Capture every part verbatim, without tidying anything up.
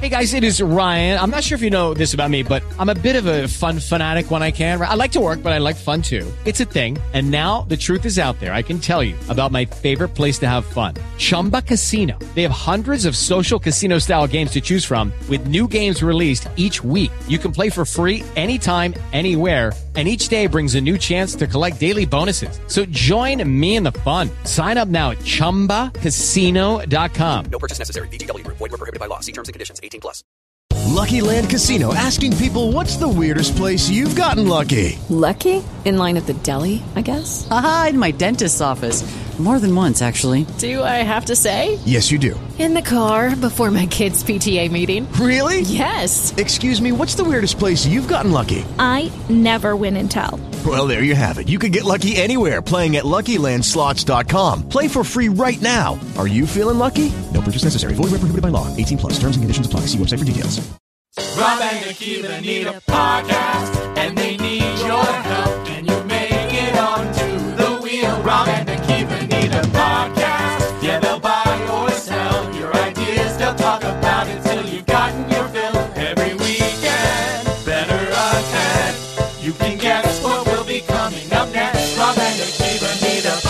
Hey guys, it is Ryan. I'm not sure if you know this about me, but I'm a bit of a fun fanatic when I can. I like to work, but I like fun too. It's a thing. And now the truth is out there. I can tell you about my favorite place to have fun. Chumba Casino. They have hundreds of social casino style games to choose from with new games released each week. You can play for free anytime, anywhere. And each day brings a new chance to collect daily bonuses. So join me in the fun. Sign up now at chumba casino dot com. No purchase necessary. V G W Group. Void where prohibited by law. See terms and conditions. eighteen plus. Lucky Land Casino, asking people, what's the weirdest place you've gotten lucky? Lucky? In line at the deli, I guess? Aha, in my dentist's office. More than once, actually. Do I have to say? Yes, you do. In the car before my kids' P T A meeting. Really? Yes. Excuse me, what's the weirdest place you've gotten lucky? I never win and tell. Well, there you have it. You can get lucky anywhere, playing at Lucky Land Slots dot com. Play for free right now. Are you feeling lucky? No purchase necessary. Void where prohibited by law. eighteen plus. Terms and conditions apply. See website for details. Rob and Akiva need a podcast, and they need your help. Can you make it onto the wheel? Rob and Akiva need a podcast. Yeah, they'll buy or sell your ideas. They'll talk about it till you've gotten your fill. Every weekend, better ahead. You can guess what will be coming up next. Rob and Akiva need a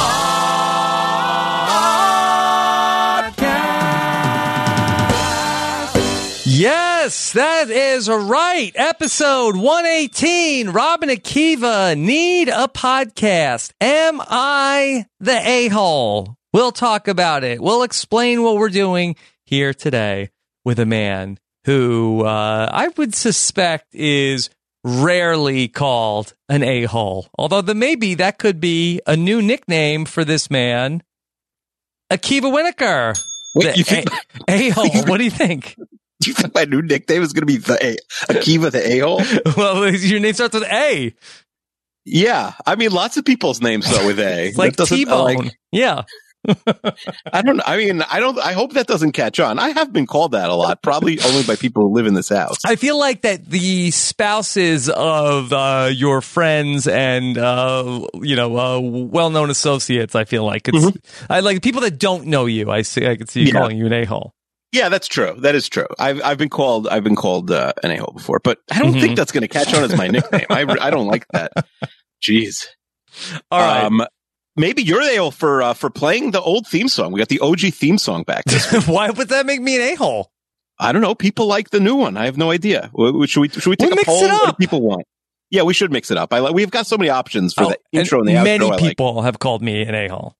podcast. Yes, that is right. Episode one eighteen. Rob and Akiva need a podcast. Am I the a-hole? We'll talk about it. We'll explain what we're doing here today with a man who uh, I would suspect is rarely called an a-hole. Although the, maybe that could be a new nickname for this man, Akiva Winokur. Wait, the you think a- a-hole? What do you think? Do you think my new nickname is going to be the a- Akiva the a-hole? Well, your name starts with A. Yeah, I mean, lots of people's names start with A. It's like That doesn't- T-Bone. like- Yeah. I don't. I mean, I don't. I hope that doesn't catch on. I have been called that a lot, probably only by people who live in this house. I feel like that the spouses of uh, your friends and uh, you know uh, well-known associates, I feel like it's Mm-hmm. I like people that don't know you. I see. I can see you Yeah. calling you an a-hole. Yeah, that's true. That is true. I've I've been called I've been called uh, an a-hole before, but I don't Mhm. think that's going to catch on as my nickname. I I don't like that. Jeez. All right. Um, maybe you're the a-hole for uh, for playing the old theme song. We got the O G theme song back this week. Why would that make me an a-hole? I don't know. People like the new one. I have no idea. W- Should we should we take We'll a mix poll? it What do up. people want? Yeah, we should mix it up. I like. We've got so many options for Oh, the intro and, the outro. many I like. people have called me an a-hole.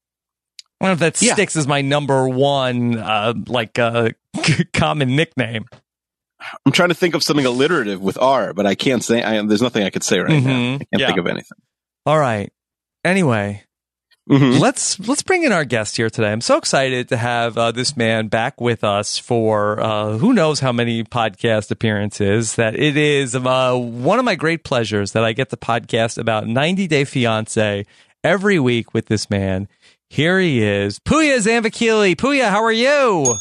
I don't know if that Yeah. sticks as my number one uh, like uh, common nickname. I'm trying to think of something alliterative with R, but I can't say. I, there's nothing I could say right now. Mhm. I can't Yeah. think of anything. All right. Anyway, Mhm. let's let's bring in our guest here today. I'm so excited to have uh, this man back with us for uh, who knows how many podcast appearances. That it is uh, one of my great pleasures that I get to podcast about ninety Day Fiancé every week with this man. Here he is, Puya Zambakili. Puya, how are you?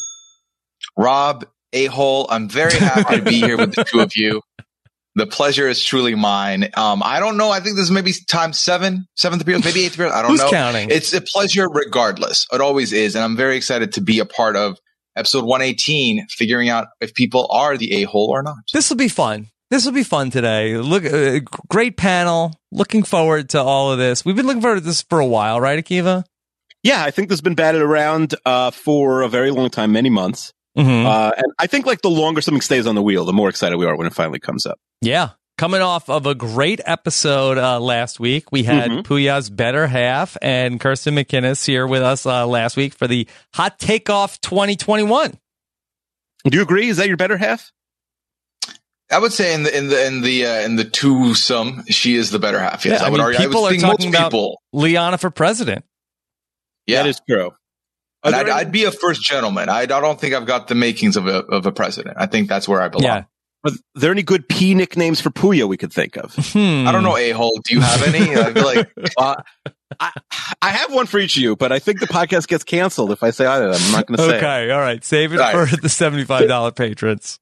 Rob, a-hole, I'm very happy to be here with the two of you. The pleasure is truly mine. Um, I don't know. I think this is maybe time seven, seventh appearance, maybe eighth appearance. I don't Who's know. counting? It's a pleasure regardless. It always is. And I'm very excited to be a part of episode one eighteen, figuring out if people are the a-hole or not. This will be fun. This will be fun today. Look, uh, great panel. Looking forward to all of this. We've been looking forward to this for a while, right, Akiva? Yeah, I think this has been batted around uh, for a very long time, many months. Mm-hmm. Uh, and I think like the longer something stays on the wheel, the more excited we are when it finally comes up. Yeah. Coming off of a great episode uh, last week, we had Mhm. Puya's better half and Kirsten McInnes here with us uh, last week for the Hot Takeoff twenty twenty-one. Do you agree? Is that your better half? I would say in the in the in the uh, in the twosome, she is the better half. Yes, Yeah, I, I would mean, argue. I people would are think talking most about people. Liana for president. Yeah, That is true. and Are I'd, there I'd any- be a first gentleman. I, I don't think I've got the makings of a of a president. I think that's where I belong. Yeah. Are there any good P nicknames for Puya we could think of? Hmm. I don't know, a-hole. Do you have any? I feel like Uh, I, I have one for each of you, but I think the podcast gets canceled if I say either of them. I'm not going to say it. Okay, all right. Save it All right. for the seventy-five dollars patrons.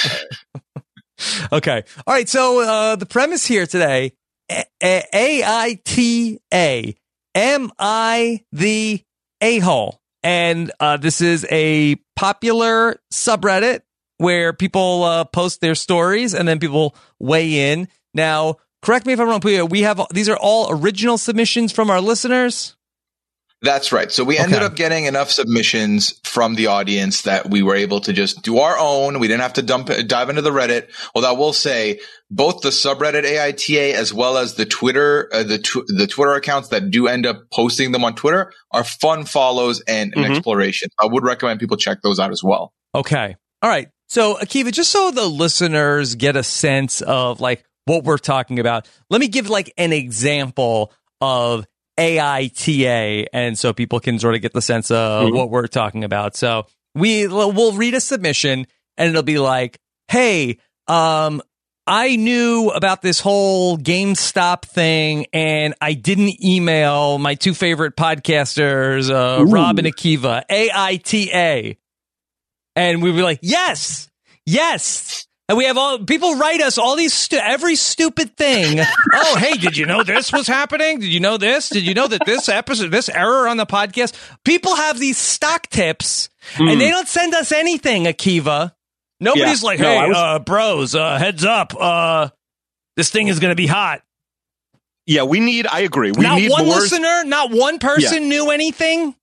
Okay. All right. So uh, the premise here today, A I T A, am I the a-hole? And uh, this is a popular subreddit where people uh, post their stories and then people weigh in. Now, correct me if I'm wrong, Puya, we have these are all original submissions from our listeners. That's right. So we ended Okay. up getting enough submissions from the audience that we were able to just do our own. We didn't have to dump dive into the Reddit. Although I will say both the subreddit A I T A as well as the Twitter, uh, the tw- the Twitter accounts that do end up posting them on Twitter are fun follows and an Mhm. exploration. I would recommend people check those out as well. Okay. All right. So, Akiva, just so the listeners get a sense of like what we're talking about, let me give like an example of A I T A, and so people can sort of get the sense of Mhm. what we're talking about. So we we'll read a submission, and it'll be like, "Hey, um, I knew about this whole GameStop thing, and I didn't email my two favorite podcasters, uh, Ooh. Rob and Akiva, A I T A." And we'd be like, yes, yes. And we have all people write us all these stu- every stupid thing. Oh, hey, did you know this was happening? Did you know this? Did you know that this episode, this error on the podcast? People have these stock tips, Mm. and they don't send us anything. Akiva, nobody's Yeah. like, No, hey, I was- uh, bros, uh, heads up, uh, this thing is gonna be hot. Yeah, we need. I agree. We not need one more. listener, not one person knew anything.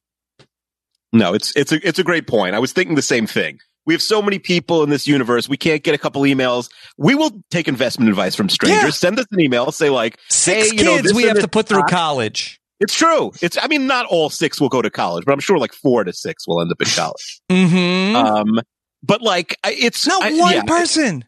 No, it's it's a it's a great point. I was thinking the same thing. We have so many people in this universe. We can't get a couple emails. We will take investment advice from strangers. Yeah. Send us an email. Say like, Six hey, you know, kids this we and have this to put through stock- college. It's true. It's. I mean, not all six will go to college, but I'm sure like four to six will end up in college. Mm-hmm. Um, but like, I- it's Not I- one yeah, person.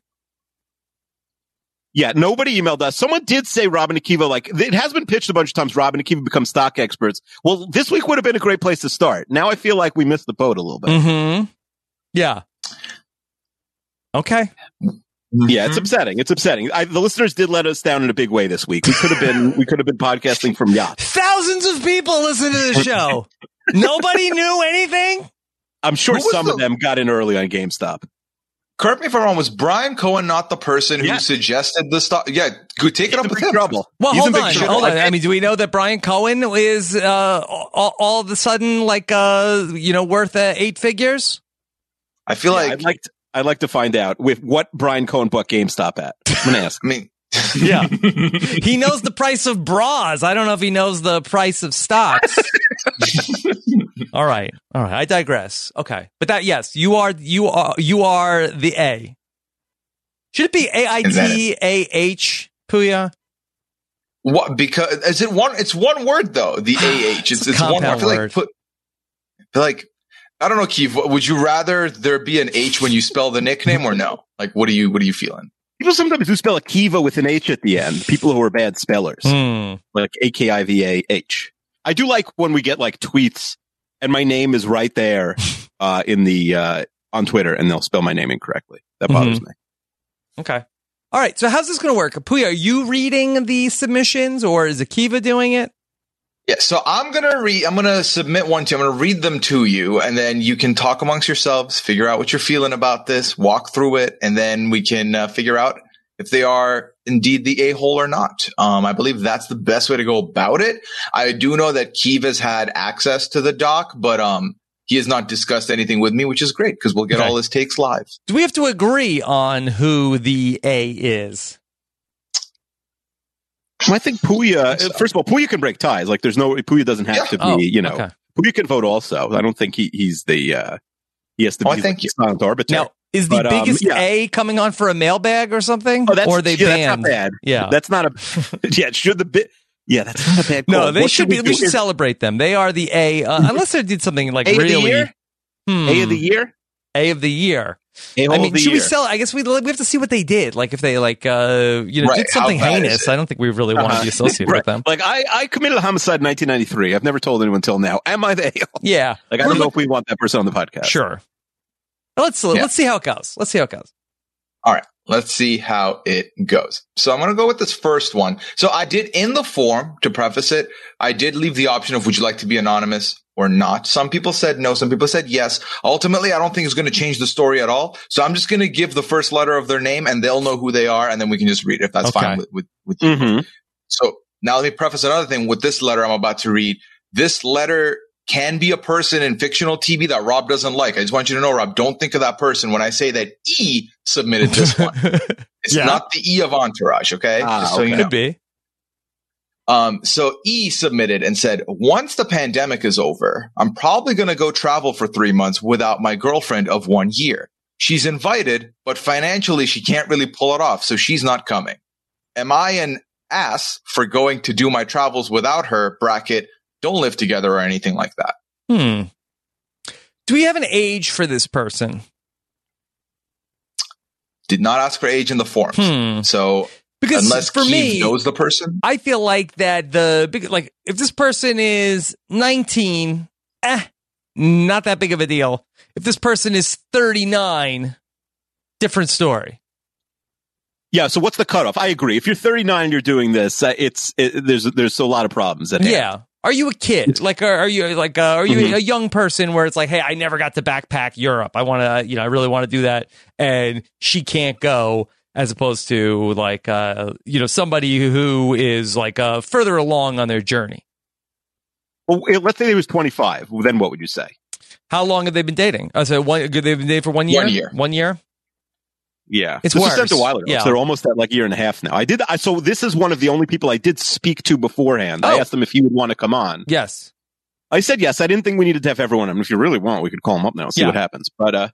Yeah, nobody emailed us. Someone did say Rob and Akiva, like, it has been pitched a bunch of times, Rob and Akiva become stock experts. Well, this week would have been a great place to start. Now I feel like we missed the boat a little bit. Mm-hmm. Yeah. Okay. Yeah, it's upsetting. It's upsetting. I, the listeners did let us down in a big way this week. We could have been, we could have been podcasting from yachts. Thousands of people listen to the show. Nobody knew anything? I'm sure Who was some the- of them got in early on GameStop. Correct me if I'm wrong. Was Brian Cohen not the person who Yeah. suggested the stock? Yeah, go take it up with him. Trouble. Well, He's in hold big on. trouble. Hold on. I- I mean, do we know that Brian Cohen is uh, all, all of a sudden like, uh, you know, worth uh, eight figures? I feel Yeah, like I'd like to, I'd like to find out with what Brian Cohen bought GameStop at. I'm gonna ask. I mean, Yeah. He knows the price of bras. I don't know if he knows the price of stocks. All right. All right. I digress. Okay. But that, yes, you are, you are, you are the A. Should it be A I T A H, Puya? what? Because is it one? It's one word though. The A H. It's, It's a it's one. I compound feel like word. put. I feel like I don't know, Keith. Would you rather there be an H when you spell the nickname or no? Like, what are you? What are you feeling? People sometimes do spell Akiva with an H at the end. People who are bad spellers, Hmm. like A K I V A H. I do like when we get like tweets and my name is right there uh, in the uh, on Twitter, and they'll spell my name incorrectly. That bothers me. Okay. All right. So how's this going to work? Puya, are you reading the submissions or is Akiva doing it? Yeah, so I'm gonna read. I'm gonna submit one to you. I'm gonna read them to you, and then you can talk amongst yourselves, figure out what you're feeling about this, walk through it, and then we can uh, figure out if they are indeed the a-hole or not. Um, I believe that's the best way to go about it. I do know that Keev has had access to the doc, but um, he has not discussed anything with me, which is great because we'll get Okay. all his takes live. Do we have to agree on who the A is? I think Puya. First of all, Puya can break ties. Like, there's no Puya doesn't have Yeah. to be. Oh, you know, okay. Puya can vote also. I don't think he he's the. Uh, he has to Oh, be I think like you- the silent arbiter. Now, is the But, um, biggest yeah. A coming on for a mailbag or something? Oh, that's, or are they yeah, banned? that's not bad. Yeah. That's not a. Yeah, should the bit. Yeah, that's not a bad. Call. No, they What should be. we We do? should Is celebrate them. They are the A, uh, unless they did something like A of the really. year? Hmm. A of the year. A of the year. A I mean, of the should we year. sell? I guess we we have to see what they did. Like if they like uh you know Right, did something how bad is heinous. it? I don't think we really want to Uh-huh. be associated Right. with them. Like I, I committed a homicide in nineteen ninety-three. I've never told anyone until now. Am I the a-hole? Yeah, Like I We're don't know look- if we want that person on the podcast. Sure. Let's Yeah. let's see how it goes. Let's see how it goes. All right, let's see how it goes. So I'm going to go with this first one. So I did in the form, to preface it, I did leave the option of would you like to be anonymous or not. Some people said no. Some people said yes. Ultimately, I don't think it's going to change the story at all. So I'm just going to give the first letter of their name and they'll know who they are. And then we can just read it if that's Okay. fine with, with, with you. Mm-hmm. So now let me preface another thing with this letter I'm about to read. This letter can be a person in fictional T V that Rob doesn't like. I just want you to know, Rob, don't think of that person when I say that E submitted this one. It's Yeah. not the E of Entourage, okay? Ah, Just so okay. you know. Could be. Um, so E submitted and said, once the pandemic is over, I'm probably going to go travel for three months without my girlfriend of one year. She's invited, but financially she can't really pull it off, so she's not coming. Am I an ass for going to do my travels without her? Bracket, don't live together or anything like that. Hmm. Do we have an age for this person? Did not ask for age in the forms. Hmm. So Because unless for Keith me, knows the person, I feel like that the big, like if this person is nineteen, eh, not that big of a deal. If this person is thirty-nine, different story. Yeah. So what's the cutoff? I agree. If you're thirty-nine and you're doing this, uh, it's it, there's there's a lot of problems. At hand. Yeah. Are you a kid? Like, are, are you like, uh, are you Mhm. a young person where it's like, hey, I never got to backpack Europe. I want to, you know, I really want to do that, and she can't go. As opposed to like, uh, you know, somebody who is like uh, further along on their journey. Well, let's say he was twenty-five. Well, then what would you say? How long have they been dating? I said one. They've been dating for one year. One year. One year. Yeah, It's this worse. was sent a while ago. Yeah. So they're almost at like a year and a half now. I did. I so this is one of the only people I did speak to beforehand. I Oh. asked them if he would want to come on. Yes. I said yes. I didn't think we needed to have everyone. I mean, if you really want, we could call him up now and see Yeah. what happens. But uh,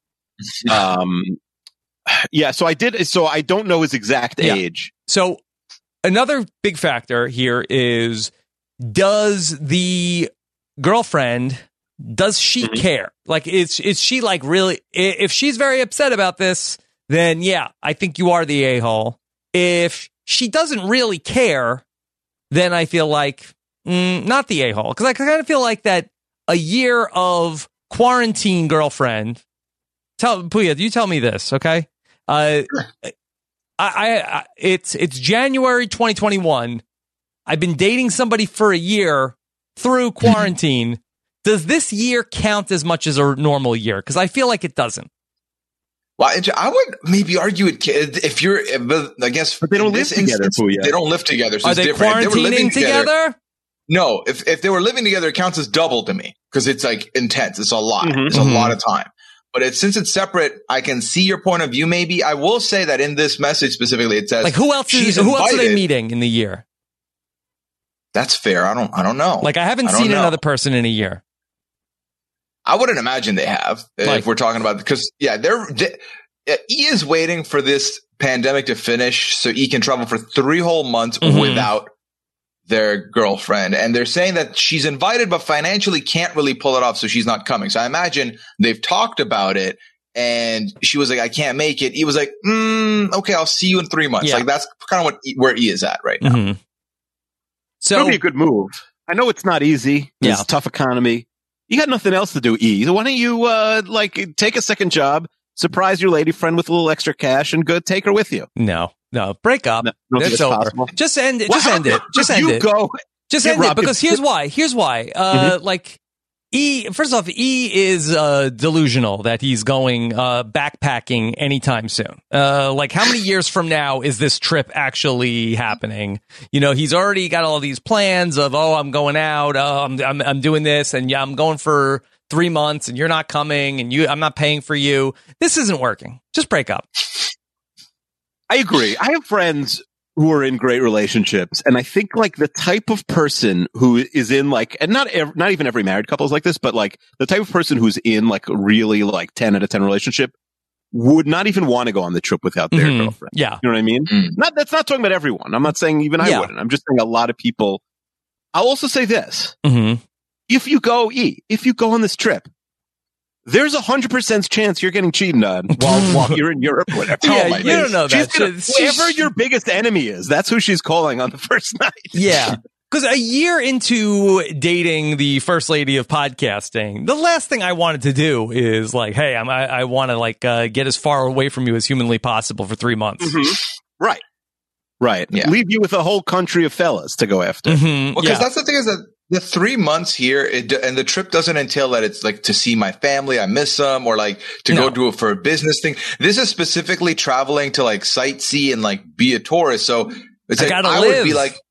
um, yeah. So I did. So I don't know his exact Yeah. age. So another big factor here is, does the girlfriend, does she Mhm. care? Like, is is she like really? i- If she's very upset about this, then yeah, I think you are the a-hole. If she doesn't really care, then I feel like mm, not the a-hole, because I kind of feel like that a year of quarantine girlfriend. Tell Puya, you tell me this, okay? Uh, I, I, I it's it's January twenty twenty-one. I've been dating somebody for a year through quarantine. Does this year count as much as a normal year? Because I feel like it doesn't. well, I would maybe argue it if you're, if, I guess, But they don't in live this together, instance, Puya. They don't live together, so Are it's they different. If they were living quarantining together? No, if if they were living together, it counts as double to me because it's like intense. It's a lot. Mhm. It's a lot of time. But it's, since it's separate, I can see your point of view. Maybe I will say that in this message specifically, it says Like, who else she's is who else are they invited. meeting in the year? That's fair. I don't. I don't know. Like, I haven't I don't seen know. another person in a year. I wouldn't imagine they have Like- if we're talking about because yeah, they're they, uh, E is waiting for this pandemic to finish so E can travel for three whole months Mhm. without their girlfriend, and they're saying that she's invited but financially can't really pull it off, so she's not coming. So I imagine they've talked about it, and she was like, "I can't make it." E was like, mm, "Okay, I'll see you in three months." Yeah. Like that's kind of what e, where E is at right now. Mhm. It So would be a good move. I know it's not easy. It's Yeah. a tough economy. You got nothing else to do, E. So why don't you uh, like take a second job, surprise your lady friend with a little extra cash, and go take her with you? no, no, break up. No, I don't think That's it's over. possible. Just end it. Well, Just how end it. come Just if end you it. Go, Just Yeah, end it Rob, because if- here's why. Here's why. Uh, Like E, first off, E is uh, delusional that he's going uh, backpacking anytime soon. Uh, like, how many years from now is this trip actually happening? You know, he's already got all these plans of, oh, I'm going out, oh, I'm, I'm I'm doing this, and yeah, I'm going for three months, and you're not coming, and you, I'm not paying for you. This isn't working. Just break up. I agree. I have friends who are in great relationships, and I think like the type of person who is in like, and not ev- not even every married couple is like this, but like the type of person who's in like a really like ten out of ten relationship would not even want to go on the trip without their Mhm. girlfriend. Yeah. You know what I mean? Mm. Not that's not talking about everyone. I'm not saying even I Yeah. wouldn't. I'm just saying a lot of people. I'll also say this: hmm if you go E, if you go on this trip, there's a hundred percent chance you're getting cheated on while, while you're in Europe or whatever. Yeah, Oh my you days. don't know She's that. gonna, She's- whoever your biggest enemy is, that's who she's calling on the first night. Yeah. Because a year into dating the first lady of podcasting, the last thing I wanted to do is like, hey, I'm, I, I want to like uh, get as far away from you as humanly possible for three months. Mhm. Right. Right. Yeah. Leave you with a whole country of fellas to go after. Mhm, Well, because yeah. that's the thing is that the three months here, it, and the trip doesn't entail that it's like to see my family, I miss them, or like to No. go do it for a business thing. This is specifically traveling to like sightsee and like be a tourist. So it's I like gotta I live. would be like,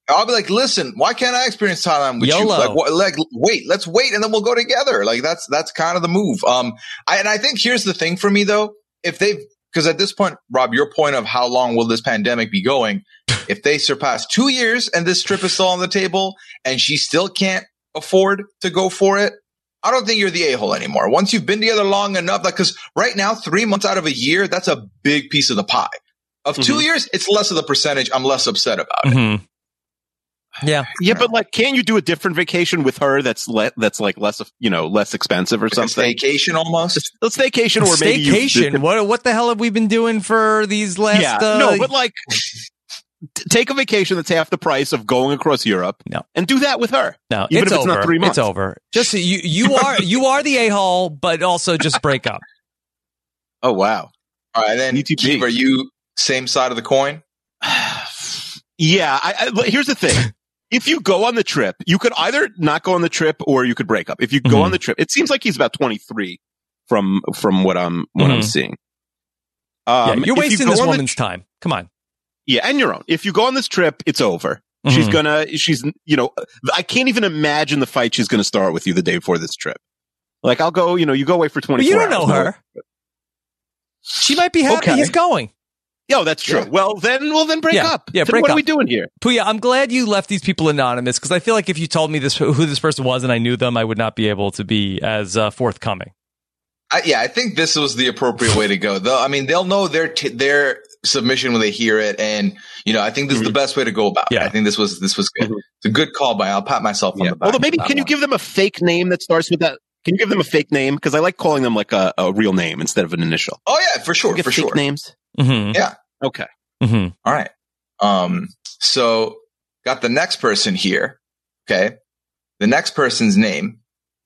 I'll be like, listen, why can't I experience Thailand with YOLO. you? Like, wh- like, wait, let's wait, and then we'll go together. Like, that's that's kind of the move. Um, I, and I think here's the thing for me though, if they've, because at this point, Rob, your point of how long will this pandemic be going? If they surpass two years and this trip is still on the table, and she still can't afford to go for it, I don't think you're the a-hole anymore. Once you've been together long enough, like, because right now, three months out of a year, that's a big piece of the pie. Of mm-hmm. two years, it's less of the percentage. I'm less upset about mm-hmm. it. Yeah, yeah, but like, can't you do a different vacation with her that's le- that's like less, you know, less expensive or like something? A staycation almost. Let's staycation or maybe staycation. You, what what the hell have we been doing for these last? Yeah, uh, no, but like, t- take a vacation that's half the price of going across Europe. No, and do that with her. No, even it's if it's over. not three months. It's over. Just you, you are you are the a-hole, but also just break up. Oh wow! All right, then Keith, are you same side of the coin? Yeah. I, I, here's the thing. If you go on the trip, you could either not go on the trip or you could break up. If you go mm-hmm. on the trip, it seems like he's about twenty-three from from what I'm what mm-hmm. I'm seeing. Um, yeah, you're wasting you this woman's the, time. Come on. Yeah, and your own. If you go on this trip, it's over. Mm-hmm. She's gonna. She's you know. I can't even imagine the fight she's gonna start with you the day before this trip. Like I'll go. You know, you go away for twenty-four. Well, you don't hours, know her. No. She might be happy okay. he's going. Yo, that's true. Yeah. Well, then, well, then break yeah. up. Yeah, then break what up. are we doing here? Puya, I'm glad you left these people anonymous because I feel like if you told me this who this person was and I knew them, I would not be able to be as uh, forthcoming. I, yeah, I think this was the appropriate way to go. Though, I mean, they'll know their t- their submission when they hear it, and you know, I think this mm-hmm. is the best way to go about it. Yeah. I think this was this was good. Mm-hmm. It's a good call by. I'll pat myself on yeah. the back. Although maybe can you one. give them a fake name that starts with that? Can you give them a fake name? Because I like calling them like a, a real name instead of an initial. Oh yeah, for sure, for fake sure. Names. Mm-hmm. Yeah. Okay. Mm-hmm. All right. Um. So got the next person here. Okay. The next person's name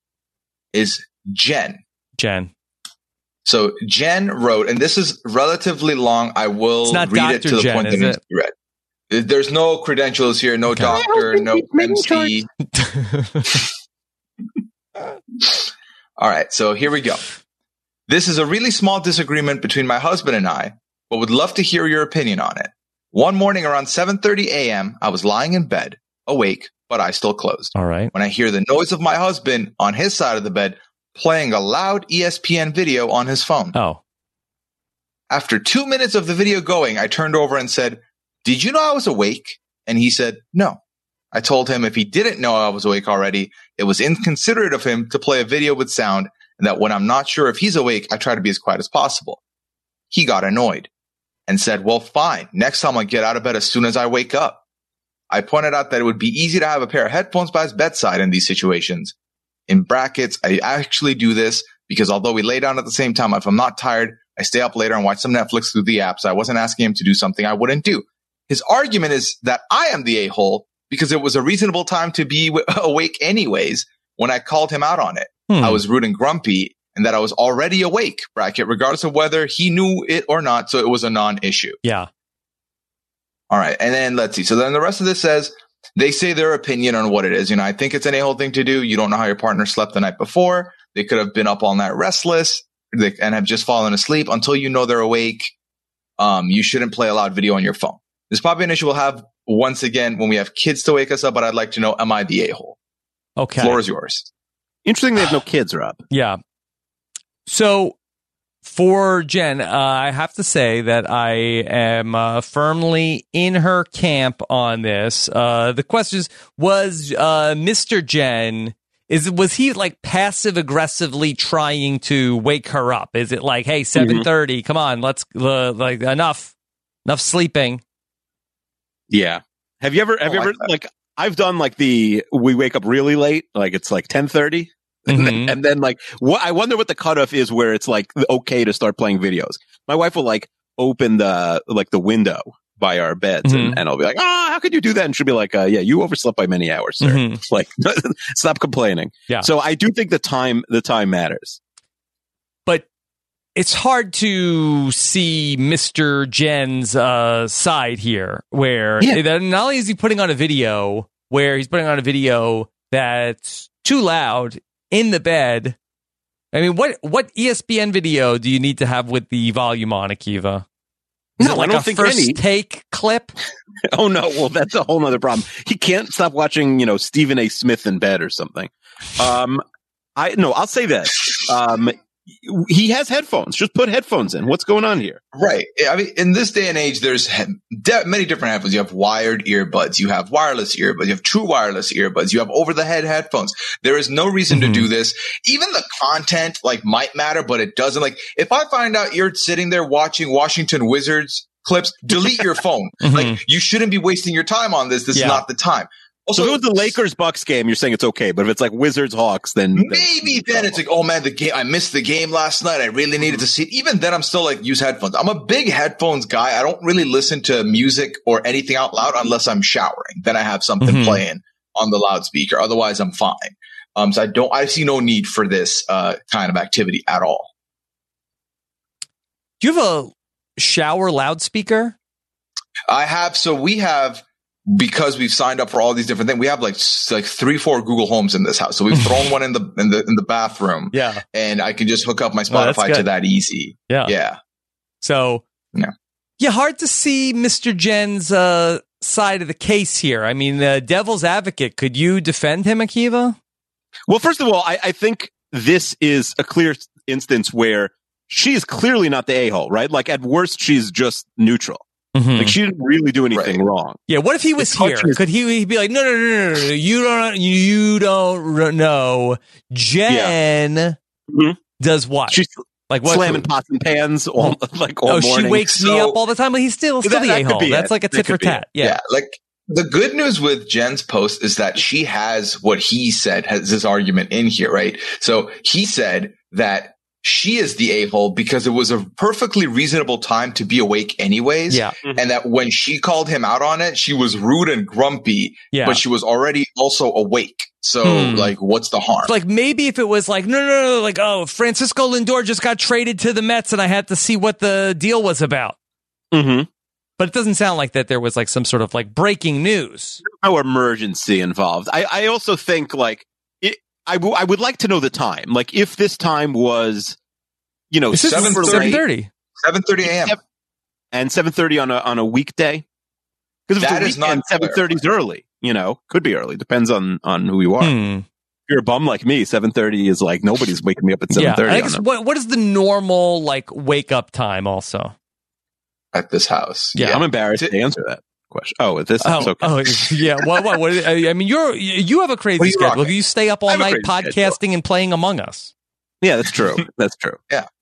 is Jen. Jen. So Jen wrote, and this is relatively long. I will it's not read Doctor it to the Jen, point that it needs to be read. There's no credentials here, no okay. doctor, no M C. All right, so here we go. This is a really small disagreement between my husband and I, but would love to hear your opinion on it. One morning around seven thirty a.m., I was lying in bed, awake, but eyes still closed. All right. When I hear the noise of my husband on his side of the bed playing a loud E S P N video on his phone. Oh. After two minutes of the video going, I turned over and said, "Did you know I was awake?" And he said, "No." I told him if he didn't know I was awake already, it was inconsiderate of him to play a video with sound, and that when I'm not sure if he's awake, I try to be as quiet as possible. He got annoyed and said, "Well, fine. Next time I'll get out of bed as soon as I wake up." I pointed out that it would be easy to have a pair of headphones by his bedside in these situations. In brackets, I actually do this because although we lay down at the same time, if I'm not tired, I stay up later and watch some Netflix through the app. So I wasn't asking him to do something I wouldn't do. His argument is that I am the a-hole because it was a reasonable time to be w- awake anyways when I called him out on it. Hmm. I was rude and grumpy and that I was already awake, bracket, regardless of whether he knew it or not. So it was a non-issue. Yeah. All right. And then let's see. So then the rest of this says, they say their opinion on what it is. You know, I think it's an a-hole thing to do. You don't know how your partner slept the night before. They could have been up all night restless they, and have just fallen asleep until you know they're awake. Um, you shouldn't play a loud video on your phone. This is probably an issue we'll have once again when we have kids to wake us up, but I'd like to know, am I the a-hole? Okay. Floor is yours. Interesting they have no kids, Rob. Yeah. So for Jen, uh, I have to say that I am uh, firmly in her camp on this. Uh, the question is, was uh, Mister Jen, is was he like passive aggressively trying to wake her up? Is it like, hey, seven thirty, mm-hmm. come on, let's uh, like enough, enough sleeping? Yeah. Have you ever, have oh, you ever, like, like, I've done like the, we wake up really late, like it's like ten thirty. Mm-hmm. And, then, and then like, what, I wonder what the cutoff is where it's like okay to start playing videos. My wife will like open the, like the window by our beds mm-hmm. and, and I'll be like, oh, how could you do that? And she'll be like, uh, yeah, you overslept by many hours, sir. Mm-hmm. Like, stop complaining. Yeah. So I do think the time, the time matters. But it's hard to see Mister Jen's uh, side here, where yeah. not only is he putting on a video, where he's putting on a video that's too loud in the bed. I mean, what what E S P N video do you need to have with the volume on, Akiva? Is No, it like I don't a think first any. take clip? Oh no, well that's a whole nother problem. He can't stop watching, you know, Stephen A. Smith in bed or something. Um, I no, I'll say this. Um, he has headphones. Just put headphones in. What's going on here? Right. I mean, in this day and age, there's he- de- many different headphones. You have wired earbuds. You have wireless earbuds. You have true wireless earbuds. You have over-the-head headphones. There is no reason Mm-hmm. to do this. Even the content, like, might matter, but it doesn't. Like, if I find out you're sitting there watching Washington Wizards clips, delete your phone. Mhm. Like, you shouldn't be wasting your time on this. This Yeah. is not the time. So Also, if it was the Lakers Bucks game, you're saying it's okay, but if it's like Wizards Hawks, then maybe then it's like, oh man, the game, I missed the game last night. I really needed to see it. Even then, I'm still like, use headphones. I'm a big headphones guy. I don't really listen to music or anything out loud unless I'm showering. Then I have something Mhm. playing on the loudspeaker. Otherwise, I'm fine. Um, so I don't, I see no need for this, uh, kind of activity at all. Do you have a shower loudspeaker? I have, so we have, because we've signed up for all these different things, we have like s- like three, four Google Homes in this house. So we've thrown one in the in the in the bathroom, Yeah. and I can just hook up my Oh, that's Spotify to good. that easy. Yeah. Yeah. So, Yeah. yeah, hard to see Mister Jen's uh, side of the case here. I mean, the devil's advocate. Could you defend him, Akiva? Well, first of all, I, I think this is a clear instance where she is clearly not the a-hole, right? Like at worst, she's just neutral. Mhm. Like she didn't really do anything wrong. Yeah. What if he was The here? question is- Could he he'd be like, no, no, no, no, no, no, you don't, you don't r- know. Jen Mhm. does what? She's like what? slamming pots and pans all like all oh, morning. she wakes me So- up all the time. But he's still still That- the that a could hole. be That's it. like a That tit for could be tat. it. Yeah. Yeah, like the good news with Jen's post is that she has what he said, has this argument in here, right? So he said that she is the a-hole because it was a perfectly reasonable time to be awake anyways. Yeah. And that when she called him out on it, she was rude and grumpy, Yeah. but she was already also awake. So Hmm. like, what's the harm? It's like maybe if it was like no, no, no, like oh, Francisco Lindor just got traded to the Mets, and I had to see what the deal was about. Mm-hmm. But it doesn't sound like that there was like some sort of like breaking news. No emergency involved. I, I also think like it, I, w- I would like to know the time. Like if this time was, you know, This is super seven late thirty. seven thirty a.m. and seven thirty on a on a weekday. Because if That it's is a not weekend, seven thirty is early. You know, could be early. Depends on on who you are. Hmm. If you're a bum like me, seven thirty is like nobody's waking me up at Yeah. seven thirty. I guess what what is the normal like wake up time? Also, at this house. Yeah. I'm embarrassed to answer that question. Oh, at this house, oh, okay. oh, yeah. What, what, what? I mean, you're you have a crazy What are you schedule. rocking? You stay up all I have a night crazy podcasting schedule. and playing Among Us. Yeah, that's true. That's true.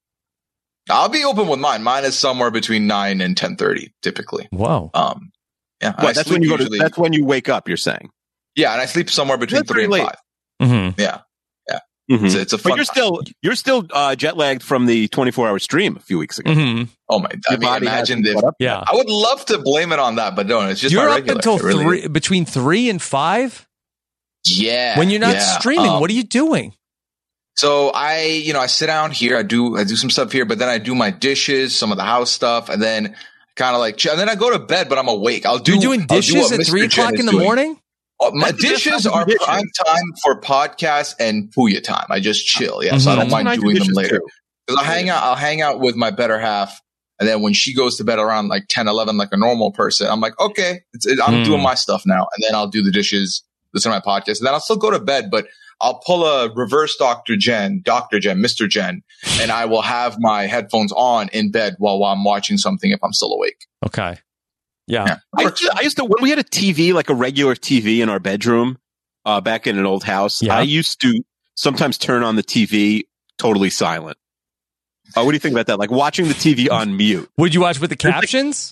I'll be open with mine. Mine is somewhere between nine and ten thirty, typically. Whoa. Um, yeah, and I What, that's sleep when you go to, usually- that's when you wake up. You're saying. yeah, and I sleep somewhere between That's three and pretty late. five. Mm-hmm. Yeah, Mhm. it's, it's a fun. But you're time. still you're still uh, jet lagged from the twenty-four hour stream a few weeks ago. Mm-hmm. Oh my! I Your mean, body imagine hasn't if caught up yet. Yeah. I would love to blame it on that, but no, it's just You're my up regular. until It really three is. between three and five. Yeah, When you're not yeah. streaming, Um, what are you doing? So I, you know, I sit down here. I do, I do some stuff here, but then I do my dishes, some of the house stuff, and then kind of like, ch- and then I go to bed, but I'm awake. I'll do. You're doing I'll do dishes what at Mister three Jen o'clock is in the doing. morning. Uh, My That's the best dishes time to are do dishes. prime time for podcasts and Puya time. I just chill. Yeah, so I Mhm. don't That's when I mind do doing them dishes, later. too. Because I'll hang out, I'll hang out with my better half. And then when she goes to bed around like ten, eleven, like a normal person, I'm like, okay, it's, it, I'm Hmm. doing my stuff now. And then I'll do the dishes, listen to my podcast. And then I'll still go to bed, but I'll pull a reverse Doctor Jen, Doctor Jen, Mister Jen, and I will have my headphones on in bed while, while I'm watching something if I'm still awake. Okay. Yeah. Yeah. I used, to, I used to when we had a T V, like a regular T V in our bedroom, uh, back in an old house. Yeah. I used to sometimes turn on the T V totally silent. Uh, what do you think about that? Like watching the T V on mute. Would you watch with the captions?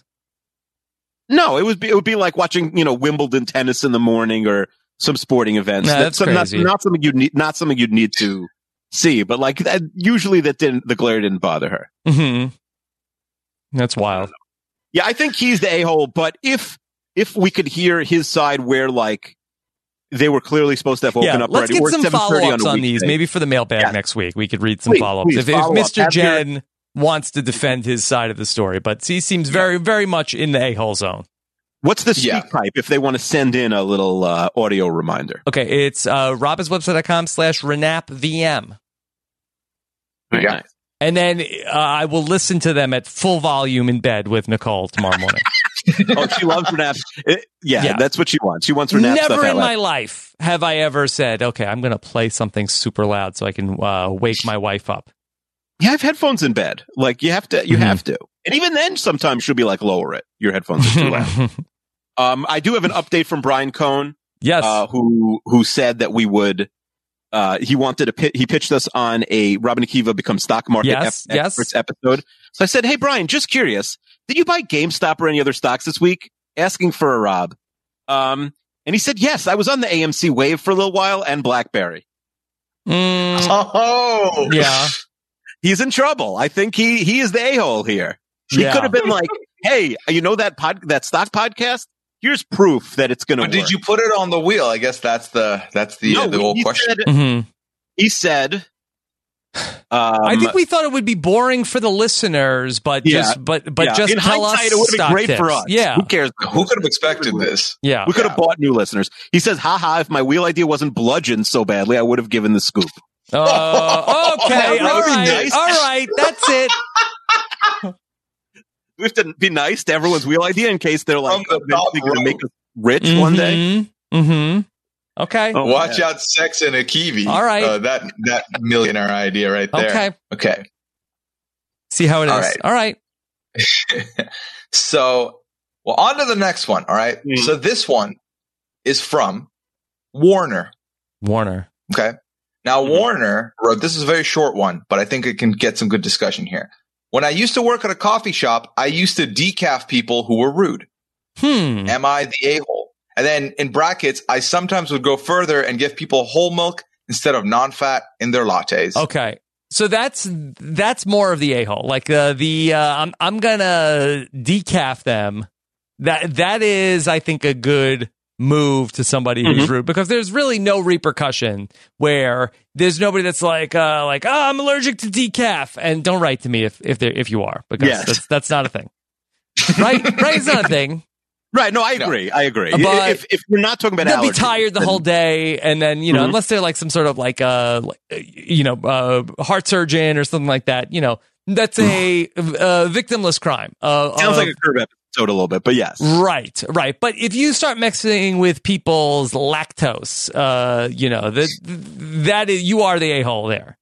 No, it would be it would be like watching you know Wimbledon tennis in the morning or some sporting events. Nah, that's some- not, crazy. not something you'd need. Not something you'd need to see. But like that, usually that didn't the glare didn't bother her. Mm-hmm. That's wild. Yeah, I think he's the a-hole, but if if we could hear his side where like they were clearly supposed to have woken Yeah, up let's already, get or some seven thirty follow-ups a on these. weekday. Maybe for the mailbag Yeah. next week, we could read some Please, follow-ups. please, if, if follow up. Mister Have your- Jen wants to defend his side of the story, but he seems very, very much in the a-hole zone. What's the speak Yeah. pipe if they want to send in a little uh, audio reminder? Okay, it's uh, robinswebsite.com slash renapvm. Yeah. Nice. And then uh, I will listen to them at full volume in bed with Nicole tomorrow morning. Oh, she loves her naps. It, yeah, Yeah. that's what she wants. She wants her naps. Never stuff out in loud. my life have I ever said, okay, I'm going to play something super loud so I can uh, wake my wife up. Yeah, I have headphones in bed. Like you have to, you Mhm. have to. And even then, sometimes she'll be like, lower it. Your headphones are too loud. um, I do have an update from Brian Cohn. Yes. Uh, who, who said that we would, uh, he wanted to pit, he pitched us on a Robin Akiva Become Stock Market Yes, Ep- yes. Experts episode. So I said, hey, Brian, just curious. Did you buy GameStop or any other stocks this week? Asking for a Rob. Um, and he said, yes, I was on the A M C wave for a little while and BlackBerry. Mm, Oh, yeah. He's in trouble. I think he, he is the a-hole here. He Yeah. could have been like, hey, you know that pod, that stock podcast? Here's proof that it's going to But work. did you put it on the wheel? I guess that's the that's the No, uh, the whole he question. said, Mhm. he said, um, I think we thought it would be boring for the listeners, but Yeah. just but but yeah, just in tell hindsight, us it would have stock been great tips. for us. Yeah. Who cares? Who could have expected this? Yeah. We could have Yeah. bought new listeners. He says, haha, if my wheel idea wasn't bludgeoned so badly, I would have given the scoop. Uh, okay. That All would be right. nice. All right. That's it. We have to be nice to everyone's wheel idea in case they're like, From the eventually top going to row. make us rich one day. Mm-hmm. Okay. Oh, Watch man. out, Sex and a Kiwi. All right. Uh, that that millionaire idea right there. Okay. Okay. See how it is. All right. All right. So, well, on to the next one. All right. Mm. So this one is from Warner. Warner. Okay. Now, Mhm. Warner wrote, this is a very short one, but I think it can get some good discussion here. When I used to work at a coffee shop, I used to decaf people who were rude. Hmm. Am I the a-hole? And then in brackets, I sometimes would go further and give people whole milk instead of non-fat in their lattes. Okay. So that's that's more of the a-hole. Like uh, the uh, I'm I'm gonna decaf them. That that is, I think, a good move to somebody who's Mhm. rude, because there's really no repercussion where there's nobody that's like uh, like oh, I'm allergic to decaf, and don't write to me if if there if you are, because Yes. that's that's not a thing. Right? Right? It's not a thing. Right. No, I No. agree. I agree. But if, if you're not talking about They'll be allergies, tired the then- whole day, and then you know, Mhm. unless they're like some sort of like uh, like, uh, you know, uh, heart surgeon or something like that. You know, that's a uh, victimless crime. Uh, Sounds uh, like a curb episode a little bit, but yes. right, right. But if you start mixing with people's lactose, uh, you know, that that is, you are the a hole there.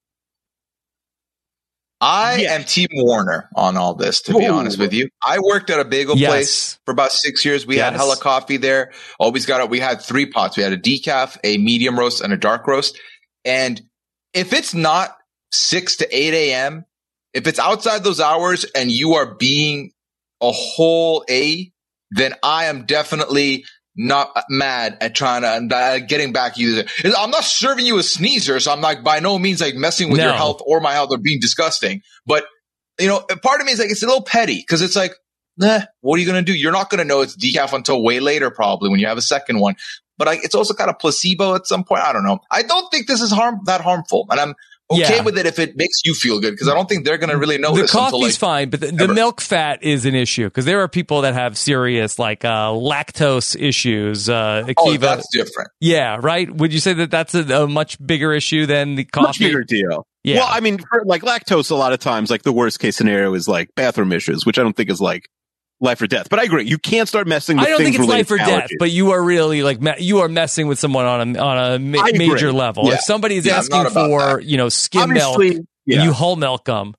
I Yeah. am Team Warner on all this, to be Ooh. honest with you. I worked at a bagel Yes. place for about six years. We had Yes. hella coffee there. Always got it. We had three pots. We had a decaf, a medium roast, and a dark roast. And if it's not six to eight a.m., if it's outside those hours and you are being a whole A, then I am definitely not mad at trying to uh, getting back you. I'm not serving you a sneezer, so I'm like by no means like messing with No. your health or my health or being disgusting. But you know, part of me is like it's a little petty because it's like, nah, what are you gonna do? You're not gonna know it's decaf until way later, probably when you have a second one. But like, it's also kind of placebo at some point. I don't know. I don't think this is harm that harmful, and I'm okay Yeah. with it if it makes you feel good because I don't think they're gonna really The notice coffee's until like fine, but the, the ever. milk fat is an issue, because there are people that have serious like uh, lactose issues. Uh, oh, Akiva, that's different. yeah, right. Would you say that that's a, a much bigger issue than the coffee? Much bigger deal. Yeah. Well, I mean, for, like lactose, a lot of times, like the worst case scenario is like bathroom issues, which I don't think is like life or death. But I agree, you can't start messing with I don't things think it's related life or to death, allergies. but you are really like me- you are messing with someone on a on a ma- I agree. major level. Yeah. If somebody's Yeah, I'm asking not about for that. you know skim milk, Obviously, and yeah. you whole milk them.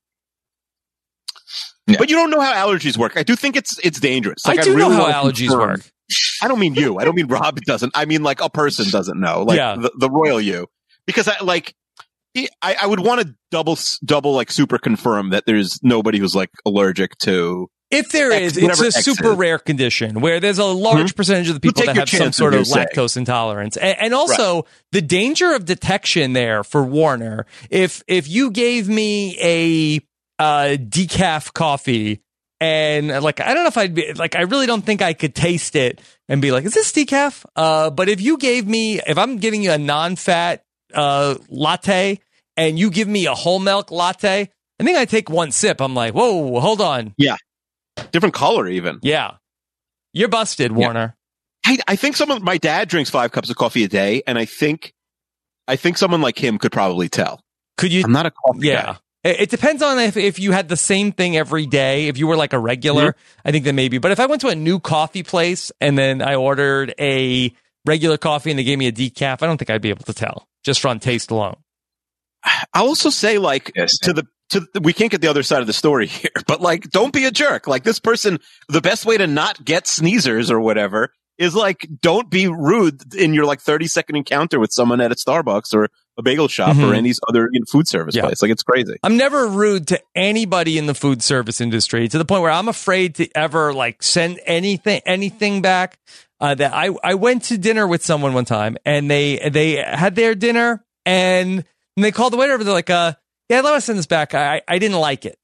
Yeah. But you don't know how allergies work. I do think it's it's dangerous. Like, I do really know how wanna allergies confirm- work. I don't mean you. I don't mean Rob doesn't. I mean like a person doesn't know. Like Yeah. the, the royal you. Because I like I, I would want to double double like super confirm that there's nobody who's like allergic to. If there X, is, it's whatever a X super is. rare condition where there's a large Mhm. percentage of the You people take that your have some chances, sort of you say. lactose intolerance, and, and also the danger of detection there for Warner. If if you gave me a uh, decaf coffee and like I don't know if I'd be like I really don't think I could taste it and be like, is this decaf? Uh, but if you gave me, if I'm giving you a non-fat uh, latte and you give me a whole milk latte, I think I take one sip. I'm like, whoa, hold on. Different color, even. Yeah. You're busted, Warner. I, I think someone, my dad drinks five cups of coffee a day, and I think, I think someone like him could probably tell. Could you? I'm not a coffee Yeah. guy. It, it depends on if, if you had the same thing every day. If you were like a regular, mm-hmm. I think that maybe. But if I went to a new coffee place and then I ordered a regular coffee and they gave me a decaf, I don't think I'd be able to tell just from taste alone. I'll also say, like, yes, to the to we can't get the other side of the story here, but like, don't be a jerk. Like, this person, the best way to not get sneezers or whatever is like, don't be rude in your like thirty second encounter with someone at a Starbucks or a bagel shop mm-hmm. or any other you know, food service yeah. place. Like, it's crazy. I'm never rude to anybody in the food service industry to the point where I'm afraid to ever like send anything anything back. Uh, that I I went to dinner with someone one time and they they had their dinner and. And they called the waiter over. They're like, uh, "Yeah, let us send this back. I I didn't like it.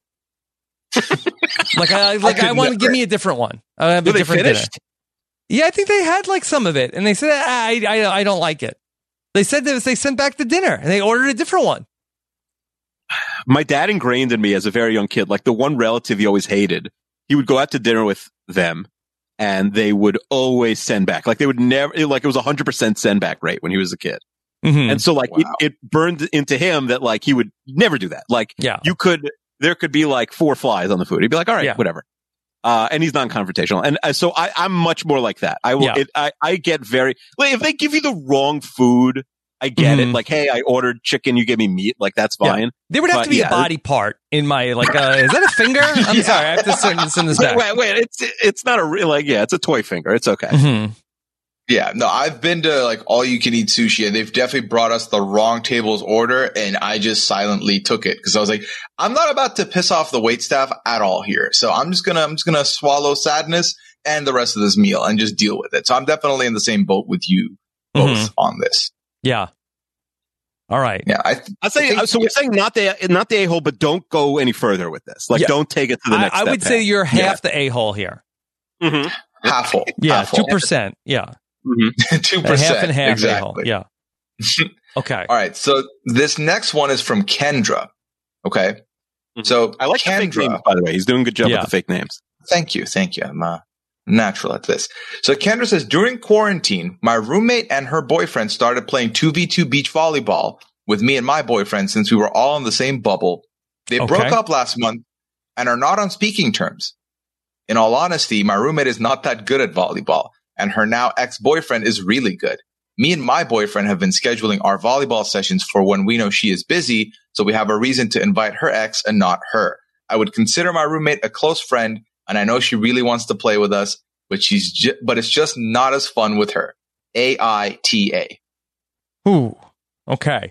like I like I, I want to give me a different one. I have a Were different they finished? dinner." Yeah, I think they had like some of it, and they said, "I I, I don't like it." They said that they sent back the dinner, and they ordered a different one. My dad ingrained in me as a very young kid, like the one relative he always hated. He would go out to dinner with them, and they would always send back. Like they would never, like it was a hundred percent send back rate when he was a kid. Mm-hmm. And so like wow. it, it burned into him that like he would never do that. Like yeah. you could, there could be like four flies on the food. He'd be like, all right, yeah. whatever. Uh, and he's non-confrontational. And uh, so I, I'm much more like that. I will, yeah. it, I, I get very, like if they give you the wrong food, I get mm-hmm. it. Like, hey, I ordered chicken, you give me meat. Like that's fine. Yeah. There would have but, to be yeah. a body part in my, like, uh, is that a finger? I'm yeah. sorry. I have to send, send this back. Wait, wait, it's, it's not a real, like, yeah, it's a toy finger. It's okay. Mm-hmm. Yeah, no, I've been to like all you can eat sushi and they've definitely brought us the wrong table's order and I just silently took it because I was like, I'm not about to piss off the waitstaff at all here. So I'm just gonna, I'm just gonna swallow sadness and the rest of this meal and just deal with it. So I'm definitely in the same boat with you both mm-hmm. on this. Yeah. All right. Yeah. I, th- I say, I think, so we're saying not the, not the a-hole, but don't go any further with this. Like, yeah. don't take it to the next I, I step. would say you're half yeah. the a-hole here. Mm-hmm. Half full. Yeah. Half full. two percent. Yeah. Two percent. Half and half. Exactly. Yeah. Okay. All right. So this next one is from Kendra. Okay. Mm-hmm. So I like Kendra, the fake names, by the way. He's doing a good job yeah. with the fake names. Thank you. Thank you. I'm uh, natural at this. So Kendra says, during quarantine, my roommate and her boyfriend started playing two v two beach volleyball with me and my boyfriend since we were all in the same bubble. They okay. broke up last month and are not on speaking terms. In all honesty, my roommate is not that good at volleyball, and her now ex-boyfriend is really good. Me and my boyfriend have been scheduling our volleyball sessions for when we know she is busy, so we have a reason to invite her ex and not her. I would consider my roommate a close friend, and I know she really wants to play with us, but she's ju- but it's just not as fun with her. A I T A. Ooh, okay.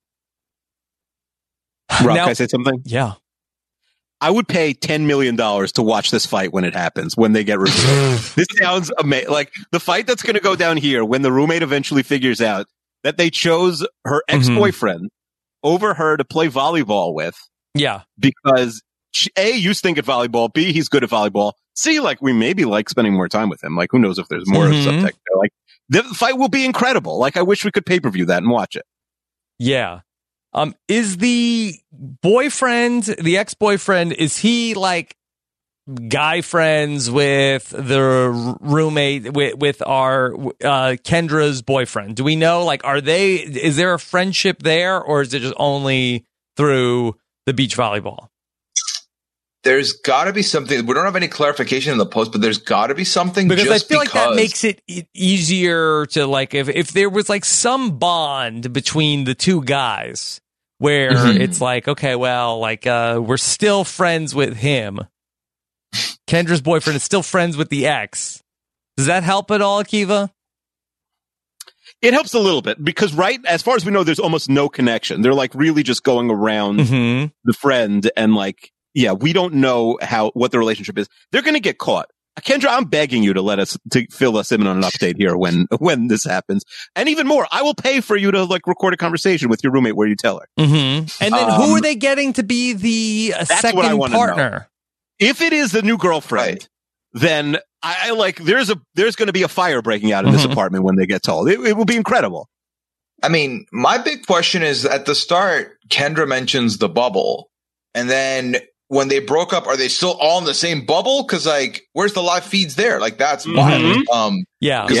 Rob, now, can I say something? Yeah. I would pay ten million dollars to watch this fight when it happens, when they get revealed. This sounds amazing. Like the fight that's going to go down here when the roommate eventually figures out that they chose her ex-boyfriend mm-hmm. over her to play volleyball with. Yeah. Because she, A, you stink at volleyball. B, he's good at volleyball. C, like we maybe like spending more time with him. Like who knows if there's more mm-hmm. subtext there. Like the fight will be incredible. Like I wish we could pay-per-view that and watch it. Yeah. Um, is the boyfriend, the ex-boyfriend, is he like guy friends with the roommate, with, with our, uh, Kendra's boyfriend? Do we know, like, are they, is there a friendship there or is it just only through the beach volleyball? There's got to be something. We don't have any clarification in the post, but there's got to be something. Because just I feel because. like that makes it e- easier to like if if there was like some bond between the two guys where mm-hmm. it's like, okay, well, like uh, we're still friends with him. Kendra's boyfriend is still friends with the ex. Does that help at all, Akiva? It helps a little bit because, right, as far as we know, there's almost no connection. They're like really just going around mm-hmm. the friend and like. Yeah, we don't know how what the relationship is. They're going to get caught. Kendra, I'm begging you to let us to fill us in on an update here when when this happens, and even more, I will pay for you to like record a conversation with your roommate where you tell her. Mm-hmm. And then um, who are they getting to be the uh, second partner? Know. If it is the new girlfriend, right. then I, I like there's a there's going to be a fire breaking out in mm-hmm. this apartment when they get told. It, it will be incredible. I mean, my big question is at the start, Kendra mentions the bubble, and then. When they broke up, are they still all in the same bubble? Because, like, where's the live feeds there? Like, that's mm-hmm. wild. Um, yeah. Because yeah. like, th-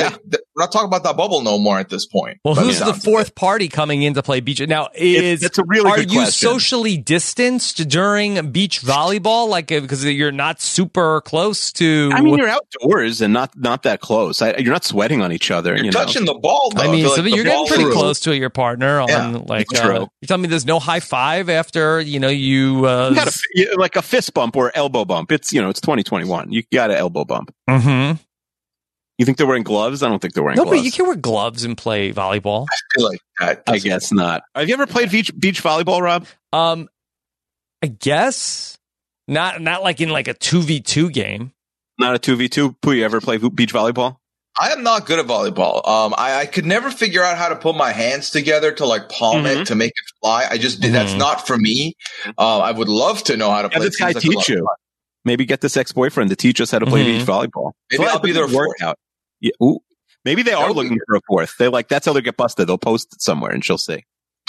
we're not talking about that bubble no more at this point. Well, By who's the sounds of fourth it. party coming in to play beach? Now, is It's- it's a really are good you question. socially distanced during beach volleyball? Like, because you're not super close to. I mean, you're outdoors and not not that close. I, you're not sweating on each other. You're you touching know. the ball, though. I mean, feel so like the you're getting ball pretty is- close to your partner. On Yeah, like, it's uh, true. you tell me there's no high five after you know you. Uh, You got a, you- like a fist bump or elbow bump. It's you know it's twenty twenty-one. You got an elbow bump. mm-hmm. You think they're wearing gloves? I don't think they're wearing No, but gloves. you can wear gloves and play volleyball. I feel like that. I guess not. Have you ever played beach beach volleyball, Rob? Um, I guess not. Not like in like a two v two game. Not a two v two. Pooh, you ever play beach volleyball? I am not good at volleyball. Um, I, I could never figure out how to put my hands together to like palm Mhm. it to make it fly. I just did. That's Mhm. not for me. Uh, I would love to know how to Have play. this It guy seems like a lot teach of you. fun. Maybe get this ex-boyfriend to teach us how to play Mhm. beach volleyball. Maybe So I'll be their work fourth. out. Yeah, ooh. Maybe they are That would be looking good. for a fourth. They like that's how they get busted. They'll post it somewhere and she'll see.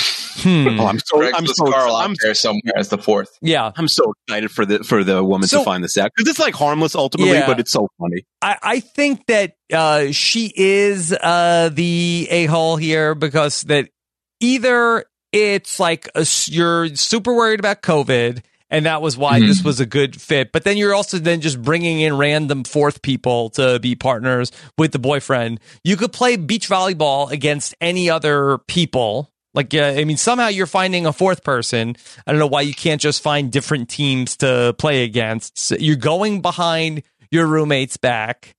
Hmm. Oh, I'm so Craigslist I'm so Carl I'm, out there somewhere as the fourth. Yeah. I'm so excited for the for the woman So- to find this out because it's like harmless ultimately, Yeah. but it's so funny. I, I think that uh, she is uh, the a-hole here because that either it's like a s you're super worried about COVID and that was why Mhm. this was a good fit, but then you're also then just bringing in random fourth people to be partners with the boyfriend. You could play beach volleyball against any other people. Like, uh, I mean, somehow you're finding a fourth person. I don't know why you can't just find different teams to play against. So you're going behind your roommate's back,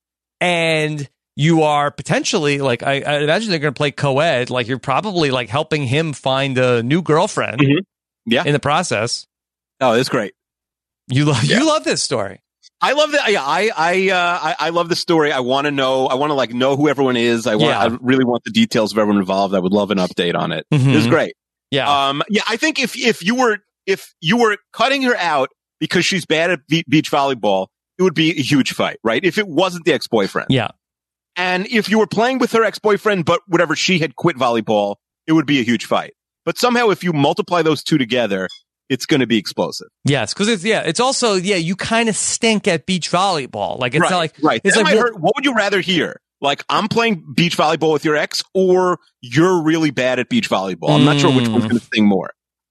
and you are potentially like I, I imagine they're going to play co-ed. Like you're probably like helping him find a new girlfriend. Mhm. Yeah. In the process, Oh, it's great. you love Yeah. you love this story. I love that. Yeah, I I uh, I, I love the story. I want to know. I want to like know who everyone is. I want. Yeah. I really want the details of everyone involved. I would love an update on it. Mhm. It was great. Yeah, Um. Yeah. I think if if you were if you were cutting her out because she's bad at be- beach volleyball, it would be a huge fight, right? If it wasn't the ex-boyfriend. yeah, And if you were playing with her ex-boyfriend, but whatever, she had quit volleyball, it would be a huge fight. But somehow, if you multiply those two together, it's going to be explosive. yes, because it's yeah, it's also yeah, you kind of stink at beach volleyball. Like it's right, not like right. it's That like might well- hurt. What would you rather hear? Like, I'm playing beach volleyball with your ex, or you're really bad at beach volleyball. I'm not sure which one's Mm. going to sting more.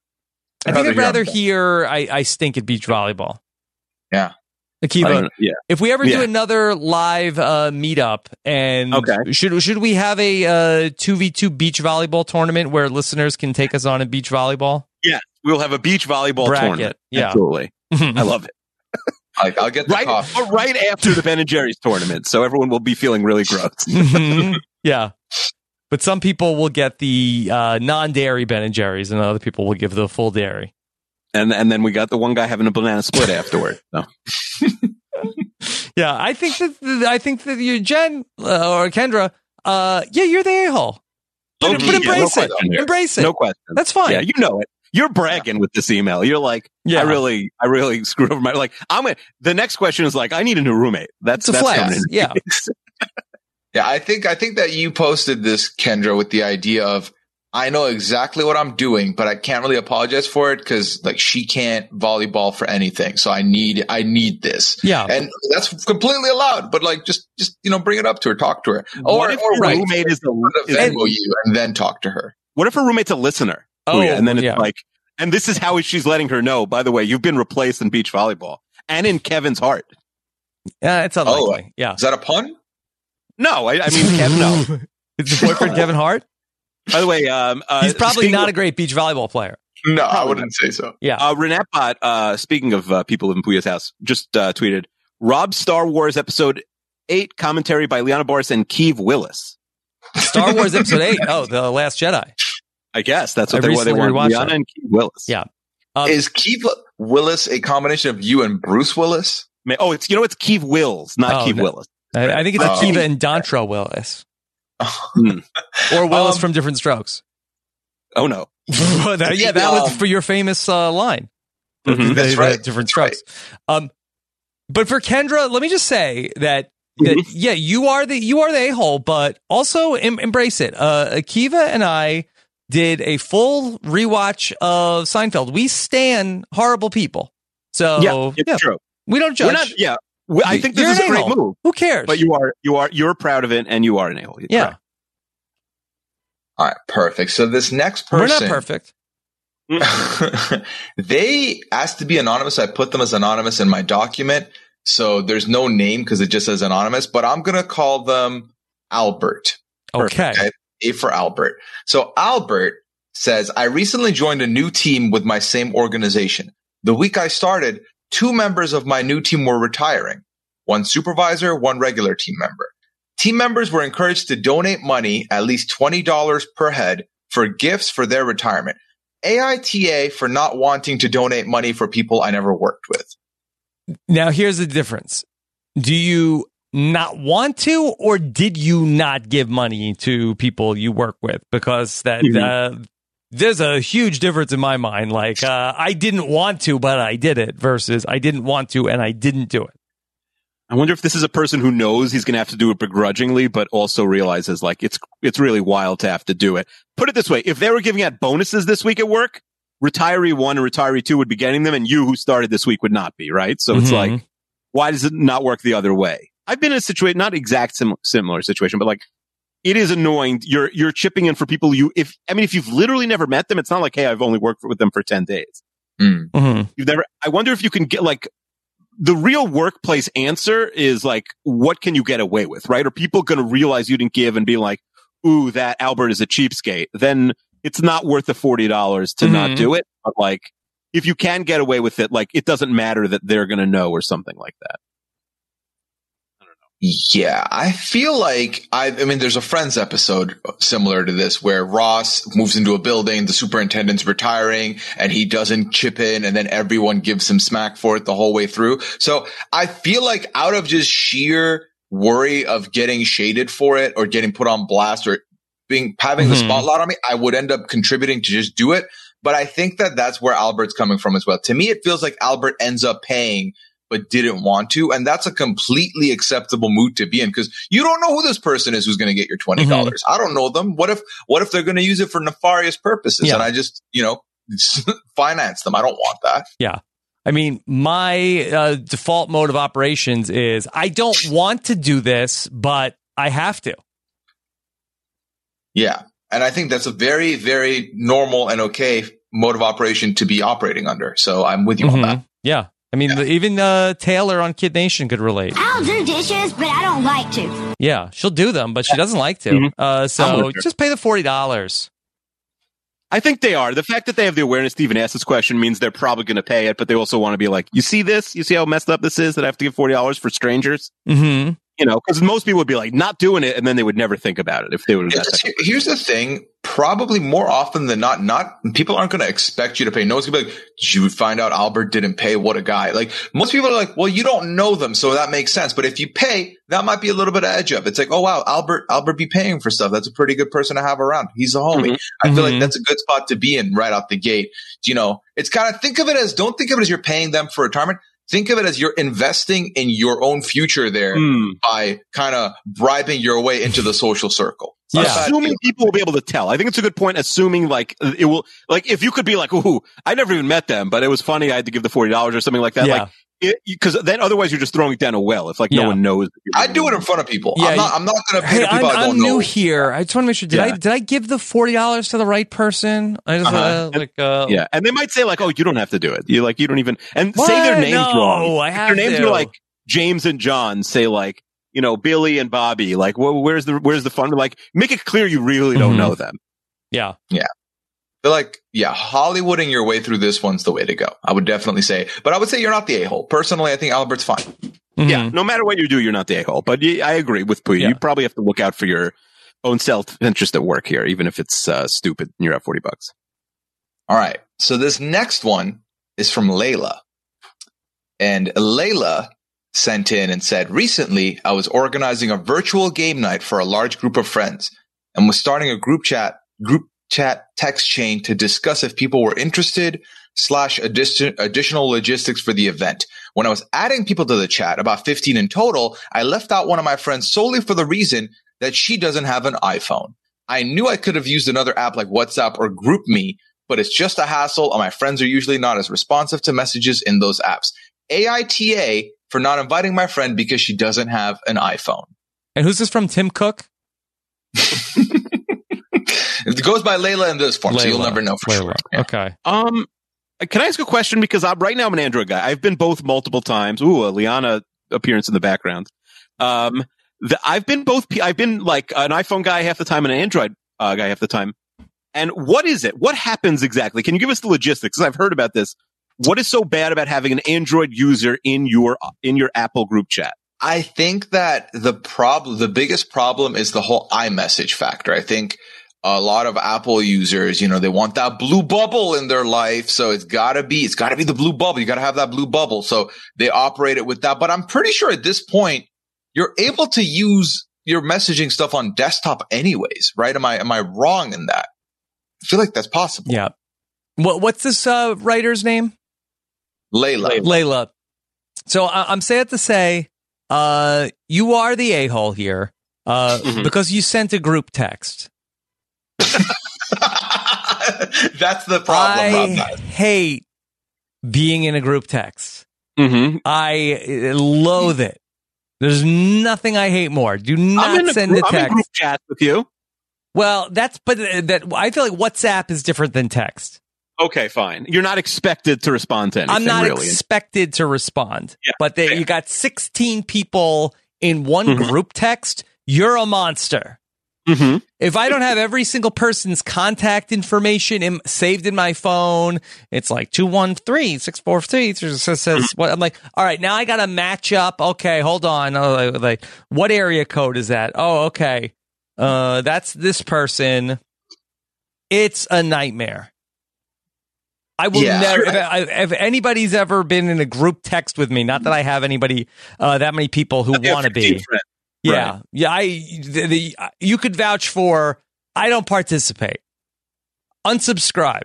I think I'd rather hear- hear I, I stink at beach volleyball. Yeah. I Akiva, don't know. Yeah. if we ever do Yeah. another live uh, meetup, and Okay. should should we have a two v two beach volleyball tournament where listeners can take us on a beach volleyball Yeah. We'll have a beach volleyball bracket? tournament. Yeah, Absolutely. I love it. Like, I'll get the Right, coffee. but right after the Ben and Jerry's tournament, so everyone will be feeling really gross. Mhm. Yeah. But some people will get the uh, non-dairy Ben and Jerry's, and other people will give the full dairy. And and then we got the one guy having a banana split afterward. So. Yeah, I think that I think that you, Jen uh, or Kendra, uh, yeah, you're the a-hole. But, Okay, but yeah, embrace no it. question here. Embrace it. No question. That's fine. Yeah, you know it. You're bragging with this email. You're like, Yeah. I really, I really screwed over my, like, I'm gonna, the next question is like, I need a new roommate. That's, It's a that's flex. coming in. Yeah. Yeah, I think I think that you posted this, Kendra, with the idea of I know exactly what I'm doing, but I can't really apologize for it because like she can't volleyball for anything. So I need I need this. Yeah. And that's completely allowed. But like just just you know, bring it up to her, talk to her. What Or if or your write roommate is her a, to is Venmo you and then talk to her. what if her roommate's a listener? Oh, Puya? And then it's yeah. like, and this is how she's letting her know, by the way, you've been replaced in beach volleyball and in Kevin's heart. Yeah, it's unlikely. yeah. Is that a pun? No, I, I mean, Kev, no. Is the boyfriend Kevin Hart? By the way, um, uh, He's probably speaking not of- a great beach volleyball player. No, I Probably wouldn't say so. Yeah. Uh, Renat Bot, uh, speaking of uh, people in Puya's house, just uh, tweeted, Rob Star Wars Episode eight commentary by Liana Boris and Keeve Willis. Star Wars Episode eight. Oh, The Last Jedi. I guess that's what I they, what they recently want. rewatched Liana that. and Keeve Willis. Yeah. Um, Is Keith Willis a combination of you and Bruce Willis? Ma- Oh, it's, you know, it's Keeve Wills, not Oh, Keeve no. Willis. I, I think it's Oh. Akiva and Dontra Willis. Hmm. Or Willis Um, from Different Strokes. Oh, no. That- yeah, that was Um, for your famous uh, line. Mhm. The- That's the right. Different That's Strokes. Um, but for Kendra, let me just say that that Mhm. yeah, you are the you are the a-hole, but also em- embrace it. Uh, Akiva and I did a full rewatch of Seinfeld. We stan horrible people, so Yeah, it's yeah, true. we don't judge. We're not, yeah. Well, I think this You're is an a great a-hole. move. Who cares? But you are you are you're proud of it, and you are an a-hole. You're yeah. correct. All right, perfect. So this next person, We're not perfect. they asked to be anonymous. I put them as anonymous in my document. So there's no name because it just says anonymous, but I'm going to call them Albert. Okay. okay. A for Albert. So Albert says, I recently joined a new team with my same organization. The week I started, two members of my new team were retiring. One supervisor, one regular team member. Team members were encouraged to donate money, at least twenty dollars per head, for gifts for their retirement. A I T A for not wanting to donate money for people I never worked with. Now, here's the difference. Do you not want to, or did you not give money to people you work with? Because that mm-hmm. uh, there's a huge difference in my mind. Like, uh, I didn't want to, but I did it, versus I didn't want to and I didn't do it. I wonder if this is a person who knows he's going to have to do it begrudgingly, but also realizes like it's it's really wild to have to do it. Put it this way. If they were giving out bonuses this week at work, retiree one and retiree two would be getting them, and you who started this week would not be, right? So mm-hmm. it's like, why does it not work the other way? I've been in a situation, not exact sim- similar situation, but like, it is annoying. You're you're chipping in for people you, if, I mean, if you've literally never met them, it's not like, hey, I've only worked with them for ten days. Mm-hmm. You've never, I wonder if you can get like, the real workplace answer is like, what can you get away with, right? Are people going to realize you didn't give and be like, ooh, that Albert is a cheapskate? Then it's not worth the forty dollars to mm-hmm. not do it. But like, if you can get away with it, like, it doesn't matter that they're going to know or something like that. Yeah, I feel like I, I mean, there's a Friends episode similar to this where Ross moves into a building, the superintendent's retiring, and he doesn't chip in, and then everyone gives him smack for it the whole way through. So I feel like out of just sheer worry of getting shaded for it or getting put on blast or being having mm-hmm. the spotlight on me, I would end up contributing to just do it. But I think that that's where Albert's coming from as well. To me, it feels like Albert ends up paying but didn't want to. And that's a completely acceptable mood to be in, because you don't know who this person is who's going to get your twenty dollars. Mm-hmm. I don't know them. What if, what if they're going to use it for nefarious purposes? Yeah. And I just, you know, finance them. I don't want that. Yeah. I mean, my uh, default mode of operations is I don't want to do this, but I have to. Yeah. And I think that's a very, very normal and okay mode of operation to be operating under. So I'm with you mm-hmm. on that. Yeah. I mean, yeah. even uh, Taylor on Kid Nation could relate. I'll do dishes, but I don't like to. Yeah, she'll do them, but she doesn't like to. Mm-hmm. Uh, so just pay the forty dollars. I think they are. The fact that they have the awareness to even ask this question means they're probably going to pay it, but they also want to be like, you see this? You see how messed up this is that I have to give forty dollars for strangers? Mm-hmm. You know, because most people would be like, not doing it, and then they would never think about it if they would. Yeah, here's the thing. Probably more often than not, not people aren't going to expect you to pay. No one's going to be like, did you find out Albert didn't pay? What a guy. Like, most people are like, well, you don't know them, so that makes sense. But if you pay, that might be a little bit of edge up. It's like, oh, wow, Albert, Albert be paying for stuff. That's a pretty good person to have around. He's a homie. Mm-hmm. I feel mm-hmm. like that's a good spot to be in right out the gate. You know, it's kind of, think of it as, don't think of it as you're paying them for retirement. Think of it as you're investing in your own future there mm. by kind of bribing your way into the social circle. Yeah. Assuming people will be able to tell. I think it's a good point. Assuming like it will, like if you could be like, ooh, I never even met them, but it was funny. I had to give the forty dollars or something like that. Yeah. Like, because then otherwise you're just throwing it down a well if like yeah. no one knows. I do it in front of people. Yeah, I'm not, I'm not going to pay hey, the people I'm, I don't I'm know. new here. I just want to make sure. Did yeah. I did I give the forty dollars to the right person? I just uh-huh. uh, like uh, yeah, and they might say like, oh, you don't have to do it. You like you don't even and what? say their names no, wrong. I have if their names to. are like James and John. Say like you know Billy and Bobby. Like well, where's the where's the fun? Like make it clear you really don't mm-hmm. know them. Yeah, yeah. They're like, yeah, Hollywooding your way through this one's the way to go. I would definitely say, but I would say you're not the a-hole. Personally, I think Albert's fine. Mm-hmm. Yeah, no matter what you do, you're not the a-hole. But you, I agree with Pooh. Yeah. You probably have to look out for your own self-interest at work here, even if it's uh, stupid and you're at forty bucks. All right. So this next one is from Layla. And Layla sent in and said, recently, I was organizing a virtual game night for a large group of friends and was starting a group chat, group chat text chain to discuss if people were interested slash addition, additional logistics for the event. When I was adding people to the chat, about fifteen in total, I left out one of my friends solely for the reason that she doesn't have an iPhone. I knew I could have used another app like WhatsApp or GroupMe, but it's just a hassle and my friends are usually not as responsive to messages in those apps. A I T A for not inviting my friend because she doesn't have an iPhone. And who's this from? Tim Cook? It goes by Layla in this form, Layla. so you'll never know for Layla. sure. Yeah. Okay. Um, can I ask a question? Because I'm, right now I'm an Android guy. I've been both multiple times. Ooh, a Liana appearance in the background. Um, the, I've been both. I've been like an iPhone guy half the time and an Android uh, guy half the time. And what is it? What happens exactly? Can you give us the logistics? Because I've heard about this. What is so bad about having an Android user in your in your Apple group chat? I think that the problem, the biggest problem is the whole iMessage factor. I think a lot of Apple users, you know, they want that blue bubble in their life. So it's gotta be, it's gotta be the blue bubble. You gotta have that blue bubble. So they operate it with that. But I'm pretty sure at this point, you're able to use your messaging stuff on desktop anyways, right? Am I, am I wrong in that? I feel like that's possible. Yeah. What, what's this uh, writer's name? Layla. Layla. So I, I'm sad to say, uh, you are the a-hole here, uh, Mm-hmm. because you sent a group text. That's the problem. I Rob. hate being in a group text. Mm-hmm. I uh, loathe it. There's nothing I hate more. Do not I'm in a, send group, a I'm in text. group chat with you. Well, that's but uh, that I feel like WhatsApp is different than text. Okay, fine. You're not expected to respond to anything. I'm not really. expected to respond. Yeah, but they, yeah. you got sixteen people in one Mhm. group text. You're a monster. Mm-hmm. If I don't have every single person's contact information in, saved in my phone, it's like two one three, six four three. Says what I'm like, all right, now I got to match up. Okay, hold on. Oh, like, what area code is that? Oh, okay. Uh, that's this person. It's a nightmare. I will Yeah. never, if, I- if anybody's ever been in a group text with me, not that I have anybody, uh, that many people who Yeah, want to fifteen be. friends. Yeah, Right. yeah. I the, the you could vouch for. I don't participate. Unsubscribe.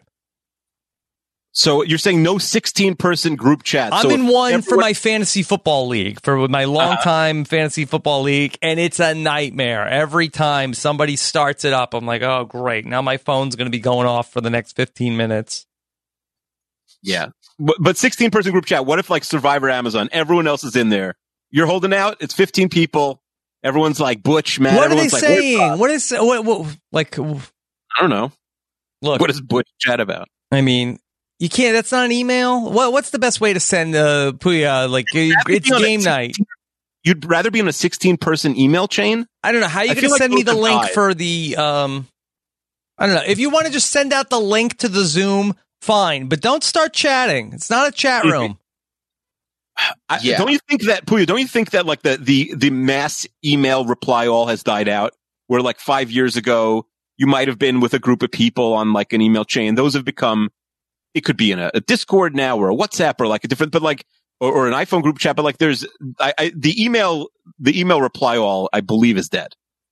So you're saying no sixteen person group chat. I'm so in one everyone- for my fantasy football league, for my longtime Uh-huh. fantasy football league, and it's a nightmare. Every time somebody starts it up, I'm like, oh, great. Now my phone's going to be going off for the next fifteen minutes. Yeah. But, but sixteen person group chat. What if like Survivor Amazon? Everyone else is in there. You're holding out. It's fifteen people. Everyone's like Butch, man. What are they Everyone's like, "Where's saying? Bob?" What is what, what like? I don't know. Look, What is Butch chat about? I mean, you can't. That's not an email. What What's the best way to send uh Puya? Like uh, rather it's be on a game night. You'd rather be on a sixteen person email chain? I don't know how you I going feel to like send me those the have link died. for the. um I don't know if you want to just send out the link to the Zoom. Fine, but don't start chatting. It's not a chat Mhm. room. I, Yeah. Don't you think that, Puya, don't you think that like the, the, the mass email reply all has died out? Where like five years ago, you might have been with a group of people on like an email chain. Those have become, it could be in a, a Discord now or a WhatsApp or like a different, but like, or, or an iPhone group chat. But like there's, I, I, the email, the email reply all, I believe is dead.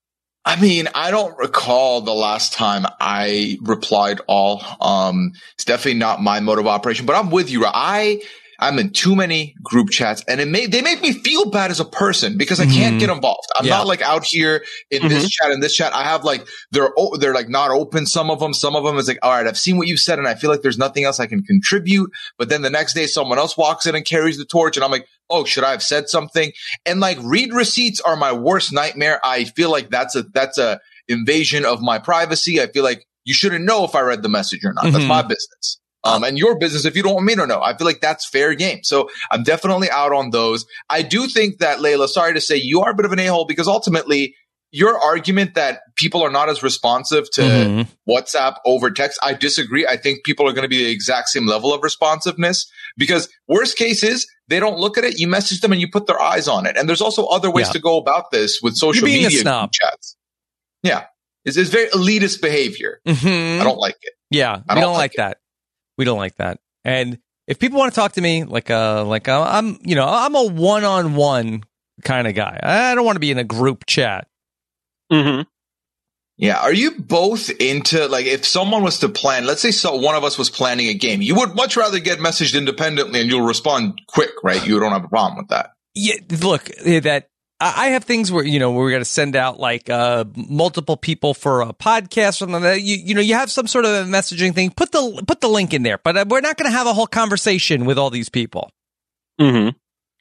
I mean, I don't recall the last time I replied all. Um, it's definitely not my mode of operation, but I'm with you. I, I'm in too many group chats and it may, they make me feel bad as a person because I can't Mhm. get involved. I'm Yeah. not like out here in this chat and this chat. I have like, they're, o- they're like not open. Some of them, some of them is like, all right, I've seen what you've said and I feel like there's nothing else I can contribute. But then the next day someone else walks in and carries the torch and I'm like, oh, should I have said something? And like read receipts are my worst nightmare. I feel like that's a, that's a invasion of my privacy. I feel like you shouldn't know if I read the message or not. That's Mhm. my business. Um, and your business if you don't want me to know. I feel like that's fair game. So I'm definitely out on those. I do think that, Layla, sorry to say, you are a bit of an a-hole because ultimately your argument that people are not as responsive to Mhm. WhatsApp over text, I disagree. I think people are going to be the exact same level of responsiveness because worst case is they don't look at it. You message them and you put their eyes on it. And there's also other ways Yeah. to go about this with social You're being a media snob. chats. Yeah. It's, it's very elitist behavior. Mhm. I don't like it. Yeah, I we don't don't like like it. that. We don't like that. And if people want to talk to me, like uh, like uh, I'm, you know, I'm a one-on-one kind of guy. I don't want to be in a group chat. Mm-hmm. Yeah. Are you both into, like, if someone was to plan, let's say so one of us was planning a game, you would much rather get messaged independently and you'll respond quick, right? You don't have a problem with that. Yeah, look, eh, that I I have things where, you know, where we got to send out like uh, multiple people for a podcast or something like that. You, you know, you have some sort of a messaging thing. Put the put the link in there, but uh, we're not going to have a whole conversation with all these people. Mm-hmm.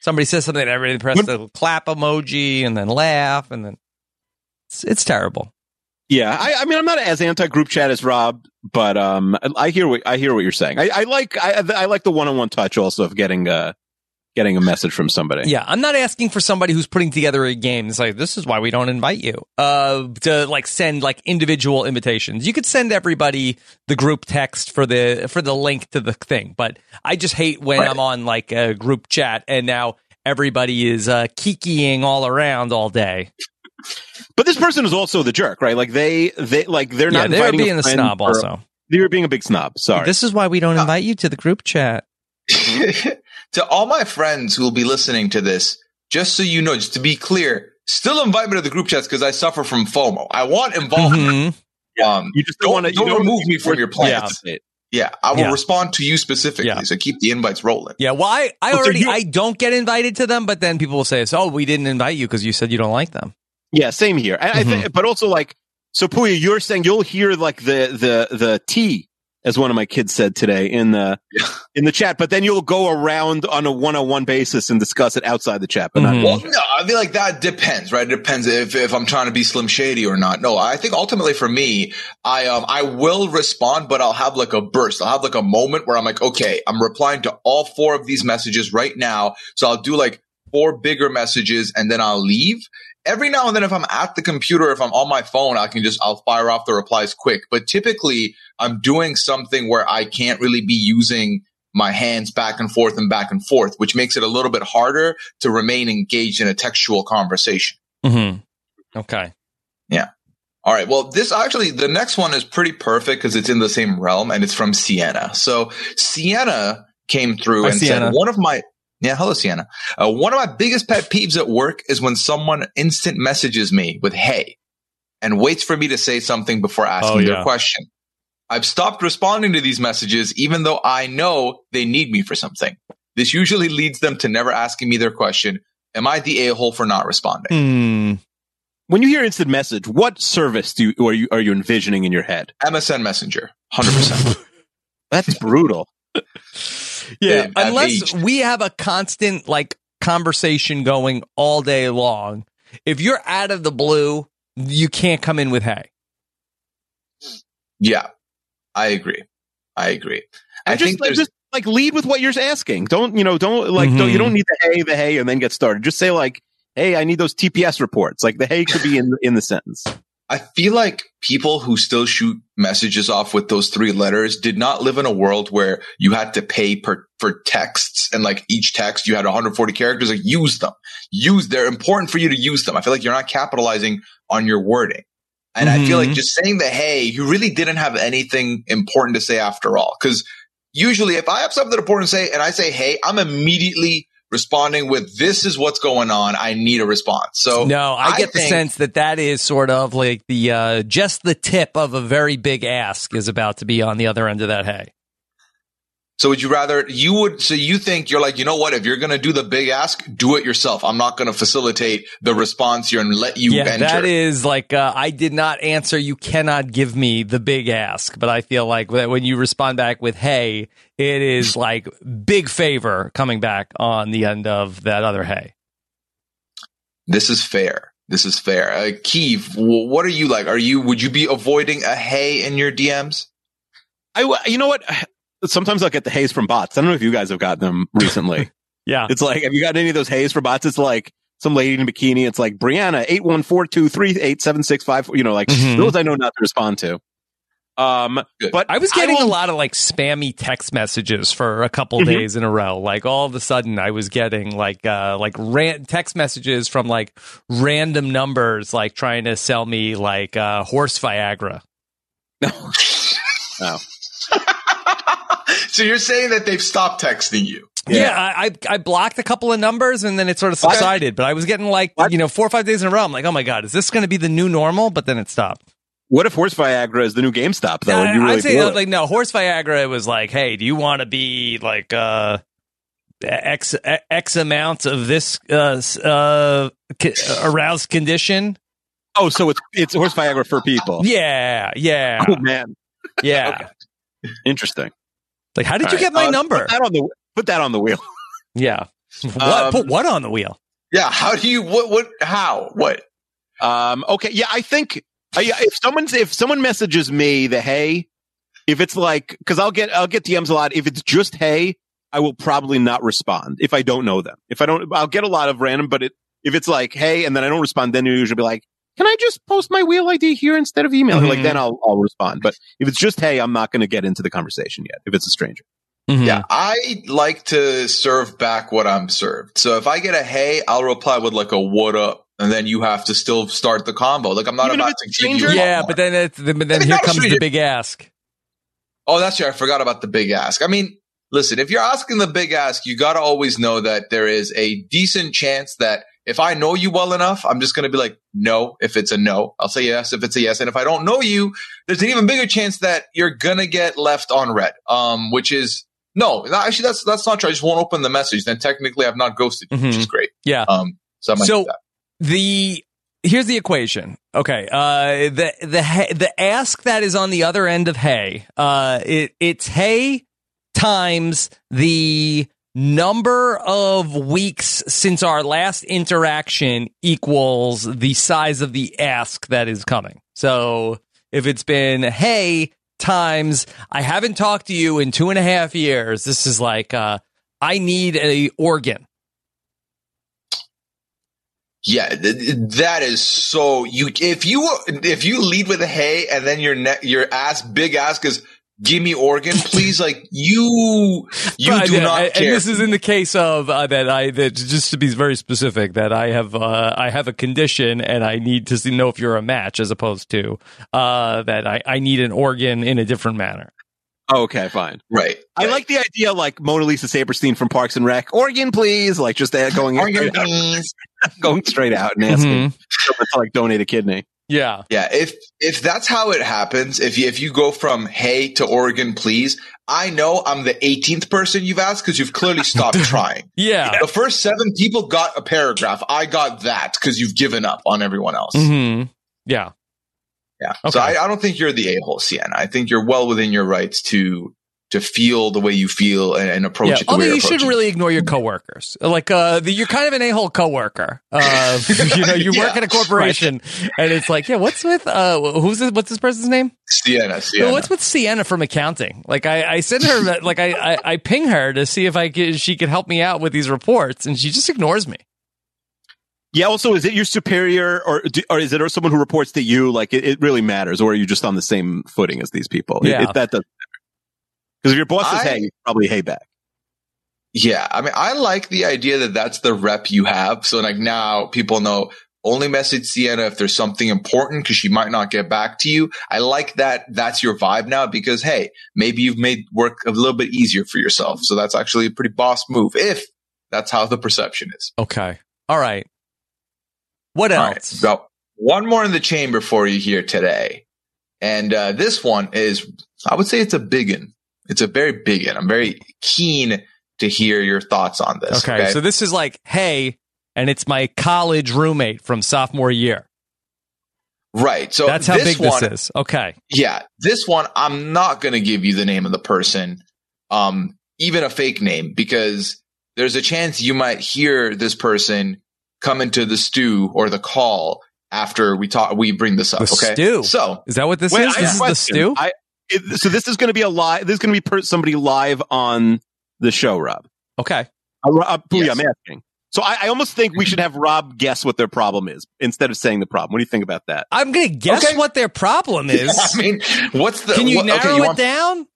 Somebody says something, everybody press the clap emoji and then laugh, and then it's, it's terrible. Yeah, I, I mean, I'm not as anti-group chat as Rob, but um, I, I hear what I hear what you're saying. I, I like I, I like the one-on-one touch also of getting uh getting a message from somebody. Yeah, I'm not asking for somebody who's putting together a game. It's like, this is why we don't invite you. Uh, to like send like individual invitations. You could send everybody the group text for the for the link to the thing, but I just hate when right. I'm on like a group chat and now everybody is uh, kikiing all around all day. But this person is also the jerk, right? Like they, they, like they're yeah, not. They're inviting being a the snob, or, also. They're being a big snob. Sorry. This is why we don't invite you to the group chat. To all my friends who will be listening to this, just so you know, just to be clear, still invite me to the group chats because I suffer from FOMO. I want involvement. Mm-hmm. Um, you just don't, want to. Don't, don't remove me from your plans. Yeah. Yeah, I will yeah. respond to you specifically, yeah. so keep the invites rolling. Yeah, well, I, I oh, already, so I don't get invited to them, but then people will say, oh, we didn't invite you because you said you don't like them. Yeah, same here. And Mm-hmm. I think, but also like, so Puya, you're saying you'll hear like the, the, the T, as one of my kids said today in the, yeah. in the chat, but then you'll go around on a one-on-one basis and discuss it outside the chat. But mm-hmm. not well, no, I feel like that depends, right? It depends if, if I'm trying to be Slim Shady or not. No, I think ultimately for me, I, um, I will respond, but I'll have like a burst. I'll have like a moment where I'm like, okay, I'm replying to all four of these messages right now. So I'll do like four bigger messages and then I'll leave. Every now and then, if I'm at the computer, if I'm on my phone, I can just, I'll fire off the replies quick. But typically, I'm doing something where I can't really be using my hands back and forth and back and forth, which makes it a little bit harder to remain engaged in a textual conversation. Mm-hmm. Okay. Yeah. All right. Well, this actually, the next one is pretty perfect because it's in the same realm and it's from Sienna. So Sienna came through Hi, and Sienna. said, one of my, Yeah, hello, Sienna. Uh, one of my biggest pet peeves at work is when someone instant messages me with "Hey" and waits for me to say something before asking Oh, yeah. their question. I've stopped responding to these messages even though I know they need me for something. This usually leads them to never asking me their question. Am I the a-hole for not responding? Mm. When you hear instant message, what service do you, are you are you envisioning in your head? M S N Messenger, one hundred percent. That's brutal. Yeah, At unless age. we have a constant like conversation going all day long. If you're out of the blue, you can't come in with "Hey." Yeah, I agree. I agree. I And just, think like, there's just like lead with what you're asking. Don't you know? Don't like don't, you don't need the hey, the hey, and then get started. Just say like, hey, I need those T P S reports. Like the hey could be in in the sentence. I feel like people who still shoot messages off with those three letters did not live in a world where you had to pay per, for texts and like each text you had one hundred forty characters. Like use them, use. They're important for you to use them. I feel like you're not capitalizing on your wording, and Mm-hmm. I feel like just saying the hey, you really didn't have anything important to say after all. Because usually, if I have something important to say and I say hey, I'm immediately responding with "this is what's going on. I need a response." So No, I, I get the think- sense that that is sort of like the uh, just the tip of a very big ask is about to be on the other end of that "Hey." So would you rather you would so you think you're like, you know what, if you're gonna do the big ask, do it yourself. I'm not gonna facilitate the response here and let you Yeah, enter. that is like uh, I did not answer. You cannot give me the big ask, but I feel like that when you respond back with "Hey," it is like big favor coming back on the end of that other "Hey." This is fair. This is fair. Uh, Keith, w- what are you like? Are you would you be avoiding a hey in your D Ms? I w- you know what? Sometimes I'll get the haze from bots. I don't know if you guys have gotten them recently. Yeah, It's like, have you gotten any of those haze from bots? It's like some lady in a bikini. It's like Brianna eight one four two three eight seven six five. You know, like Mhm. those I know not to respond to. Um, Good. but I was getting will- a lot of like spammy text messages for a couple Mhm. days in a row. Like all of a sudden, I was getting like uh like ran- text messages from like random numbers, like trying to sell me like uh horse Viagra. No. No. So you're saying that they've stopped texting you? Yeah, Yeah. I, I I blocked a couple of numbers and then it sort of subsided. But I was getting like What? you know four or five days in a row. I'm like, oh my god, is this going to be the new normal? But then it stopped. What if horse Viagra is the new GameStop though? and you I, really I'd say blew uh, it? like no horse Viagra. It was like, hey, do you want to be like uh x x amount of this uh uh c- aroused condition? Oh, so it's it's horse Viagra for people. Yeah, yeah, Oh man, yeah. interesting. Like, how did All you right. get my Uh, number? Put that on the put that on the wheel. Yeah. What? Um, Put what on the wheel? Yeah. How do you, what, what, how, what? Um, okay. Yeah, I think uh, yeah, if someone's, if someone messages me the hey, if it's like, cause I'll get, I'll get D Ms a lot. If it's just hey, I will probably not respond if I don't know them. If I don't, I'll get a lot of random, but it, if it's like hey, and then I don't respond, then you usually be like, can I just post my wheel I D here instead of emailing? Mm-hmm. Like then I'll, I'll respond. But if it's just hey, I'm not going to get into the conversation yet. If it's a stranger. Mm-hmm. Yeah. I like to serve back what I'm served. So if I get a hey, I'll reply with like a what up. And then you have to still start the combo. Like I'm not Even if about to it's give you. stranger? Yeah, but then it's, but then It's here not a comes the stranger. big ask. Oh, that's right. I forgot about the big ask. I mean, listen, if you're asking the big ask, you got to always know that there is a decent chance that if I know you well enough, I'm just going to be like, no, if it's a no. I'll say yes if it's a yes. And if I don't know you, there's an even bigger chance that you're going to get left on red, um, which is no, actually, that's that's not true. I just won't open the message. Then technically I've not ghosted you, Mm-hmm. which is great. Yeah. Um, so I might So do that. the here's the equation. Okay. Uh, the the he- the ask that is on the other end of hey. Uh, it it's hey times the number of weeks since our last interaction equals the size of the ask that is coming. So if it's been hey times I haven't talked to you in two and a half years, this is like uh, I need a organ. Yeah, th- that is so you. If you if you lead with a hey, and then your ne- your ass big ask is give me organ, please. Like you, you Right, do yeah, not and, care. and this is in the case of uh, that I that just to be very specific that I have uh, I have a condition and I need to see, know if you're a match as opposed to uh, that I, I need an organ in a different manner. Okay, fine. Right. I like the idea, like Mona Lisa Saperstein from Parks and Rec. Organ, please. Like just uh, going, Organ, please. going straight out and asking Mhm. someone to like donate a kidney. Yeah. Yeah, if if that's how it happens, if you if you go from hey to organ, please, I know I'm the eighteenth person you've asked because you've clearly stopped trying. Yeah. The first seven people got a paragraph. I got that because you've given up on everyone else. Mm-hmm. Yeah. Yeah. So I, I don't think you're the a-hole, Sienna. I think you're well within your rights to to feel the way you feel and, and approach Yeah. it the Although way you're you shouldn't approaching it. really ignore your coworkers. Like, uh, the, you're kind of an a-hole coworker. Uh, you know, you Yeah, work at a corporation, and it's like, yeah, what's with uh, who's this, what's this person's name? Sienna, Sienna. Well, what's with Sienna from accounting? Like, I, I send her, like, I, I, I ping her to see if I could, she could help me out with these reports, and she just ignores me. Yeah. Also, is it your superior, or do, or is it someone who reports to you? Like, it, it really matters, or are you just on the same footing as these people? It- Yeah. it, that doesn't matter. Because if your boss says I- hey, you probably hey back. Yeah, I mean, I like the idea that that's the rep you have. So like now people know only message Sienna if there's something important because she might not get back to you. I like that that's your vibe now because, hey, maybe you've made work a little bit easier for yourself. So that's actually a pretty boss move if that's how the perception is. Okay. All right. What All right, else? so one more in the chamber for you here today. And uh, this one is, I would say it's a big one. It's a very big one. I'm very keen to hear your thoughts on this. Okay, Okay. so this is like, hey, and it's my college roommate from sophomore year. Right. So That's how this big one, this is. Okay. Yeah. This one, I'm not going to give you the name of the person, um, even a fake name, because there's a chance you might hear this person come into the stew or the call after we talk, we bring this up. The okay. stew. So Is that what this Wait, is? I This have is a the question. stew? I, it, so this is going to be a live. This is going to be per, somebody live on the show, Rob. Okay. Uh, Rob, Pooya, Yes. I'm asking. So I, I almost think we should have Rob guess what their problem is instead of saying the problem. What do you think about that? I'm going to guess Okay. what their problem is. I mean, what's the, Can you what, narrow okay, you it want- down?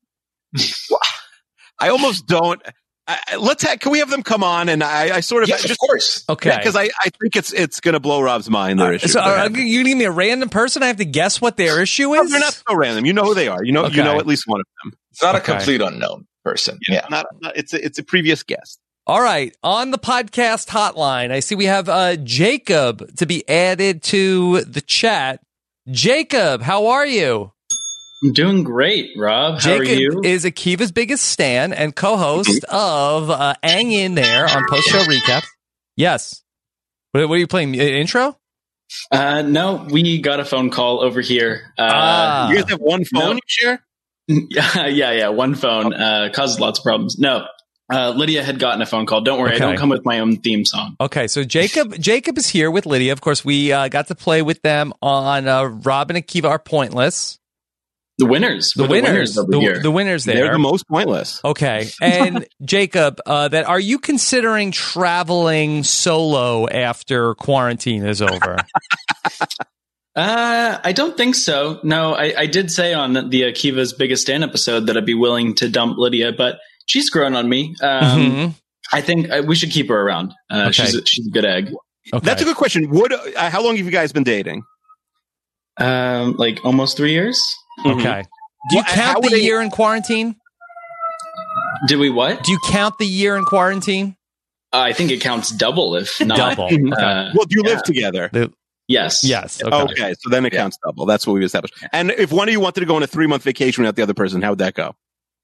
I almost don't. I, I- let's have, can we have them come on? And I, I sort of Yes, just, of course. Okay. because I, I think it's it's going to blow Rob's mind. Their issue. So They're are having. you give me a random person? I have to guess what their issue No, is? they're not so random. You know who they are. You know Okay. you know at least one of them. It's not Okay. a complete unknown person. Yeah. Not, not it's a, it's a previous guest. All right. On the podcast hotline, I see we have uh, Jacob to be added to the chat. Jacob, how are you? I'm doing great, Rob. How Jacob are you? is Akiva's biggest stan and co-host of uh, Ang In There on post-show recaps. Yes. What, what are you playing? Uh, intro? Uh, no, we got a phone call over here. Uh, Ah. You guys have one phone no. you share? yeah, yeah, yeah. One phone uh, causes lots of problems. No, Uh, Lydia had gotten a phone call. Don't worry, Okay. I don't come with my own theme song. Okay, so Jacob Jacob is here with Lydia. Of course, we uh, got to play with them on uh, Rob and Akiva Are Pointless. The winners. The We're winners. over The, here. the winners there. They're the most pointless. Okay. And Jacob, uh, that are you considering traveling solo after quarantine is over? Uh, I don't think so. No, I, I did say on the Akiva's Biggest Stand episode that I'd be willing to dump Lydia, but she's grown on me. Um, Mhm. I think uh, we should keep her around. Uh, Okay. She's a, she's a good egg. Okay. That's a good question. Would uh, how long have you guys been dating? Um, like almost three years. Okay. Do you Well, how count would the they- year in quarantine? Do we what? Do you count the year in quarantine? Uh, I think it counts double if not. Double. Uh, Well, do you yeah. live together? The- Yes. yes. Okay. Okay. so then it counts double. That's what we established. And if one of you wanted to go on a three month vacation without the other person, how would that go?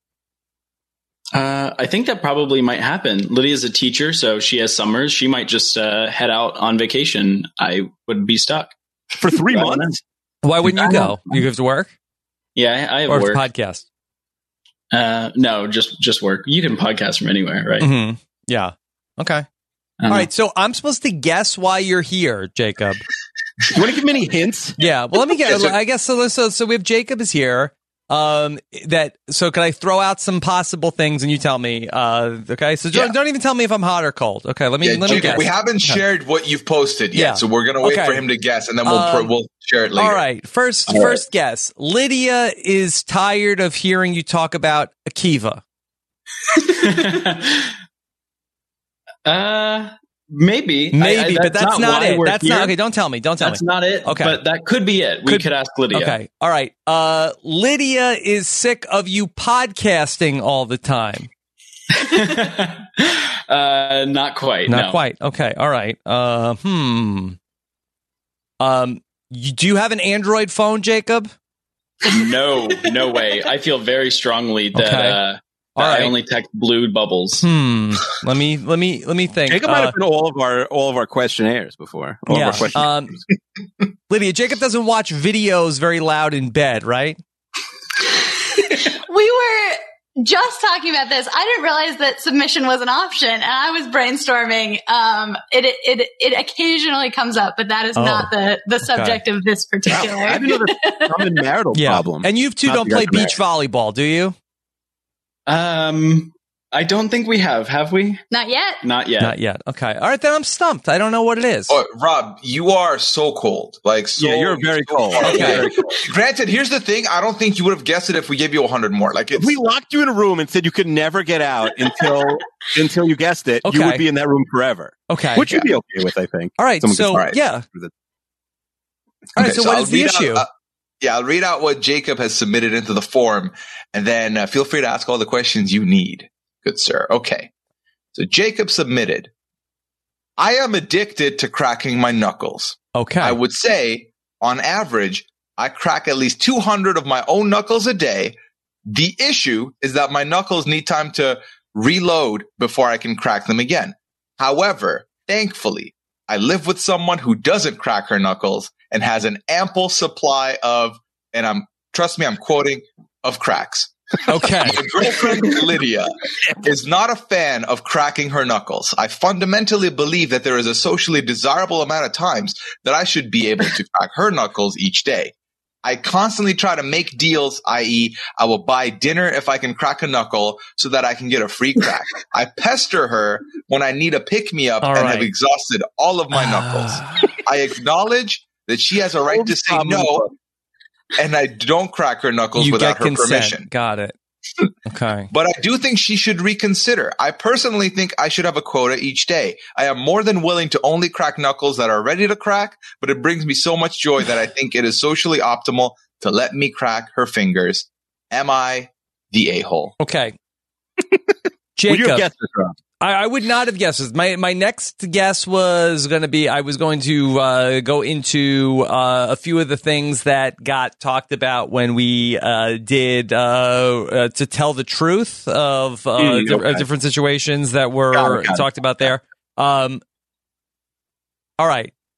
Uh, I think that probably might happen. Lydia's a teacher, so she has summers. She might just uh, head out on vacation. I would be stuck For three I don't months? Why wouldn't you go? You have to work Yeah, I I have or work. podcast? Uh, no, just just work. You can podcast from anywhere, right? hmm Yeah. Okay. I All don't know. right. So I'm supposed to guess why you're here, Jacob. You want to give me any hints? Yeah. Well, let me Yeah, get. so- I guess so. So, so we have Jacob is here. Um. That. So, can I throw out some possible things and you tell me? Uh. Okay. So don't, Yeah. don't even tell me if I'm hot or cold. Okay. Let me. Yeah, let me Jacob, guess. we haven't Okay. shared what you've posted yet, Yeah. so we're gonna wait Okay. for him to guess, and then we'll Um, we'll share it later. All right. First. All right. first guess. Lydia is tired of hearing you talk about Akiva. uh, maybe, Maybe, I- I- but that's not why it. we're That's here. not okay. Don't tell me. Don't tell That's me. not it. Okay. but that could be it. We Could- could ask Lydia. Okay. All right. Uh, Lydia is sick of you podcasting all the time. uh, not quite. Not no. quite. Okay. All right. Uh, hmm. Um, you, do you have an Android phone, Jacob? No, no way. I feel very strongly that, Okay. uh, All that right. I only text blue bubbles. Hmm. let me let me let me think. Jacob might Uh, have been all of our all of our questionnaires before. All yeah. of our questionnaires. Um, Lydia, Jacob doesn't watch videos very loud in bed, right? We were just talking about this. I didn't realize that submission was an option, and I was brainstorming. Um, it it it occasionally comes up, but that is Oh, not the the subject of this particular. I didn't know the common marital Yeah. problem. And you two Not don't the play guys beach volleyball, do you? Um, I don't think we have. Have we? Not yet. Not yet. Not yet. Okay. All right. Then I'm stumped. I don't know what it is. Oh, Rob, you are so cold. Like, so, Yeah, you're very so cold. far Okay. away. Granted, here's the thing. I don't think you would have guessed it if we gave you a hundred more. Like, If it's, we locked you in a room and said you could never get out until until you guessed it, Okay. you would be in that room forever. Okay. Which you'd be okay with, I think. All right. Someone So could- all right. yeah. All right. Okay, So, what I'll is the read out, issue? uh, yeah, I'll read out what Jacob has submitted into the form, and then uh, feel free to ask all the questions you need, good sir. Okay. So Jacob submitted, I am addicted to cracking my knuckles. okay. I would say, on average, I crack at least two hundred of my own knuckles a day. The issue is that my knuckles need time to reload before I can crack them again. However, thankfully, I live with someone who doesn't crack her knuckles and has an ample supply of, and I'm, trust me, I'm quoting, of cracks. Okay. My girlfriend, Lydia, is not a fan of cracking her knuckles. I fundamentally believe that there is a socially desirable amount of times that I should be able to crack her knuckles each day. I constantly try to make deals, that is, I will buy dinner if I can crack a knuckle so that I can get a free crack. I pester her when I need a pick-me-up All and right. have exhausted all of my knuckles. I acknowledge that she has a right to say no, and I don't crack her knuckles You without get her consent. permission. Got it. Okay. But I do think she should reconsider. I personally think I should have a quota each day. I am more than willing to only crack knuckles that are ready to crack, but it brings me so much joy that I think it is socially optimal to let me crack her fingers. Am I the a-hole? Okay. Would you Jacob, have guessed this, Rob? I, I would not have guessed this. My my next guess was going to be I was going to uh, go into uh, a few of the things that got talked about when we uh, did uh, uh, to tell the truth of uh, Mm, di- okay. uh, different situations that were Got it, got it. talked about there. Um, all right.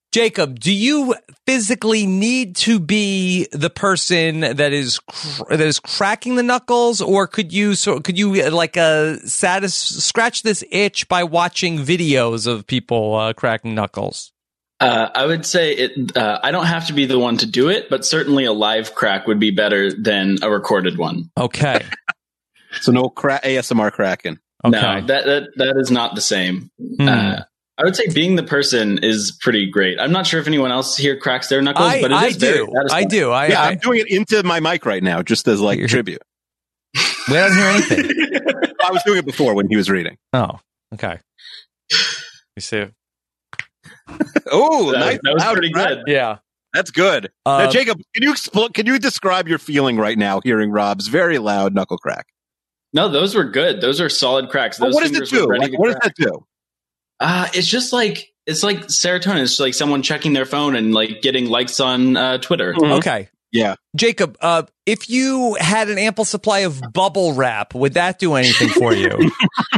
Jacob, do you physically need to be the person that is cr- that is cracking the knuckles, or could you so could you uh, like uh satis- scratch this itch by watching videos of people uh, cracking knuckles? Uh, I would say it. Uh, I don't have to be the one to do it, but certainly a live crack would be better than a recorded one. Okay. So no cra- A S M R cracking. Okay. No, that that that is not the same. Hmm. Uh, I would say being the person is pretty great. I'm not sure if anyone else here cracks their knuckles, I, but it I is very do. satisfying. I do. I, yeah, I, I'm doing it into my mic right now, just as like tribute. We don't hear anything. I was doing it before when he was reading. Oh, okay. You see. Oh, That, nice. that was loud pretty crack. good. Yeah. That's good. Uh, now, Jacob, can you expl- can you describe your feeling right now hearing Rob's very loud knuckle crack? No, those were good. Those are solid cracks. But Those what does it fingers were do? ready Like, to what does crack. that do? Uh, it's just like it's like serotonin. It's like someone checking their phone and like getting likes on uh, Twitter. Mm-hmm. Okay. Yeah. Jacob, uh, if you had an ample supply of bubble wrap, would that do anything for you?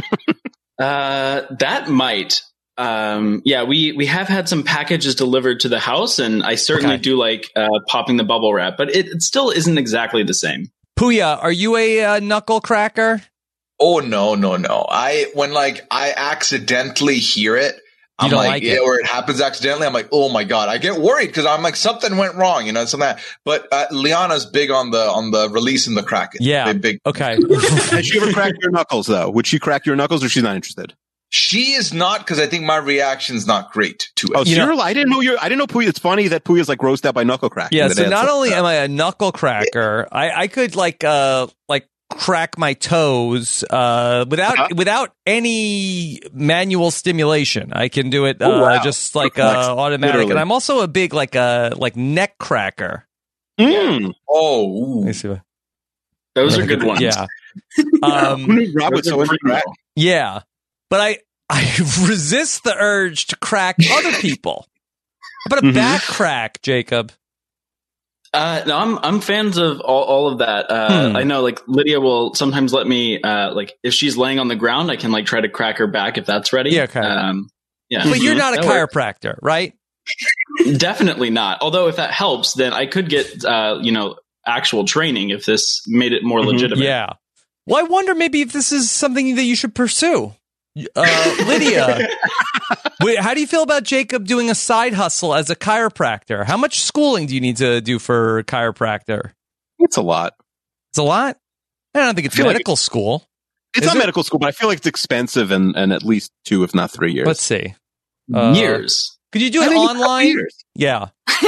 Uh, that might. Um, yeah, we, we have had some packages delivered to the house, and I certainly Okay. do like uh, popping the bubble wrap, but it, it still isn't exactly the same. Puya, are you a uh, knuckle cracker? Oh no, no, no! I when like I accidentally hear it, I'm don't like, like yeah, it. or it happens accidentally. I'm like, oh my god! I get worried because I'm like something went wrong, you know, something. Like that. But uh, Liana's big on the on the release and the crack. Yeah. Big, big. Okay. Has she ever cracked your knuckles though? Would she crack your knuckles, or she's not interested? She is not because I think my reaction's not great to it. Oh, so You know- you're, I didn't know you. I didn't know Puya. It's funny that Puya's like grossed out by knuckle cracking. Yeah, That so adds not up. only am I a knuckle cracker, I, I could like uh like crack my toes uh without Uh-huh. without any manual stimulation. I can do it uh, Oh, wow. just like Flex, uh, automatic. literally. And I'm also a big like uh like neck cracker. Mm. Oh, ooh. Let me see what- Those are good ones. Yeah. Who Um knew Rob was those are so into pretty crack? cool. yeah. But I I resist the urge to crack other people. How about a Mhm. back crack, Jacob? Uh, no, I'm I'm fans of all, all of that. Uh, Hmm. I know, like Lydia will sometimes let me, uh, like if she's laying on the ground, I can like try to crack her back if that's ready. Yeah, okay. Um, yeah, But you're not a That works. chiropractor, right? Definitely not. Although if that helps, then I could get, uh, you know, actual training if this made it more legitimate. Yeah. Well, I wonder maybe if this is something that you should pursue. Uh, Lydia, wait, how do you feel about Jacob doing a side hustle as a chiropractor? How much schooling do you need to do for chiropractor? It's a lot. It's a lot. I don't think it's feel like medical school. It's Is not it? medical school, but I feel like it's expensive and, and at least two, if not three years. Let's see. Uh, Years. Could you do I it think it's a couple online? years. Yeah.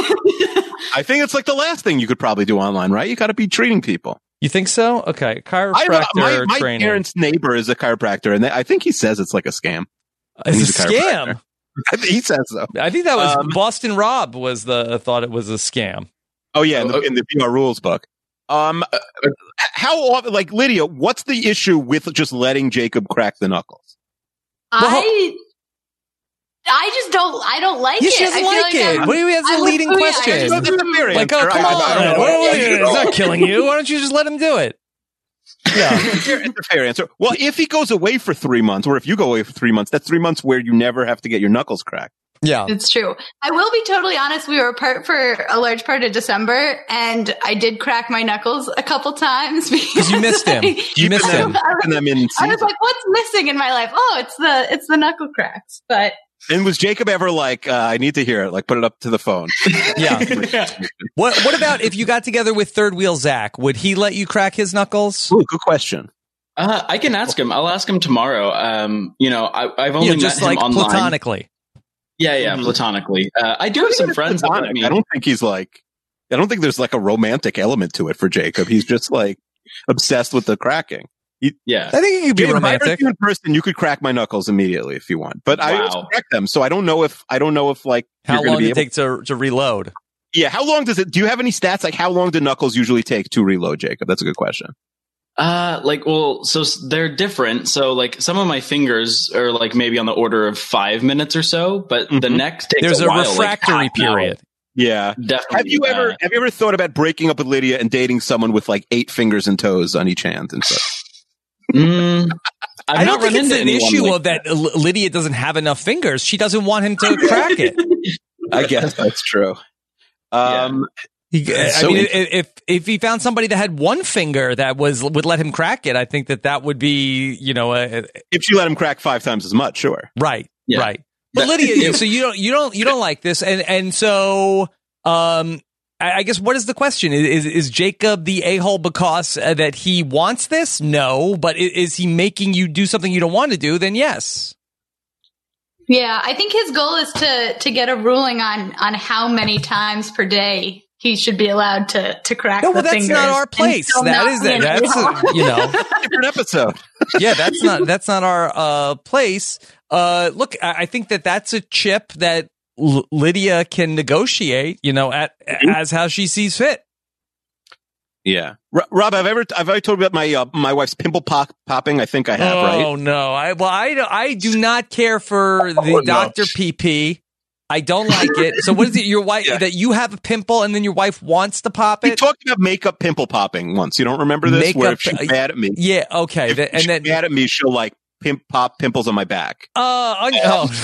I think it's like the last thing you could probably do online, right? You got to be treating people. You think so? Okay. I Chiropractor have a- my my training. parents' neighbor is a chiropractor, and they, I think he says it's like a scam. It's he's a a scam. I think he says so. I think that was Um, Boston Rob was the thought it was a scam. Oh yeah, in the, in the B R rules book. Um, uh, how often, like Lydia, what's the issue with just letting Jacob crack the knuckles? I I just don't. I don't like Yeah, it. she doesn't I feel like it. I'm- What do you have I'm a with leading Puya. I question? just- That's a fair Like, oh, answer. come I- on. I don't know. What- what- Yeah, it's not killing you. Why don't you just let him do it? Yeah. It's a fair answer. Well, if he goes away for three months, or if you go away for three months, that's three months where you never have to get your knuckles cracked. Yeah. It's true. I will be totally honest. We were apart for a large part of December, and I did crack my knuckles a couple times because you missed him. You Keeping missed them, him. keeping them in I was season. like, "What's missing in my life? Oh, it's the it's the knuckle cracks." But And was Jacob ever like, uh, I need to hear it, like put it up to the phone? Yeah. What What about if you got together with Third Wheel Zach? Would he let you crack his knuckles? Ooh, good question. Uh, I can ask him. I'll ask him tomorrow. Um, you know, I, I've only Yeah, met just him like online. platonically. Yeah, yeah, platonically. Uh, I do have some friends that let Platonic. me. I don't think he's like, I don't think there's like a romantic element to it for Jacob. He's just like obsessed with the cracking. He, Yeah. I think he could be Jacob, if I ever romantic. see you in person, you could crack my knuckles immediately if you want. But I Wow. also crack them, so I don't know if I don't know if like How you're gonna long be did it able- take to to reload? Yeah, how long does it? Do you have any stats? Like how long do knuckles usually take to reload, Jacob? That's a good question. Uh, like, well, so s- they're different. So, like, some of my fingers are like maybe on the order of five minutes or so, but the Mhm. neck takes There's a, a while, like refractory half an hour. period. Yeah. Definitely. Have you ever uh, have you ever thought about breaking up with Lydia and dating someone with like eight fingers and toes on each hand and stuff? mm, I've I not don't think run it's into an anyone issue like of that L- Lydia doesn't have enough fingers. She doesn't want him to crack it. I guess that's true. Um, He, I so mean, if if he found somebody that had one finger that was would let him crack it, I think that that would be, you know, a, if you let him crack five times as much, sure. Right, Yeah. right. But Lydia, so you don't you don't you don't like this, and and so um, I, I guess what is the question? Is is Jacob the a-hole because uh, that he wants this? No, but is, is he making you do something you don't want to do? Then yes. Yeah, I think his goal is to to get a ruling on on how many times per day he should be allowed to to crack No, the well, that's fingers. not our and place. still That not is be it. an That's a-hole. a, you know. Different episode. Yeah, that's not that's not our uh, place. Uh, look, I, I think that that's a chip that L- Lydia can negotiate. You know, at as how she sees fit. Yeah, R- Rob, I've ever I've already told you about my uh, my wife's pimple pop- popping. I think I have, oh right? no, I well, I do- I do not care for the Oh, no. Doctor P P. I don't like it. So what is it? Your wife Yeah. that you have a pimple and then your wife wants to pop We it? talked about makeup pimple popping once. You don't remember this? Where Makeup- if she's mad at me, Yeah, okay, if that- and she's then mad at me, she'll like pimp pop pimples on my back. uh, on,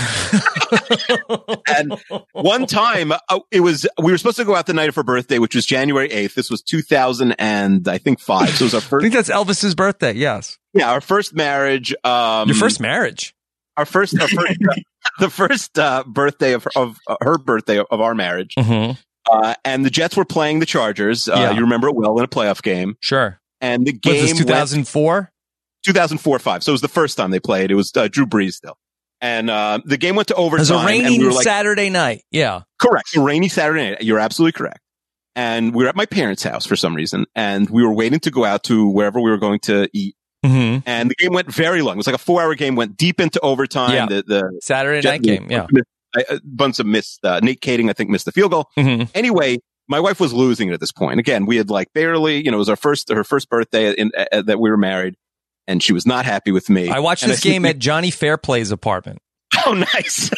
oh. And one time, uh, it was we were supposed to go out the night of her birthday, which was January eighth. This was two thousand and I think five. So it was our I first. think that's Elvis's birthday. Yes, Yeah, our first marriage. Um, your first marriage. Our first, our first the first uh, birthday of, of uh, her birthday of our marriage. Mm-hmm. Uh, and the Jets were playing the Chargers. Uh, Yeah. You remember it well in a playoff game. Sure. And the Was game this two thousand four? two thousand four five. So it was the first time they played. It was uh, Drew Brees still. And uh, the game went to overtime. It was a and rainy we were like, Saturday night. Yeah. correct. A rainy Saturday night. You're absolutely correct. And we were at my parents' house for some reason. And we were waiting to go out to wherever we were going to eat. Mm-hmm. And the game went very long. It was like a four hour game, went deep into overtime. Yeah. The, the Saturday Jet- night game. Yeah. A bunch of missed, uh, Nate Kading, I think, missed the field goal. Mm-hmm. Anyway, my wife was losing it at this point. Again, we had like barely, you know, it was our first, her first birthday in, uh, that we were married, and she was not happy with me. I watched And this I game said, at Johnny Fairplay's apartment. Oh, nice.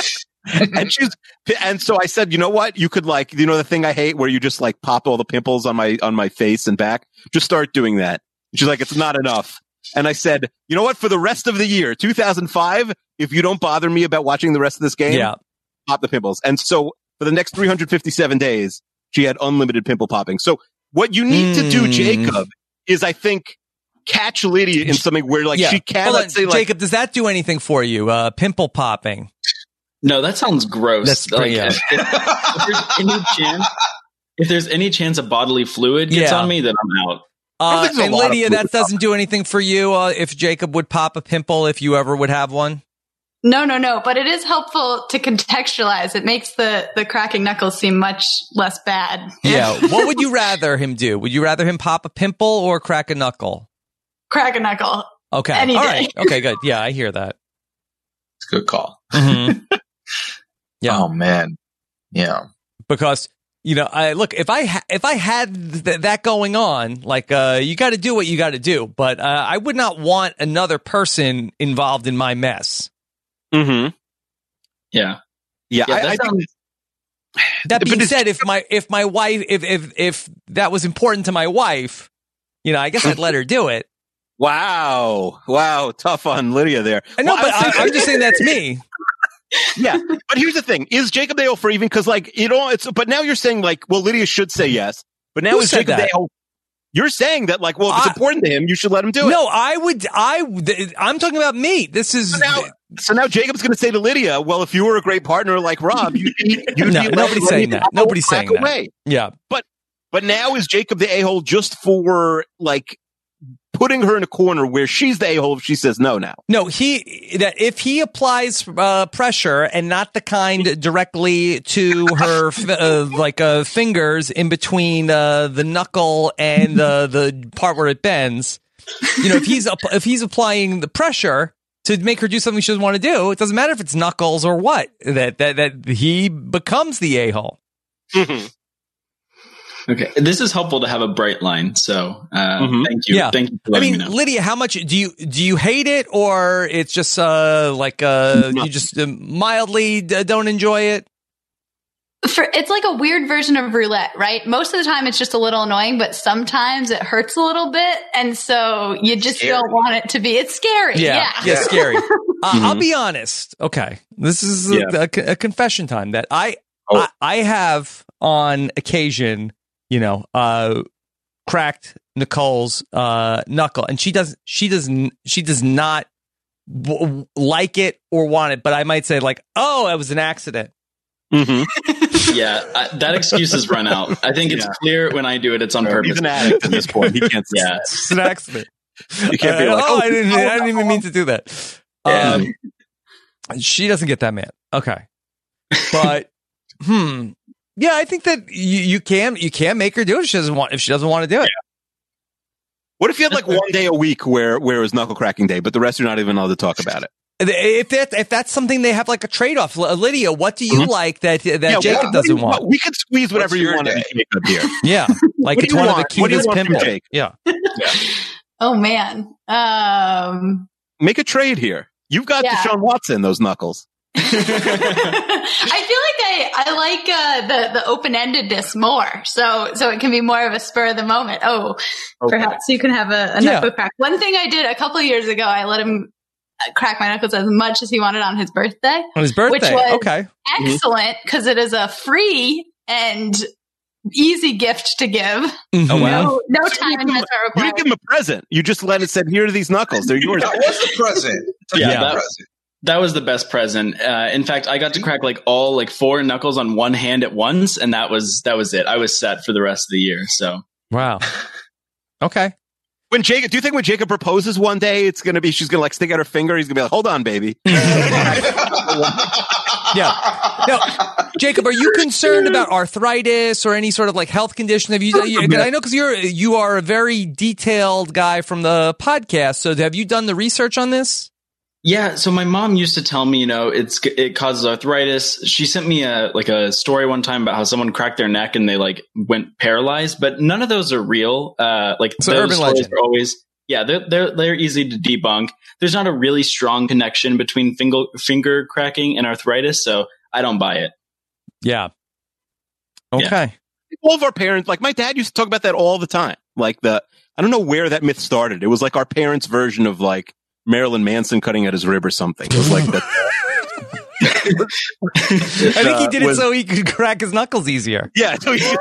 And she's, and so I said, you know what? You could like, you know, the thing I hate where you just like pop all the pimples on my, on my face and back. Just start doing that. She's like, it's not enough. And I said, you know what? For the rest of the year, two thousand five, if you don't bother me about watching the rest of this game, Yeah. pop the pimples. And so for the next three hundred fifty-seven days, she had unlimited pimple popping. So what you need to do, Mm. Jacob, is I think catch Lydia in something where like Yeah. she Hold cannot on, say like, Jacob, does that do anything for you? Uh, pimple popping. No, that sounds gross. That's like, pretty, yeah. if, if there's any chance, if there's any chance a bodily fluid gets Yeah. on me, then I'm out. Uh, think there's a and lot of Lydia, fluid that doesn't do anything for you uh, if Jacob would pop a pimple, if you ever would have one? No, no, no. But it is helpful to contextualize. It makes the the cracking knuckles seem much less bad. Yeah. What would you rather him do? Would you rather him pop a pimple or crack a knuckle? Crack a knuckle. Okay. Any All day. right. Okay, good. Yeah, I hear that. It's a good call. Mhm. Yeah. Oh man. Yeah. Because you know, I look if I ha- if I had th- that going on, like uh, you got to do what you got to do, but uh, I would not want another person involved in my mess. mm-hmm. Yeah. Yeah. Yeah, I, that I think sounds- That But being it's- said, if my if my wife if if if that was important to my wife, you know, I guess I'd let her do it. wow. Wow. Tough on Lydia there. I know, Well, but was thinking- I, I'm just saying that's me. Yeah, but here's the thing: is Jacob Dale for even? Because like you know, it's. But now you're saying like, well, Lydia should say yes. But now Who is said Jacob that? Dale? You're saying that like, well, if it's I- important to him, you should let him do it. No, I would. I. would- I'm talking about me. This is So now, so now Jacob's going to say to Lydia, well, if you were a great partner like Rob, you you No, nobody's saying that. Nobody's saying that. Away. yeah. But but now is Jacob the a hole just for like putting her in a corner where she's the a hole if she says no now? No, he that if he applies uh, pressure and not the kind directly to her f- uh, like uh, fingers in between uh, the knuckle and uh, the part where it bends, you know, if he's app- if he's applying the pressure to make her do something she doesn't want to do, it doesn't matter if it's knuckles or what. That that that he becomes the a hole. Okay. This is helpful to have a bright line. So uh, Mhm. thank you. Yeah. Thank you for I letting mean, me know. Lydia, how much do you do you hate it, or it's just uh, like uh, you just uh, mildly d- don't enjoy it? For, it's like a weird version of roulette, right? Most of the time it's just a little annoying, but sometimes it hurts a little bit. And so you just Scary. don't want it to be. It's scary. Yeah, Yeah. yeah, scary. Uh, I'll be honest. Okay, this is a, Yeah. a, a confession time that I I, I have on occasion, you know, uh, cracked Nicole's uh, knuckle, and she does she does n- she does not w- like it or want it. But I might say like, oh, it was an accident. Mm-hmm. Yeah, I, that excuse has run out. I think it's Yeah. clear when I do it, it's on purpose. He's an addict at this point. He can't. Yeah. It's an accident. You can't be Uh, like, oh, oh, I didn't, oh, I didn't even mean to do that. Yeah. Um, she doesn't get that mad. Okay, but hmm, yeah, I think that you, you can you can make her do it if she doesn't want if she doesn't want to do it. What if you had like one day a week where where it was knuckle cracking day, but the rest you're not even allowed to talk about it? If that if that's something they have like a trade off, Lydia, what do you Mhm. like that that Yeah, Jacob what- doesn't what do you- want? We could squeeze whatever What's you your want out day? of Jacob here. Yeah, like What it's do you one want? of the What do you Akiva's want from pinball. Jake? Yeah, Oh man. Um, Make a trade here. You've got Yeah. Deshaun Watson, those knuckles. I feel like I, I like uh, the the open endedness more, so so it can be more of a spur of the moment. Oh, Okay. perhaps you can have a, a Yeah. knuckle crack. One thing I did a couple of years ago, I let him uh, crack my knuckles as much as he wanted on his birthday. on his birthday. Which was Okay, excellent because it is a free and easy gift to give. Mhm. Oh, wow. No, no So time you, didn't, investment you required. didn't give him a present. You just let it said, "Here are these knuckles. They're yours." That was the present. It's a Yeah, good that- present. That was the best present. Uh, in fact, I got to crack like all like four knuckles on one hand at once, and that was that was it. I was set for the rest of the year. So wow. Okay, When Jacob, do you think when Jacob proposes one day, it's gonna be she's gonna like stick out her finger? He's gonna be like, "Hold on, baby." yeah. Now, Jacob, are you concerned about arthritis or any sort of like health condition? Have you? you I know because you're you are a very detailed guy from the podcast. So have you done the research on this? yeah, so my mom used to tell me, you know, it's it causes arthritis. She sent me a like a story one time about how someone cracked their neck and they like went paralyzed, but none of those are real. Uh, like It's an those urban stories legend. are always yeah, they're they're they're easy to debunk. There's not a really strong connection between finger finger cracking and arthritis, so I don't buy it. Yeah. Okay. All of our parents, like my dad, used to talk about that all the time. Like the, I don't know where that myth started. It was like our parents' version of like Marilyn Manson cutting at his rib or something. It was like that. I think he did it was- so he could crack his knuckles easier. Yeah. So he-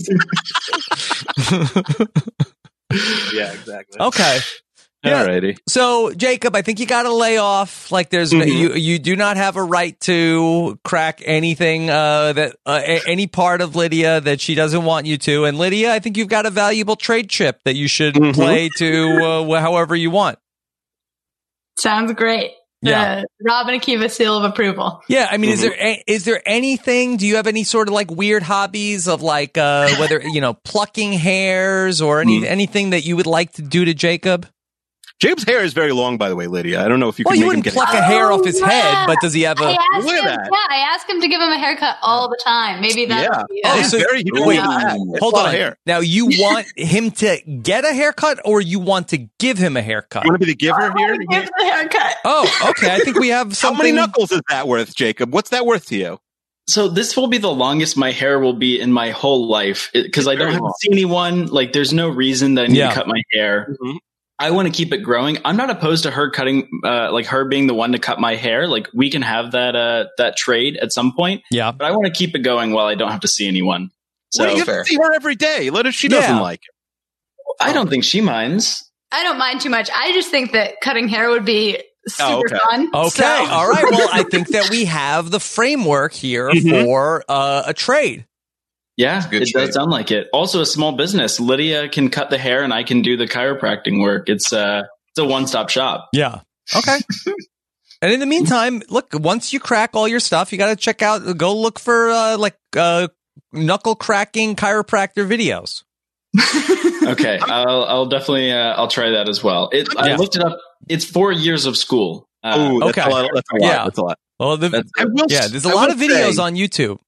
yeah, exactly. Okay. Yeah. Alrighty. So, Jacob, I think you got to lay off. Like, there's Mhm. you. You do not have a right to crack anything uh, that uh, a- any part of Lydia that she doesn't want you to. And Lydia, I think you've got a valuable trade chip that you should Mhm. play to uh, wh- however you want. Sounds great. Yeah. Uh, Rob and Akiva seal of approval. Yeah, I mean, is there a- is there anything? Do you have any sort of like weird hobbies of like uh, whether you know plucking hairs or any anything that you would like to do to Jacob? Jacob's hair is very long, by the way, Lydia. I don't know if you Well, can you make him wouldn't get pluck it. a hair Oh, off his yeah. head, but does he have a? I asked Look at him, that. Yeah, I asked him to give him a haircut all the time. Maybe that. Yeah. Would be, Oh, uh, so- very, he wait, It's hold a lot on. of hair. Now, you want him to get a haircut, or you want to give him a haircut? You want to be the giver I here? would give the haircut. Oh, okay. I think we have How something. many knuckles is that worth, Jacob? What's that worth to you? So this will be the longest my hair will be in my whole life because I don't Very have long. to see anyone. Like, there's no reason that I need Yeah. to cut my hair. Mhm. I want to keep it growing. I'm not opposed to her cutting, uh, like her being the one to cut my hair. Like, we can have that uh, that trade at some point. Yeah. But I want to keep it going while I don't have to see anyone. So Well, you have fair. to see her every day. Let her. She doesn't Yeah. like it. I don't think she minds. I don't mind too much. I just think that cutting hair would be super Oh, okay. fun. Okay. So- All right. Well, I think that we have the framework here Mhm. for uh, a trade. Yeah, good it trade. does sound like it. Also, a small business. Lydia can cut the hair, and I can do the chiropractic work. It's uh, it's a one stop shop. Yeah. Okay. And in the meantime, look, once you crack all your stuff, you got to check out, go look for uh, like uh, knuckle cracking chiropractor videos. Okay, I'll I'll definitely uh, I'll try that as well. It, I Yeah. looked it up. It's four years of school. Uh, Oh, that's okay. a lot. That's a lot. Yeah. That's a lot. Well, the, That's- I will, yeah, there's a I lot will of videos say- on YouTube.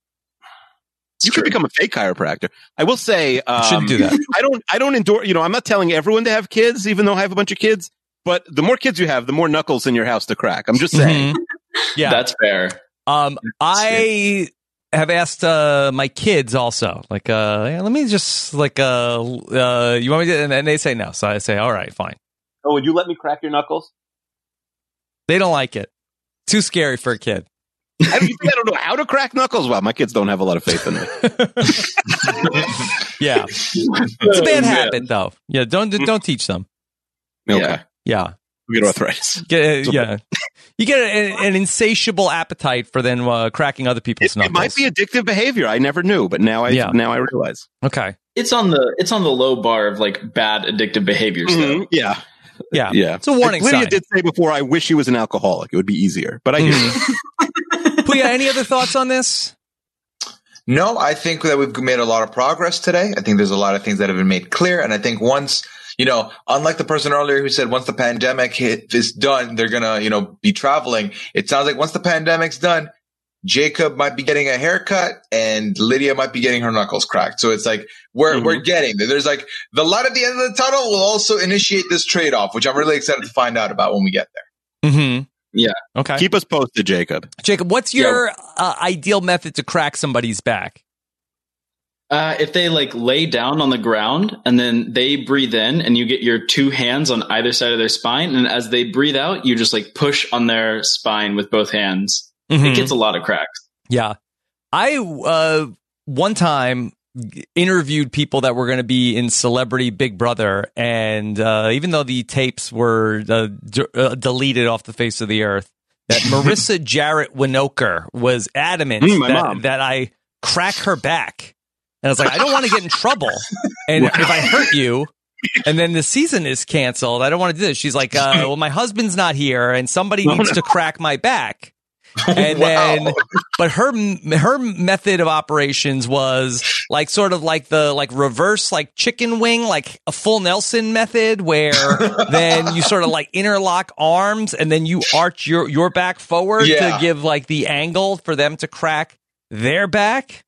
You could become a fake chiropractor. I will say, um, Shouldn't do that. I don't. I don't endorse. You know, I'm not telling everyone to have kids, even though I have a bunch of kids. But the more kids you have, the more knuckles in your house to crack. I'm just saying. Mhm. Yeah. that's fair. Um, I have asked uh, my kids also, like, uh, yeah, let me just like, uh, uh, you want me to? And, and they say no, so I say, all right, fine. Oh, would you let me crack your knuckles? They don't like it. Too scary for a kid. I don't, I don't know how to crack knuckles. Well, my kids don't have a lot of faith in me. Yeah, it's a bad habit, though. Yeah, don't don't teach them. Okay. Yeah, we get arthritis. Get, uh, yeah, you get an, an insatiable appetite for then uh, cracking other people's It, knuckles. it might be addictive behavior. I never knew, but now I Yeah. now I realize. Okay. It's on the it's on the low bar of like bad addictive behaviors. Though. Mhm. Yeah. Yeah. Yeah. It's a warning Lydia sign. did say before, I wish he was an alcoholic. It would be easier. But I hear you. Puya, any other thoughts on this? No, I think that we've made a lot of progress today. I think there's a lot of things that have been made clear. And I think once, you know, unlike the person earlier who said once the pandemic hit, is done, they're going to, you know, be traveling. It sounds like once the pandemic's done, Jacob might be getting a haircut and Lydia might be getting her knuckles cracked. So it's like we're Mhm. we're getting there. There's like the light at the end of the tunnel will also initiate this trade off, which I'm really excited to find out about when we get there. Mm-hmm. Yeah. Okay. Keep us posted, Jacob. Jacob, what's your uh, ideal method to crack somebody's back? Uh, if they like lay down on the ground and then they breathe in and you get your two hands on either side of their spine. And as they breathe out, you just like push on their spine with both hands. Mhm. It gets a lot of cracks. Yeah. I, uh, one time interviewed people that were going to be in Celebrity Big Brother. And, uh, even though the tapes were uh, d- uh, deleted off the face of the earth, that Marissa Jarrett Winokur was adamant Mm, my that, mom. that I crack her back. And I was like, I don't want to get in trouble. And if I hurt you, and then the season is canceled, I don't want to do this. She's like, uh, well, my husband's not here and somebody Oh, needs no. to crack my back. And Wow. then, but her her method of operations was like sort of like the like reverse like chicken wing, like a full Nelson method, where then you sort of like interlock arms and then you arch your your back forward Yeah. to give like the angle for them to crack their back.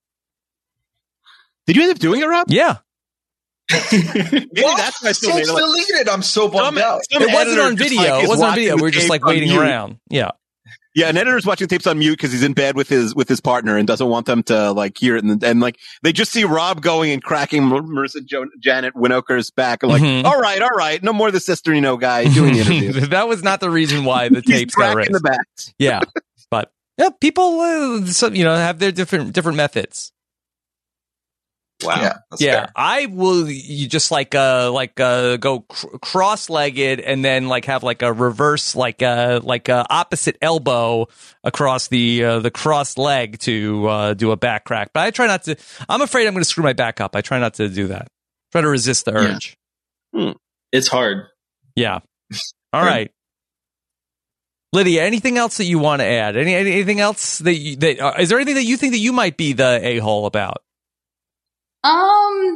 Did you end up doing it, Rob? Yeah, Maybe Well, that's why I still so made it's it. Like, deleted. I'm so bummed some- out. some it wasn't editor on just, video. like, It is wasn't on watching video. the We were just tape like on waiting mute. around. Yeah. Yeah, an editor's watching tapes on mute because he's in bed with his with his partner and doesn't want them to like hear it, and, and like they just see Rob going and cracking Mar- Marissa jo- Janet Winokur's back, and like, Mhm. all right, all right, no more the sister, you know, guy doing the interview. That was not the reason why the He's tapes got cracking raised. the back. Yeah, but yeah, people, uh, some, you know, have their different different methods. Wow. Yeah, that's Yeah, fair. I will. You just like uh like uh go cr- cross-legged and then like have like a reverse like uh like uh opposite elbow across the uh, the crossed leg to uh, do a back crack. But I try not to. I'm afraid I'm going to screw my back up. I try not to do that. Try to resist the urge. It's hard. Yeah. All right. Lydia, anything else that you want to add? Any anything else that you, that uh, is there anything that you think that you might be the a-hole about? Um,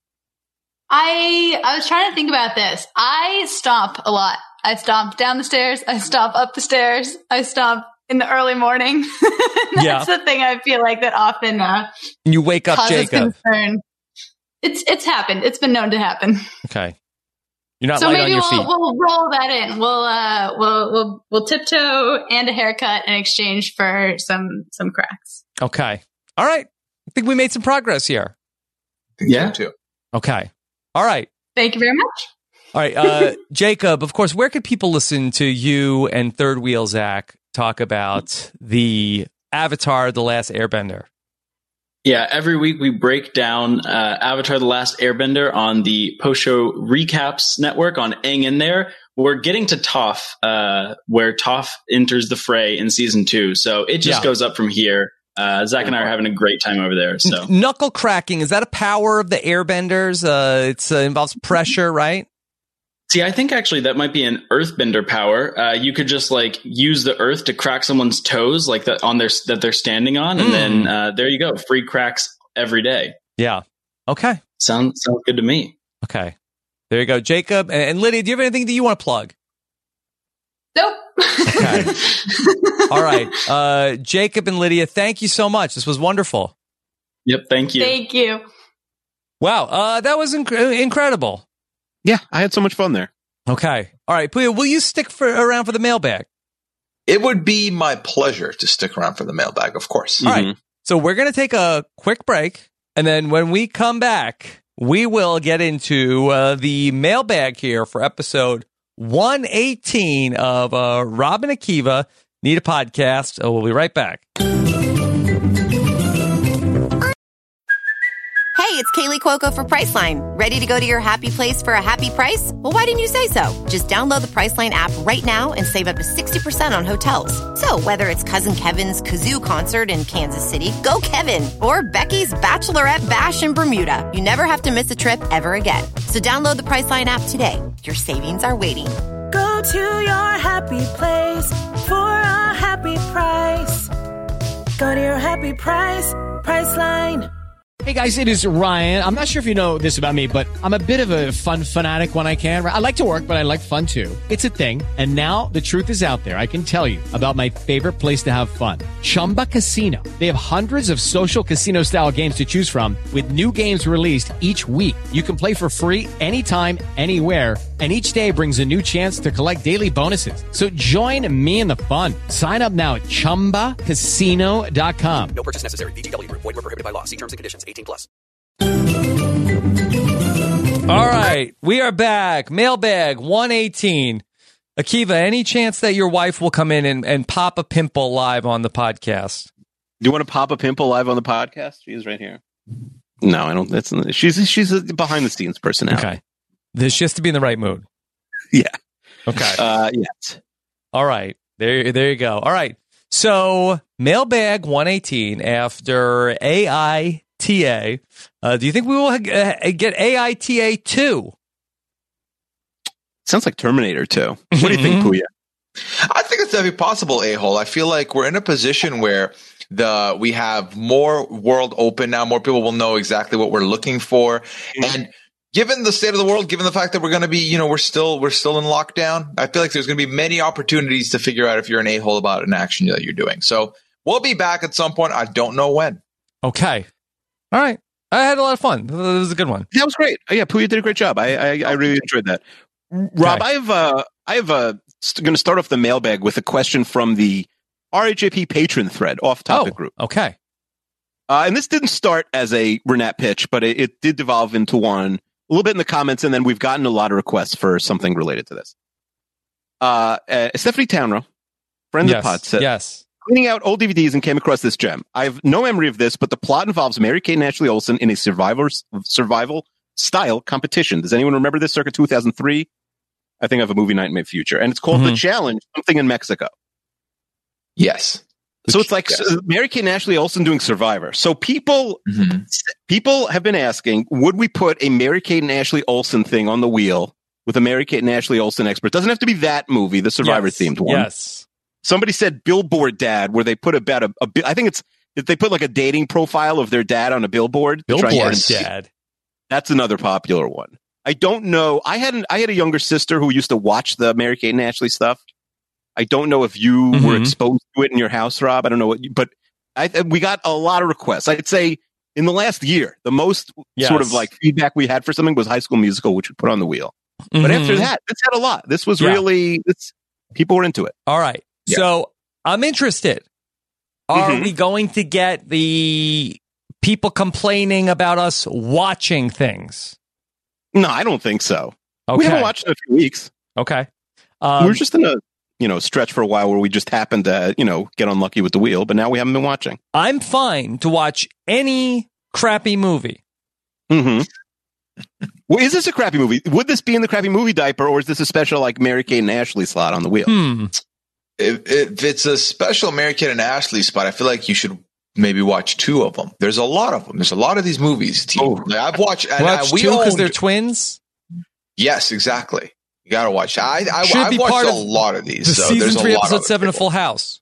I I was trying to think about this. I stomp a lot. I stomp down the stairs. I stomp up the stairs. I stomp in the early morning. That's Yeah. the thing I feel like that often uh, And you wake up causes Jacob. concern. It's it's happened. It's been known to happen. Okay. You're not so light on maybe your we'll feet. we'll roll that in. We'll uh we'll we'll we'll tiptoe and a haircut in exchange for some some cracks. Okay. All right. I think we made some progress here. Yeah. Too. Okay. All right. Thank you very much. All right. Uh, Jacob, of course, where could people listen to you and Third Wheel Zach talk about the Avatar: The Last Airbender? Yeah, every week we break down uh, Avatar: The Last Airbender on the post-show recaps network on Aang in there. We're getting to Toph, uh, where Toph enters the fray in season two. So it just Yeah. goes up from here. Uh, Zach and I are having a great time over there. So N- knuckle cracking, is that a power of the Airbenders? Uh, it's uh, involves pressure, right? see, I think actually that might be an earthbender power. Uh, you could just like use the earth to crack someone's toes, like that on their that they're standing on, and Mm. then uh, there you go, free cracks every day. Yeah. Okay. Sounds sounds good to me. Okay. There you go, Jacob and, and Lydia. Do you have anything that you want to plug? Nope. Okay. All right. Uh, Jacob and Lydia, thank you so much. This was wonderful. Yep. Thank you. Thank you. Wow. Uh, that was inc- incredible. Yeah, I had so much fun there. Okay. All right. Puya, will you stick for around for the mailbag? It would be my pleasure to stick around for the mailbag, of course. All right. So we're going to take a quick break. And then when we come back, we will get into uh, the mailbag here for episode one eighteen of uh, Rob and Akiva Need a Podcast. Oh, we'll be right back. Hey, it's Kaylee Cuoco for Priceline. Ready to go to your happy place for a happy price? Well, why didn't you say so? Just download the Priceline app right now and save up to sixty percent on hotels. So whether it's Cousin Kevin's Kazoo Concert in Kansas City, go Kevin, or Becky's Bachelorette Bash in Bermuda, you never have to miss a trip ever again. So download the Priceline app today. Your savings are waiting. Go to your happy place for a happy price. Go to your happy price, Priceline. Hey guys, it is Ryan. I'm not sure if you know this about me, but I'm a bit of a fun fanatic when I can. I like to work, but I like fun too. It's a thing. And now the truth is out there. I can tell you about my favorite place to have fun. Chumba Casino. They have hundreds of social casino style games to choose from with new games released each week. You can play for free anytime, anywhere. And each day brings a new chance to collect daily bonuses. So join me in the fun. Sign up now at chumba casino dot com. No purchase necessary. V G W Group. Void where prohibited by law. See terms and conditions. eighteen plus. All right, we are back. Mailbag one eighteen. Akiva, any chance that your wife will come in and, and pop a pimple live on the podcast? Do you want to pop a pimple live on the podcast? She's right here. No, I don't. That's she's she's a behind the scenes personality. Okay, this just to be in the right mood. Yeah. Okay. Uh, yes. All right. There, there you go. All right. So, mailbag one eighteen after A I T A. Uh, do you think we will uh, get A I T A two? Sounds like Terminator two. What do you think, Puya? I think it's definitely possible, A-hole. I feel like we're in a position where the we have more world open now. More people will know exactly what we're looking for. And given the state of the world, given the fact that we're going to be, you know, we're still we're still in lockdown, I feel like there's going to be many opportunities to figure out if you're an a-hole about an action that you're doing. So we'll be back at some point. I don't know when. Okay. All right. I had a lot of fun. It was a good one. That was great. Oh, yeah, Puya did a great job. I I, I really enjoyed that. Rob, Okay. I have uh, I have uh, st- going to start off the mailbag with a question from the R H A P patron thread, off topic Oh, group. Okay. Uh, and this didn't start as a Renat pitch, but it, it did devolve into one a little bit in the comments, and then we've gotten a lot of requests for something related to this. Uh, uh, Stephanie Townrow, friend Yes. of the pod, said, Yes. cleaning out old D V Ds and came across this gem. I have no memory of this, but the plot involves Mary-Kate and Ashley Olsen in a survivor, survival style competition. Does anyone remember this circa two thousand three? I think I have a movie night in my future. And it's called Mm-hmm. The Challenge, something in Mexico. Yes. So it's like Yes. uh, Mary-Kate and Ashley Olsen doing Survivor. So people Mm-hmm. people have been asking, would we put a Mary-Kate and Ashley Olsen thing on the wheel with a Mary-Kate and Ashley Olsen expert? Doesn't have to be that movie, the Survivor-themed one. Yes. Somebody said Billboard Dad, where they put about a, a bi- I think it's, if they put like a dating profile of their dad on a billboard. to try and Billboard get him- Dad. That's another popular one. I don't know. I had an, I had a younger sister who used to watch the Mary-Kate and Ashley stuff. I don't know if you were Mhm. exposed to it in your house, Rob. I don't know what, you, but I we got a lot of requests. I'd say in the last year, the most Yes. sort of like feedback we had for something was High School Musical, which we put on the wheel. But Mhm. after that, this had a lot. This was Yeah. really, this, people were into it. All right. Yeah. So I'm interested. Are Mhm. we going to get the people complaining about us watching things? No, I don't think so. Okay. We haven't watched it in a few weeks. Okay. Um, we were just in a, you know, stretch for a while where we just happened to, you know, get unlucky with the wheel, but now we haven't been watching. I'm fine to watch any crappy movie. Mm-hmm. Well, is this a crappy movie? Would this be in the crappy movie diaper, or is this a special like Mary-Kate and Ashley slot on the wheel? Hmm. If, if it's a special Mary-Kate and Ashley spot, I feel like you should maybe watch two of them. There's a lot of them. There's a lot of these movies. Team. Oh. Like, I've watched. And, Watch uh, we two because owned- they're twins. Yes, exactly. You got to watch. I, I, Should I've be watched part a of lot of these. The so season there's three, a lot episode of seven it. of Full House.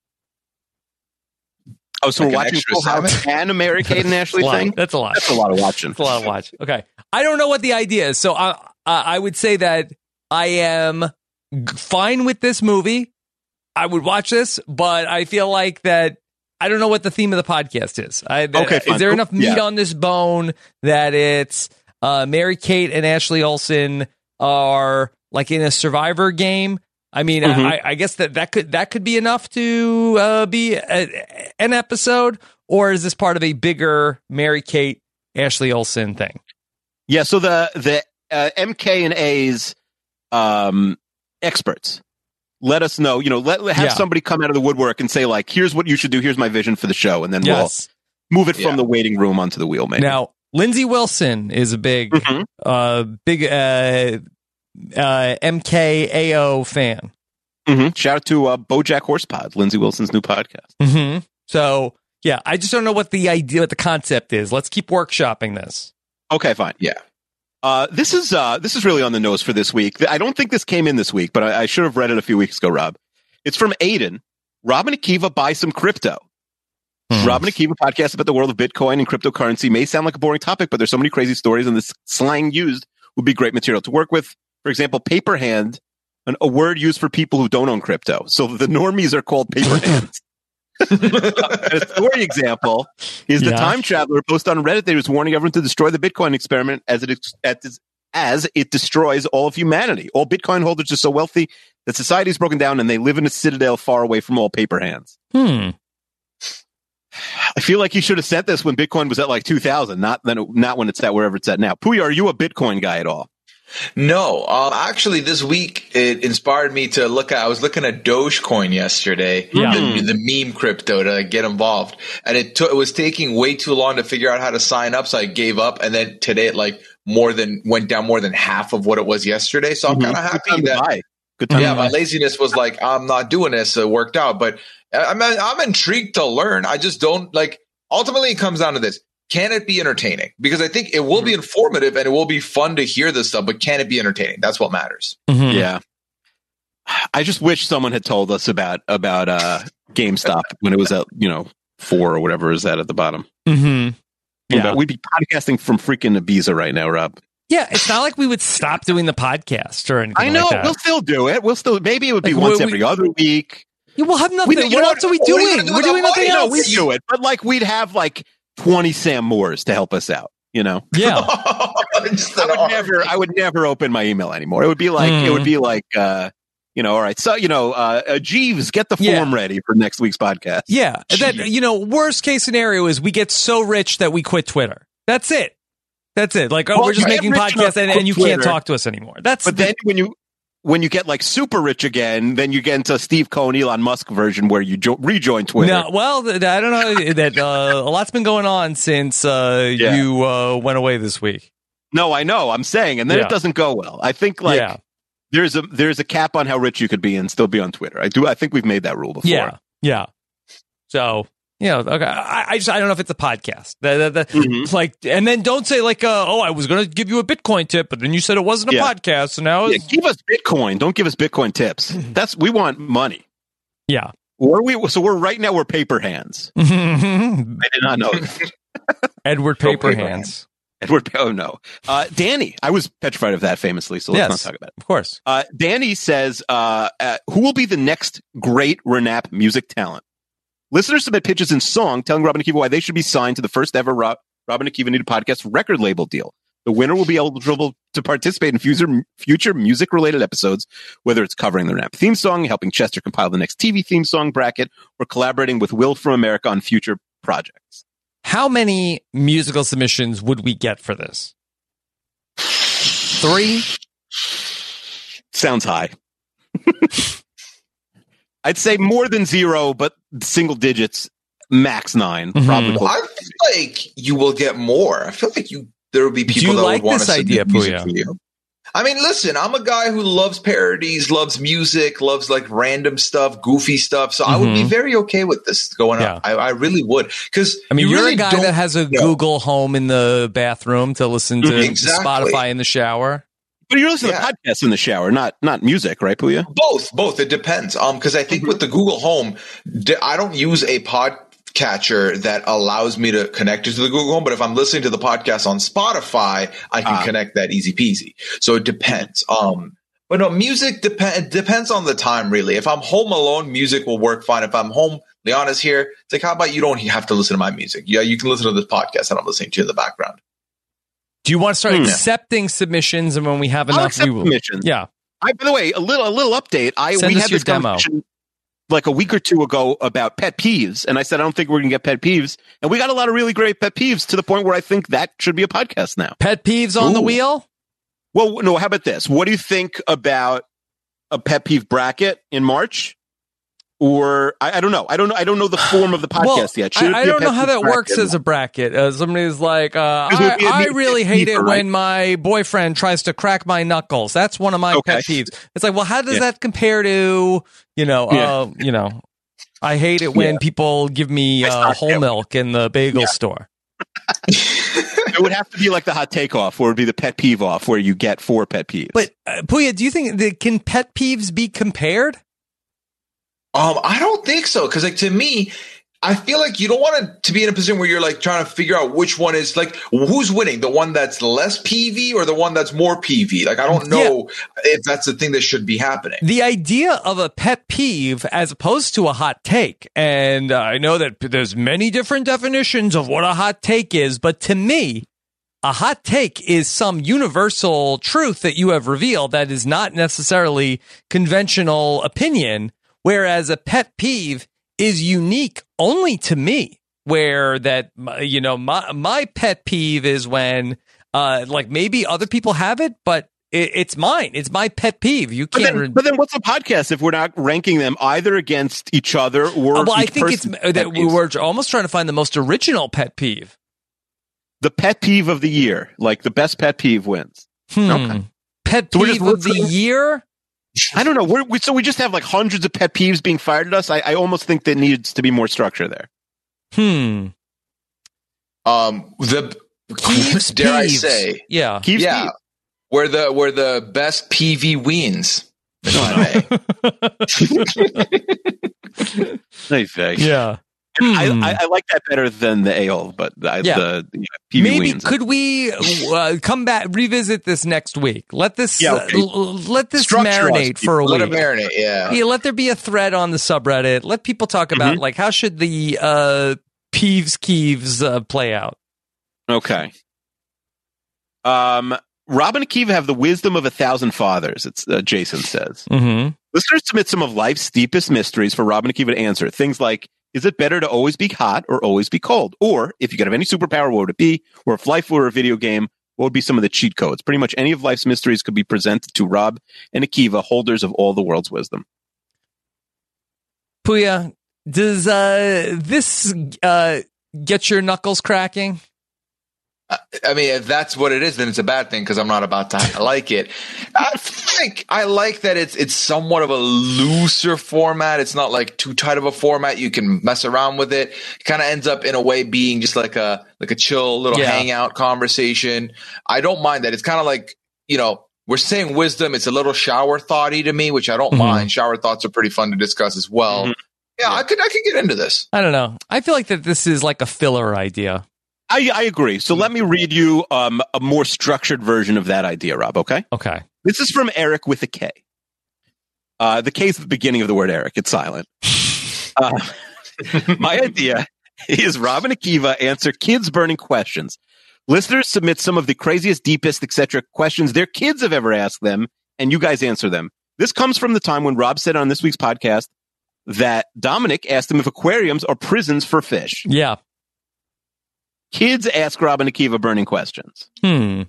Oh, so Like we're an watching extra Full House seven? and a Mary-Kate and Ashley That's a lot. thing? That's a lot. That's a lot of watching. That's a lot of watch. Okay. I don't know what the idea is. So I, I I would say that I am g- fine with this movie. I would watch this, but I feel like that I don't know what the theme of the podcast is. I, that- Okay, fine. Is there enough meat Yeah. on this bone that it's uh, Mary-Kate and Ashley Olsen are like in a Survivor game? I mean, Mhm. I, I guess that, that could that could be enough to uh, be a, an episode, or is this part of a bigger Mary-Kate Ashley Olsen thing? Yeah, so the the uh, M K and A's um, experts let us know. You know, let have Yeah. somebody come out of the woodwork and say like, "Here's what you should do. Here's my vision for the show," and then Yes. we'll move it from Yeah. the waiting room onto the wheel. Maybe Now, Lindsay Wilson is a big, Mhm. uh, big uh, uh, M K A O fan. Mhm. Shout out to uh, BoJack Horsepod, Lindsay Wilson's new podcast. Mm-hmm. So, yeah, I just don't know what the idea, what the concept is. Let's keep workshopping this. Okay, fine. Yeah. Uh, this is uh, this is really on the nose for this week. I don't think this came in this week, but I, I should have read it a few weeks ago, Rob. It's from Aiden. Rob and Akiva buy some crypto. Hmm. Rob and Akiva podcast about the world of Bitcoin and cryptocurrency may sound like a boring topic, but there's so many crazy stories, and this slang used would be great material to work with. For example, paper hand, an, a word used for people who don't own crypto. So the normies are called paper hands. A story example is the Yeah. time traveler post on Reddit that was warning everyone to destroy the Bitcoin experiment as it ex- as it destroys all of humanity. All Bitcoin holders are so wealthy that society is broken down and they live in a citadel far away from all paper hands. Hmm. I feel like you should have sent this when Bitcoin was at like two thousand, not then, not when it's at wherever it's at now. Puya, are you a Bitcoin guy at all? No, um, actually, this week it inspired me to look at. I was looking at Dogecoin yesterday, Yeah. the, the meme crypto, to get involved, and it took. It was taking way too long to figure out how to sign up, so I gave up. And then today, it like more than went down more than half of what it was yesterday. So I'm Mhm. kind of Good happy time to that. buy. Good time Yeah, to my buy. laziness was like, I'm not doing this. So it worked out, but I'm I'm intrigued to learn. I just don't like. Ultimately, it comes down to this. Can it be entertaining? Because I think it will be informative and it will be fun to hear this stuff, but can it be entertaining? That's what matters. Mhm. Yeah. I just wish someone had told us about about uh, GameStop when it was at, you know, four or whatever is that at the bottom. Mm-hmm. Yeah. Yeah. We'd be podcasting from freaking Ibiza right now, Rob. Yeah, it's not like we would stop doing the podcast or anything I know. like that. We'll still do it. We'll still, maybe it would be Like, once we- every other week. Yeah, we'll have nothing. We- you What know else are we what are you doing? gonna do We're with doing that nothing money? No, else. we do it. But like we'd have like twenty Sam Moores to help us out, you know? Yeah. Just I an would arm. never, I would never open my email anymore. It would be like, Mm. it would be like, uh, you know, all right. So, you know, uh, uh Jeeves, get the Yeah. form ready for next week's podcast. Yeah. That, you know, worst case scenario is we get so rich that we quit Twitter. That's it. That's it. Like, oh, Well, we're just get making rich podcasts enough and, to and you quit can't Twitter. talk to us anymore. That's But then when you, when you get like super rich again, then you get into Steve Cohen, Elon Musk version where you jo- rejoin Twitter. no, well, th- I don't know that uh, a lot's been going on since uh, Yeah. you uh, went away this week. No, I know. I'm saying, and then Yeah. it doesn't go well. I think like Yeah. there's a there's a cap on how rich you could be and still be on Twitter. I do. I think we've made that rule before. Yeah. Yeah. So, you know, okay. I, I just, I don't know if it's a podcast. The, the, the, Mhm. Like, and then don't say like, uh, oh, I was going to give you a Bitcoin tip, but then you said it wasn't a Yeah. podcast. So now Yeah, it's, give us Bitcoin. Don't give us Bitcoin tips. That's we want money. yeah. Or we so we're right now we're paper hands. I did not know that. Edward Go Paper paper Hands. Edward. Oh no, uh, Danny. I was petrified of that famously. So let's Yes. not talk about it. Of course. Uh, Danny says, uh, uh, "Who will be the next great Renap music talent?" Listeners submit pitches in song telling Robin Akiva why they should be signed to the first ever Rob, Robin Akiva Needed Podcast record label deal. The winner will be eligible to participate in future, future music-related episodes, whether it's covering the Renap theme song, helping Chester compile the next T V theme song bracket, or collaborating with Will from America on future projects. How many musical submissions would we get for this? Three? Sounds high. I'd say more than zero, but single digits, max nine. Mhm. Probably. Well, close. I feel like you will get more. I feel like you there will be Do people you that like would want this to idea, submit music Puya? for you. I mean, listen, I'm a guy who loves parodies, loves music, loves like random stuff, goofy stuff. So I would be Mhm. very okay with this going Yeah. on. I, I really would. Because I mean, you you're really a guy don't that has a know. Google Home in the bathroom to listen to Exactly. Spotify in the shower. But you're listening Yeah. to podcasts in the shower, not not music, right, Puya? Both, both. It depends. Um, because I think with the Google Home, d- I don't use a podcatcher that allows me to connect it to the Google Home. But if I'm listening to the podcast on Spotify, I can Ah. connect that easy peasy. So it depends. Um, but no, music depend depends on the time, really. If I'm home alone, music will work fine. If I'm home, Leon is here. It's like, how about you don't have to listen to my music? Yeah, you can listen to this podcast that I'm listening to in the background. Do you want to start Hmm. accepting submissions, and when we have I'll enough, accept we will. submissions. Yeah. I, by the way, a little a little update. I Send we us had your this demo. conversation like a week or two ago about pet peeves, and I said I don't think we're going to get pet peeves, and we got a lot of really great pet peeves to the point where I think that should be a podcast now. Pet peeves on the Ooh. wheel? Well, no. How about this? What do you think about a pet peeve bracket in March? Or I, I don't know. I don't know. I don't know the form of the podcast well, yet. Should I, it I be a don't know pet how peeve that bracket? works as a bracket. Uh, somebody's like, uh, Because it would be a I, I pet really peeve, hate it right? when my boyfriend tries to crack my knuckles. That's one of my Okay. pet peeves. It's like, well, how does Yeah. that compare to, you know, Yeah. uh, you know, I hate it when Yeah. people give me uh, whole milk in the bagel Yeah. store. It would have to be like the hot take off, or it would be the pet peeve off, where you get four pet peeves. But uh, Puya, do you think that can pet peeves be compared? Um, I don't think so. Cause like to me, I feel like you don't want to, to be in a position where you're like trying to figure out which one is like, who's winning, the one that's less P V or the one that's more P V? Like, I don't know if that's the thing that should be happening. The idea of a pet peeve as opposed to a hot take, and uh, I know that there's many different definitions of what a hot take is, but to me, a hot take is some universal truth that you have revealed that is not necessarily conventional opinion, whereas a pet peeve is unique only to me, where that, you know, my, my pet peeve is when, uh, like maybe other people have it, but it, it's mine. It's my pet peeve. You But can't. then, re- but then what's a podcast if we're not ranking them either against each other or Uh, well, I each think it's person's uh, pet that we peeves? were almost trying to find the most original pet peeve. The pet peeve of the year, like the best pet peeve wins. Hmm. Okay. Pet So we're just peeve of the listening- year? I don't know. We're, we, so we just have like hundreds of pet peeves being fired at us. I, I almost think there needs to be more structure there. Hmm. Um, the Keeves dare I peeves. say, Yeah. Keeves yeah, peeves. where the where the best P V wins. If I may. Nice, thanks. Yeah. I, Hmm. I, I like that better than the a-hole, but I, Yeah. the yeah, P V Maybe wins. could we uh, come back, revisit this next week? Let this Yeah, uh, okay. l- let this Structure us, marinate for a Let week. it marinate. Yeah. Yeah, let there be a thread on the subreddit. Let people talk about Mhm. like how should the uh, peeves keeves uh, play out. Okay. Um, Robin and Akiva have the wisdom of a thousand fathers. It's uh, Jason says. Mm-hmm. Listeners submit some of life's deepest mysteries for Robin and Akiva to answer. Things like, is it better to always be hot or always be cold? Or if you could have any superpower, what would it be? Or if life were a video game, what would be some of the cheat codes? Pretty much any of life's mysteries could be presented to Rob and Akiva, holders of all the world's wisdom. Puya, does uh, this uh, get your knuckles cracking? I mean, if that's what it is, then it's a bad thing because I'm not about to like it. I think I like that it's it's somewhat of a looser format. It's not like too tight of a format. You can mess around with it. It kind of ends up in a way being just like a like a chill little Yeah. hangout conversation. I don't mind that. It's kind of like, you know, we're saying wisdom. It's a little shower thoughty to me, which I don't Mhm. mind. Shower thoughts are pretty fun to discuss as well. Mhm. Yeah, I could I could get into this. I don't know. I feel like that this is like a filler idea. I, I agree. So let me read you um, a more structured version of that idea, Rob, okay? Okay. This is from Eric with a K. Uh, the K is the beginning of the word Eric. It's silent. Uh, my idea is Rob and Akiva answer kids' burning questions. Listeners submit some of the craziest, deepest, et cetera questions their kids have ever asked them, and you guys answer them. This comes from the time when Rob said on this week's podcast that Dominic asked him if aquariums are prisons for fish. Yeah. Kids ask Rob and Akiva burning questions. Hmm.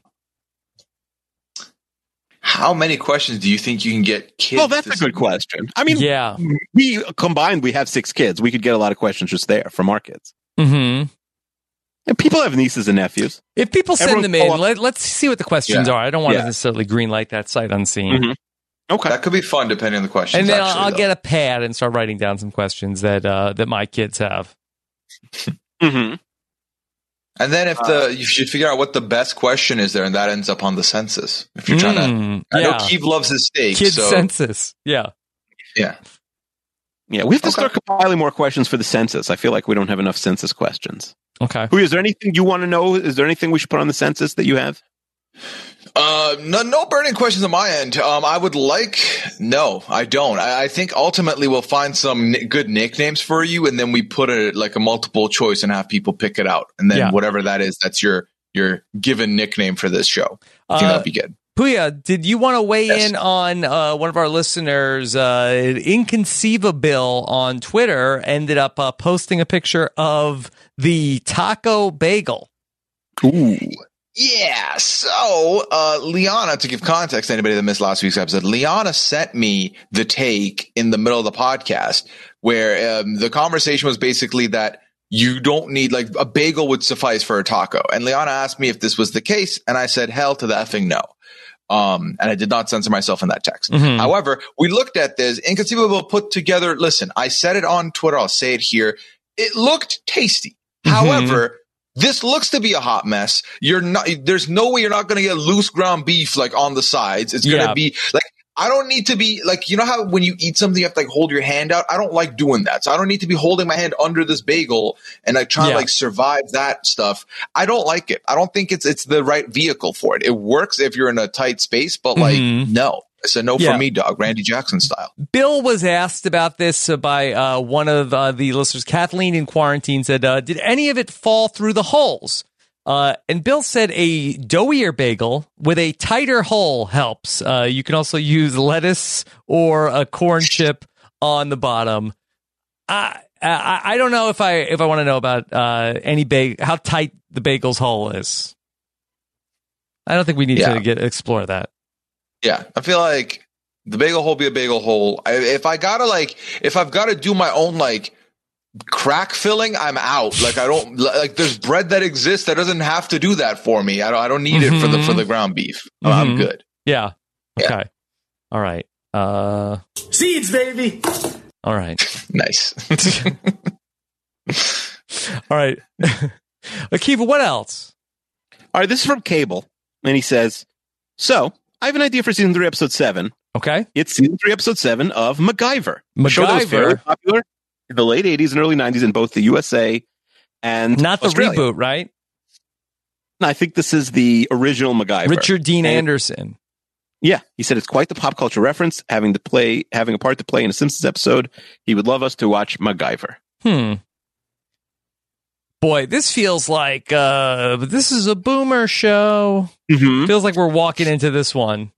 How many questions do you think you can get kids? Well, that's to a good question. I mean, Yeah. we combined, we have six kids. We could get a lot of questions just there from our kids. Mm-hmm. And people have nieces and nephews. If people send Everyone them in, call up- let, let's see what the questions Yeah. are. I don't want Yeah. to necessarily greenlight that sight unseen. Mhm. Okay. That could be fun depending on the questions. And then actually, I'll, I'll though. get a pad and start writing down some questions that uh, that my kids have. Mm-hmm. And then if the you should figure out what the best question is there, and that ends up on the census. If you're trying to, Mm, I know yeah. Keith loves his steak, Kids so census. Yeah. yeah. Yeah, we have to Okay. start compiling more questions for the census. I feel like we don't have enough census questions. Okay. Who is there anything you want to know? Is there anything we should put on the census that you have? Uh, no, no burning questions on my end. Um, I would like, no, I don't. I, I think ultimately we'll find some n- good nicknames for you, and then we put it like a multiple choice and have people pick it out, and then Yeah. whatever that is, that's your your given nickname for this show. I think Uh, that'd be good. Puya, did you want to weigh Yes. in on uh, one of our listeners, uh, Inconceivable on Twitter, ended up uh, posting a picture of the taco bagel. Ooh. Yeah, so uh, Liana, to give context to anybody that missed last week's episode, Liana sent me the take in the middle of the podcast where um, the conversation was basically that you don't need, like, a bagel would suffice for a taco. And Liana asked me if this was the case, and I said, hell to the effing no. Um, and I did not censor myself in that text. Mm-hmm. However, we looked at this, Inconceivable put together, listen, I said it on Twitter, I'll say it here. It looked tasty. Mm-hmm. However, this looks to be a hot mess. You're not, there's no way you're not going to get loose ground beef like on the sides. It's going to Yeah. be like, I don't need to be like, you know how when you eat something, you have to like hold your hand out. I don't like doing that. So I don't need to be holding my hand under this bagel and like trying Yeah. to like survive that stuff. I don't like it. I don't think it's, it's the right vehicle for it. It works if you're in a tight space, but like, Mhm. no, it's a no Yeah. for me, dog. Randy Jackson style. Bill was asked about this uh, by uh, one of uh, the listeners. Kathleen in quarantine said, uh, did any of it fall through the holes? Uh, and Bill said a doughier bagel with a tighter hole helps. Uh, you can also use lettuce or a corn chip on the bottom. I I, I don't know if I if I want to know about uh, any bag how tight the bagel's hole is. I don't think we need Yeah. to get explore that. Yeah, I feel like the bagel hole be a bagel hole. I, if I gotta like, if I've got to do my own like crack filling, I'm out. Like I don't like. There's bread that exists that doesn't have to do that for me. I don't. I don't need it for the for the ground beef. Oh, I'm Mhm. good. Yeah. Okay. All right. Uh, Seeds, baby. all right. Nice. All right. Akiva, what else? All right, this is from Cable, and he says, so, I have an idea for season three, episode seven. Okay. It's season three, episode seven of MacGyver. A show that was very MacGyver. popular in the late eighties and early nineties in both the U S A and Not the Australia. reboot, right? No, I think this is the original MacGyver. Richard Dean And- Anderson. Yeah, he said it's quite the pop culture reference, having to play, having a part to play in a Simpsons episode. He would love us to watch MacGyver. Hmm. Boy, this feels like uh, this is a boomer show. Mm-hmm. Feels like we're walking into this one.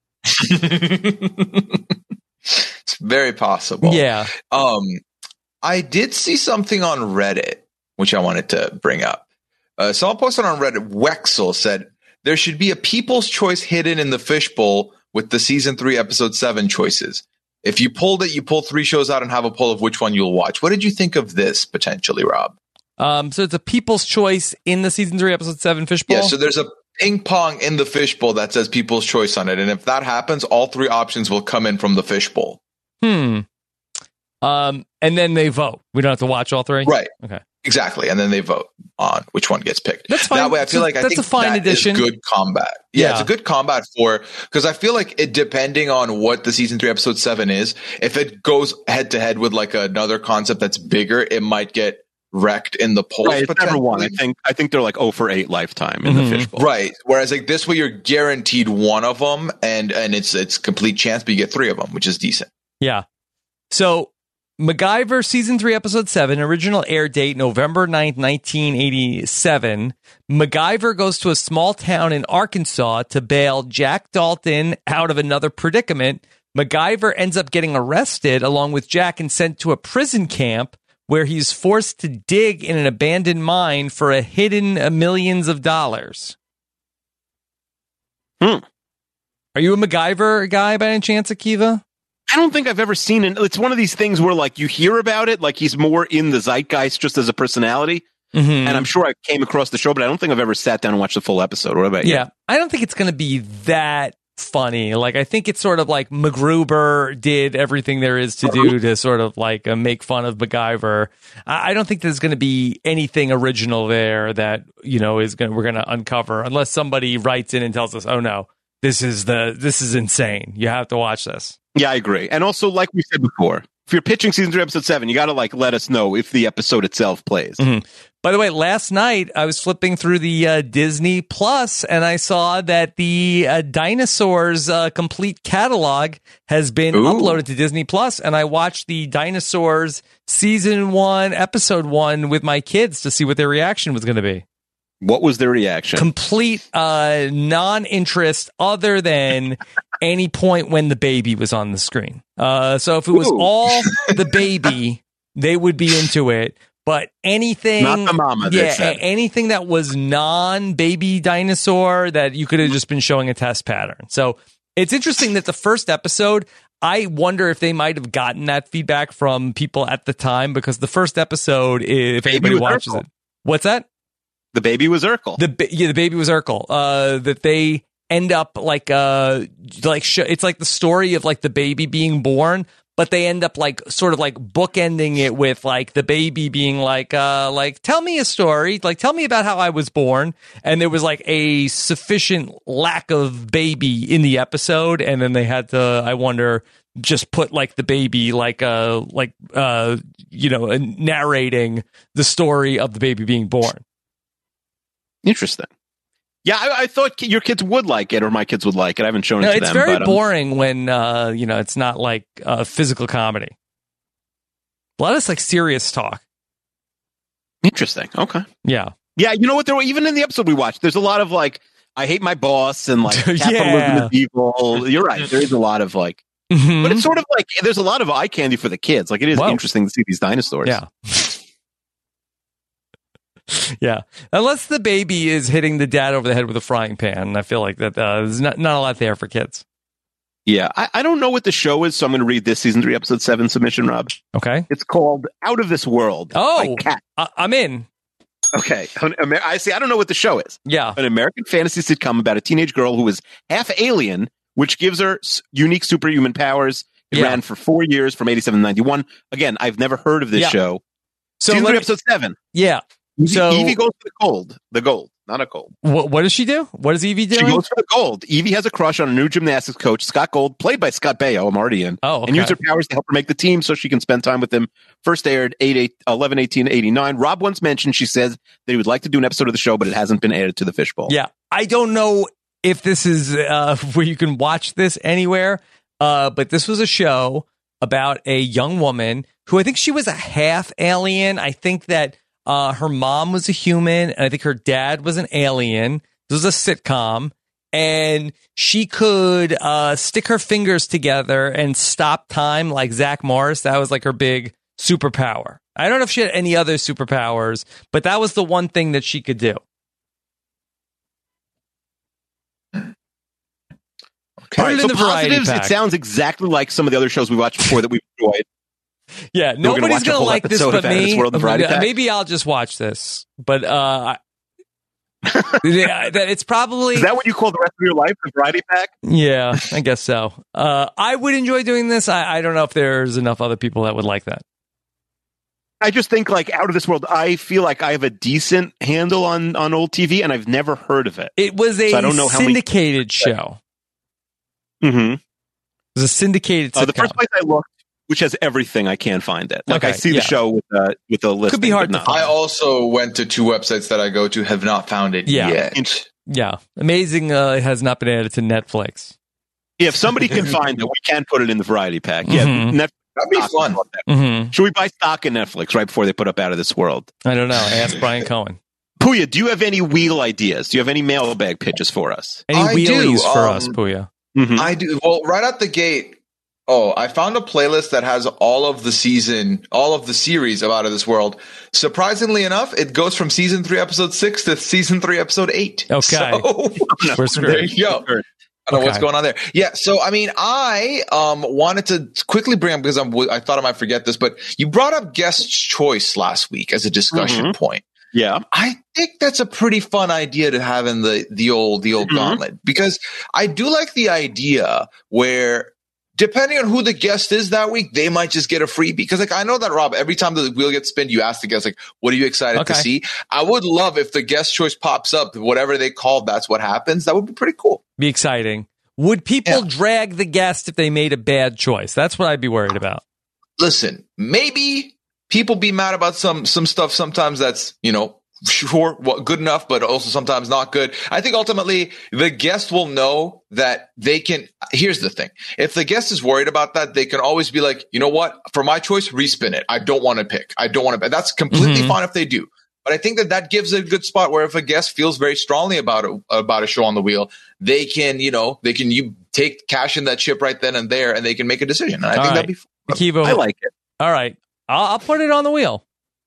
It's very possible. Yeah. Um, I did see something on Reddit, which I wanted to bring up. Uh, someone posted on Reddit, Wexel said, there should be a People's Choice hidden in the fishbowl with the season three, episode seven choices. If you pulled it, you pull three shows out and have a poll of which one you'll watch. What did you think of this potentially, Rob? Um, so it's a People's Choice in the season three, episode seven fishbowl. Yeah, so there's a ping pong in the fishbowl that says People's Choice on it. And if that happens, all three options will come in from the fishbowl. Hmm. Um, and then they vote. We don't have to watch all three? Right. Okay. Exactly. And then they vote on which one gets picked. That's fine. That way, I feel So like I that's think a fine that addition. is good combat. Yeah, Yeah. it's a good combat for, because I feel like it, depending on what the season three, episode seven is, if it goes head to head with like another concept that's bigger, it might get wrecked in the polls. Right, it's never one. I potentially. think I think they're like oh for eight lifetime in Mhm. the fishbowl. Right. Whereas like this way, you're guaranteed one of them, and and it's it's complete chance, but you get three of them, which is decent. Yeah. So MacGyver season three, episode seven, original air date November ninth, nineteen eighty-seven. MacGyver goes to a small town in Arkansas to bail Jack Dalton out of another predicament. MacGyver ends up getting arrested along with Jack and sent to a prison camp where he's forced to dig in an abandoned mine for a hidden uh, millions of dollars. Hmm. Are you a MacGyver guy by any chance, Akiva? I don't think I've ever seen it. It's one of these things where like you hear about it, like he's more in the zeitgeist just as a personality. Mm-hmm. And I'm sure I came across the show, but I don't think I've ever sat down and watched the full episode. What about you? Yeah, I don't think it's going to be that funny. Like, I think it's sort of like MacGruber did everything there is to do to sort of like uh, make fun of MacGyver. I, I don't think there's going to be anything original there that, you know, is going we're going to uncover unless somebody writes in and tells us, "Oh no, this is the this is insane. You have to watch this." Yeah, I agree. And also, like we said before, if you're pitching season three, episode seven, you got to like let us know if the episode itself plays. Mm-hmm. By the way, last night I was flipping through the uh, Disney Plus and I saw that the uh, Dinosaurs uh, complete catalog has been Ooh. uploaded to Disney Plus, and I watched the Dinosaurs season one, episode one with my kids to see what their reaction was going to be. What was their reaction? Complete uh, non-interest other than any point when the baby was on the screen. Uh, so if it was Ooh. all the baby, they would be into it. But anything, Not the mama, they yeah, said. a- anything that was non-baby dinosaur that you could have just been showing a test pattern. So it's interesting that the first episode, I wonder if they might have gotten that feedback from people at the time, because the first episode, if Baby anybody was watches Urkel. it, what's that? The baby was Urkel. The ba- yeah, the baby was Urkel. Uh, that they end up like uh like sh- it's like the story of like the baby being born, but they end up like sort of like bookending it with like the baby being like uh like tell me a story, like tell me about how I was born, and there was like a sufficient lack of baby in the episode, and then they had to, I wonder, just put like the baby like uh like uh you know narrating the story of the baby being born. Interesting. Yeah, I, I thought your kids would like it, or my kids would like it. I haven't shown it No, to it's them. very but, um, boring when uh, you know it's not like uh, physical comedy. A lot of it's like serious talk. Interesting. Okay. Yeah. Yeah, you know what? There were, even in the episode we watched, there's a lot of like, I hate my boss and like Yeah. capitalism is evil. You're right. There is a lot of like, Mhm. but it's sort of like there's a lot of eye candy for the kids. Like it is Whoa. interesting to see these dinosaurs. Yeah. Yeah. Unless the baby is hitting the dad over the head with a frying pan, I feel like that uh, there's not not a lot there for kids. Yeah. I, I don't know what the show is, so I'm going to read this season three, episode seven submission, Rob. Okay. It's called Out of This World. Oh, by Kat. I- I'm in. Okay. An Amer- I see. I don't know what the show is. Yeah. An American fantasy sitcom about a teenage girl who is half alien, which gives her s- unique superhuman powers. It Yeah. ran for four years from eighty-seven to ninety-one. Again, I've never heard of this Yeah. show. So Season let three, me- episode seven. Yeah. Evie, So Evie goes for the gold. The gold, not a gold. what, what does she do? What is Evie doing? She goes for the gold. Evie has a crush on a new gymnastics coach, Scott Gold, played by Scott Baio. I'm already in. Oh, okay. And use her powers to help her make the team so she can spend time with him. First aired eleven eighteen eighty-nine. Rob once mentioned, she says that he would like to do an episode of the show, but it hasn't been added to the fishbowl. Yeah. I don't know if this is uh, where you can watch this anywhere, uh, but this was a show about a young woman who, I think she was a half alien. I think that uh, her mom was a human, and I think her dad was an alien. This was a sitcom, and she could uh, stick her fingers together and stop time like Zach Morris. That was like her big superpower. I don't know if she had any other superpowers, but that was the one thing that she could do. Put All right, it so in the variety positives, pack. it sounds exactly like some of the other shows we watched before that we've enjoyed. Yeah, gonna nobody's watch a gonna whole like this episode but of Out of me. This World, the variety pack? Maybe I'll just watch this, but uh, I- yeah, that it's probably Is that what you call the rest of your life, the variety pack? yeah, I guess so. Uh, I would enjoy doing this. I, I don't know if there's enough other people that would like that. I just think like Out of This World, I feel like I have a decent handle on, on old T V and I've never heard of it. It was a So I don't know how many- syndicated show. Mm-hmm. It was a syndicated. Uh, the sitcom. first place I looked, which has everything, I can't find it. Like I Okay, see yeah. the show with uh, with a list. Could be hard to I also went to two websites that I go to, have not found it Yeah. yet. Yeah, amazing. Uh, it has not been added to Netflix. If somebody can find it, we can put it in the variety pack. Yeah, Mhm. Netflix. That'd be fun. Mm-hmm. Should we buy stock in Netflix right before they put up Out of This World? I don't know. Ask Brian Cohen. Puya, do you have any wheel ideas? Do you have any mailbag pitches for us? Any I do, wheelies for um, us, Puya? Mhm. I do. Well, right out the gate. Oh, I found a playlist that has all of the season, all of the series of Out of This World. Surprisingly enough, it goes from season three, episode six to season three, episode eight. Okay. So, We're screwed. there you go. I don't know what's Okay. going on there. Yeah. So, I mean, I um wanted to quickly bring up because I'm, I thought I might forget this, but you brought up guest choice last week as a discussion Mhm. point. Yeah. I think that's a pretty fun idea to have in the the old the old Mhm. gauntlet, because I do like the idea where depending on who the guest is that week, they might just get a freebie. Because like I know that, Rob, every time the wheel gets spun, you ask the guest like, "What are you excited Okay. to see?" I would love if the guest choice pops up, whatever they called, that's what happens. That would be pretty cool. Be exciting. Would people Yeah. drag the guest if they made a bad choice? That's what I'd be worried about. Listen, maybe people be mad about some some stuff sometimes that's, you know, sure, what good enough, but also sometimes not good. I think ultimately the guest will know that they can. Here's the thing. If the guest is worried about that, they can always be like, you know what? For my choice, respin it. I don't want to pick. I don't want to. That's completely Mhm. fine if they do. But I think that that gives a good spot where if a guest feels very strongly about it, about a show on the wheel, they can, you know, they can you take cash in that chip right then and there, and they can make a decision. And I All think right. that'd be fun. Akiva, I like it. all right. I'll, I'll put it on the wheel.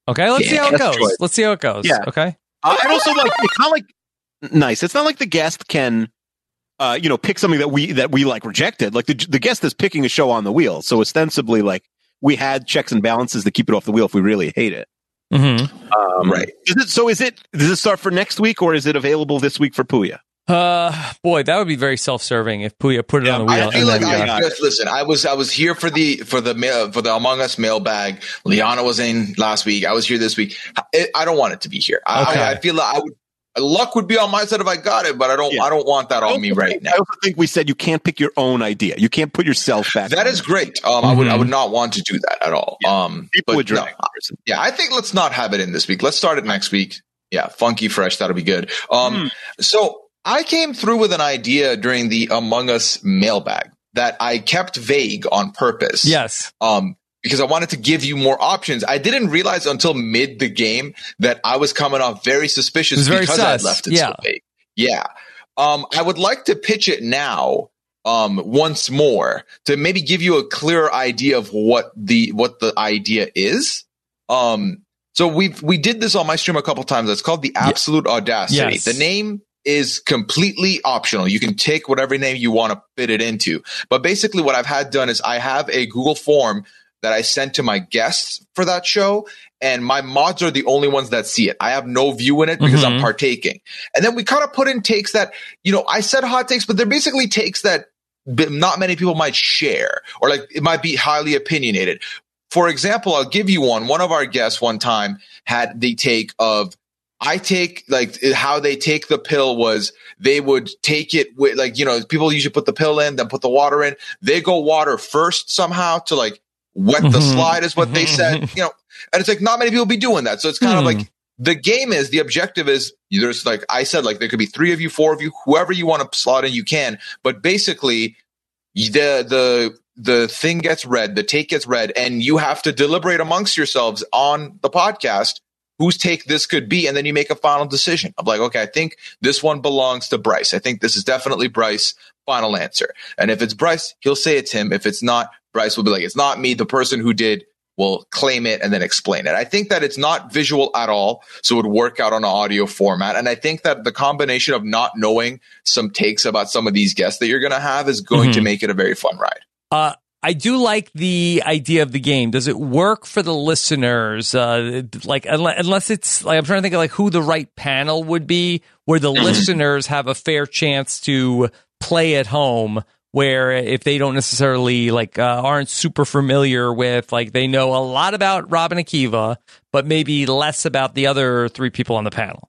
Okay, let's Yeah, see how it guest goes. choice. Let's see how it goes. Yeah. Okay. Uh, and also, like, it's not like nice. It's not like the guest can, uh, you know, pick something that we that we like rejected. Like the the guest is picking a show on the wheel, so ostensibly, like, we had checks and balances to keep it off the wheel if we really hate it. Mm-hmm. Um, right. Is it, so is it? Does it start for next week, or is it available this week for Puya? Uh, boy, that would be very self-serving if Puya put it on the wheel. I feel like and then, I uh, just listen. I was I was here for the for the mail for the Among Us mailbag. Liana was in last week. I was here this week. I, I don't want it to be here. I, Okay. I, I feel like I would. Luck would be on my side if I got it, but I don't. I don't want that on me right now. I also think we said you can't pick your own idea. You can't put yourself back. That is great. Um, I would I would not want to do that at all. Um, People but would no, drag. yeah, I think let's not have it in this week. Let's start it next week. Yeah, funky fresh. That'll be good. Um, so I came through with an idea during the Among Us mailbag that I kept vague on purpose. Yes. Um, because I wanted to give you more options. I didn't realize until mid the game that I was coming off very suspicious It was very because I sus. left it Yeah. so vague. Yeah. Um, I would like to pitch it now, um, once more to maybe give you a clearer idea of what the, what the idea is. Um, so we we did this on my stream a couple times. It's called the Absolute Audacity. Yes. The name is completely optional. You can take whatever name you want to fit it into. But basically what I've had done is I have a Google form that I sent to my guests for that show, and my mods are the only ones that see it. I have no view in it because I'm Mhm. partaking. And then we kind of put in takes that, you know, I said hot takes, but they're basically takes that b- not many people might share, or like it might be highly opinionated. For example, I'll give you one. One of our guests one time had the take of, I take like how they take the pill was they would take it with like, you know, people usually put the pill in, then put the water in. They go water first somehow to like wet the Mhm. slide is what they said, you know, and it's like not many people be doing that. So it's kind of Hmm. like the game is the objective is there's like I said, like there could be three of you, four of you, whoever you want to slot in, you can. But basically the, the, the thing gets read, the take gets read, and you have to deliberate amongst yourselves on the podcast whose take this could be. And then you make a final decision of like, okay, I think this one belongs to Bryce. I think this is definitely Bryce. Final answer. And if it's Bryce, he'll say it's him. If it's not, Bryce will be like, it's not me. The person who did will claim it and then explain it. I think that it's not visual at all, so it would work out on an audio format. And I think that the combination of not knowing some takes about some of these guests that you're going to have is going to Mhm. make it a very fun ride. Uh, I do like the idea of the game. Does it work for the listeners? Uh, like, unless, unless it's like, I'm trying to think of like who the right panel would be, where the listeners have a fair chance to play at home. Where if they don't necessarily like uh, aren't super familiar with, like they know a lot about Rob and Akiva, but maybe less about the other three people on the panel.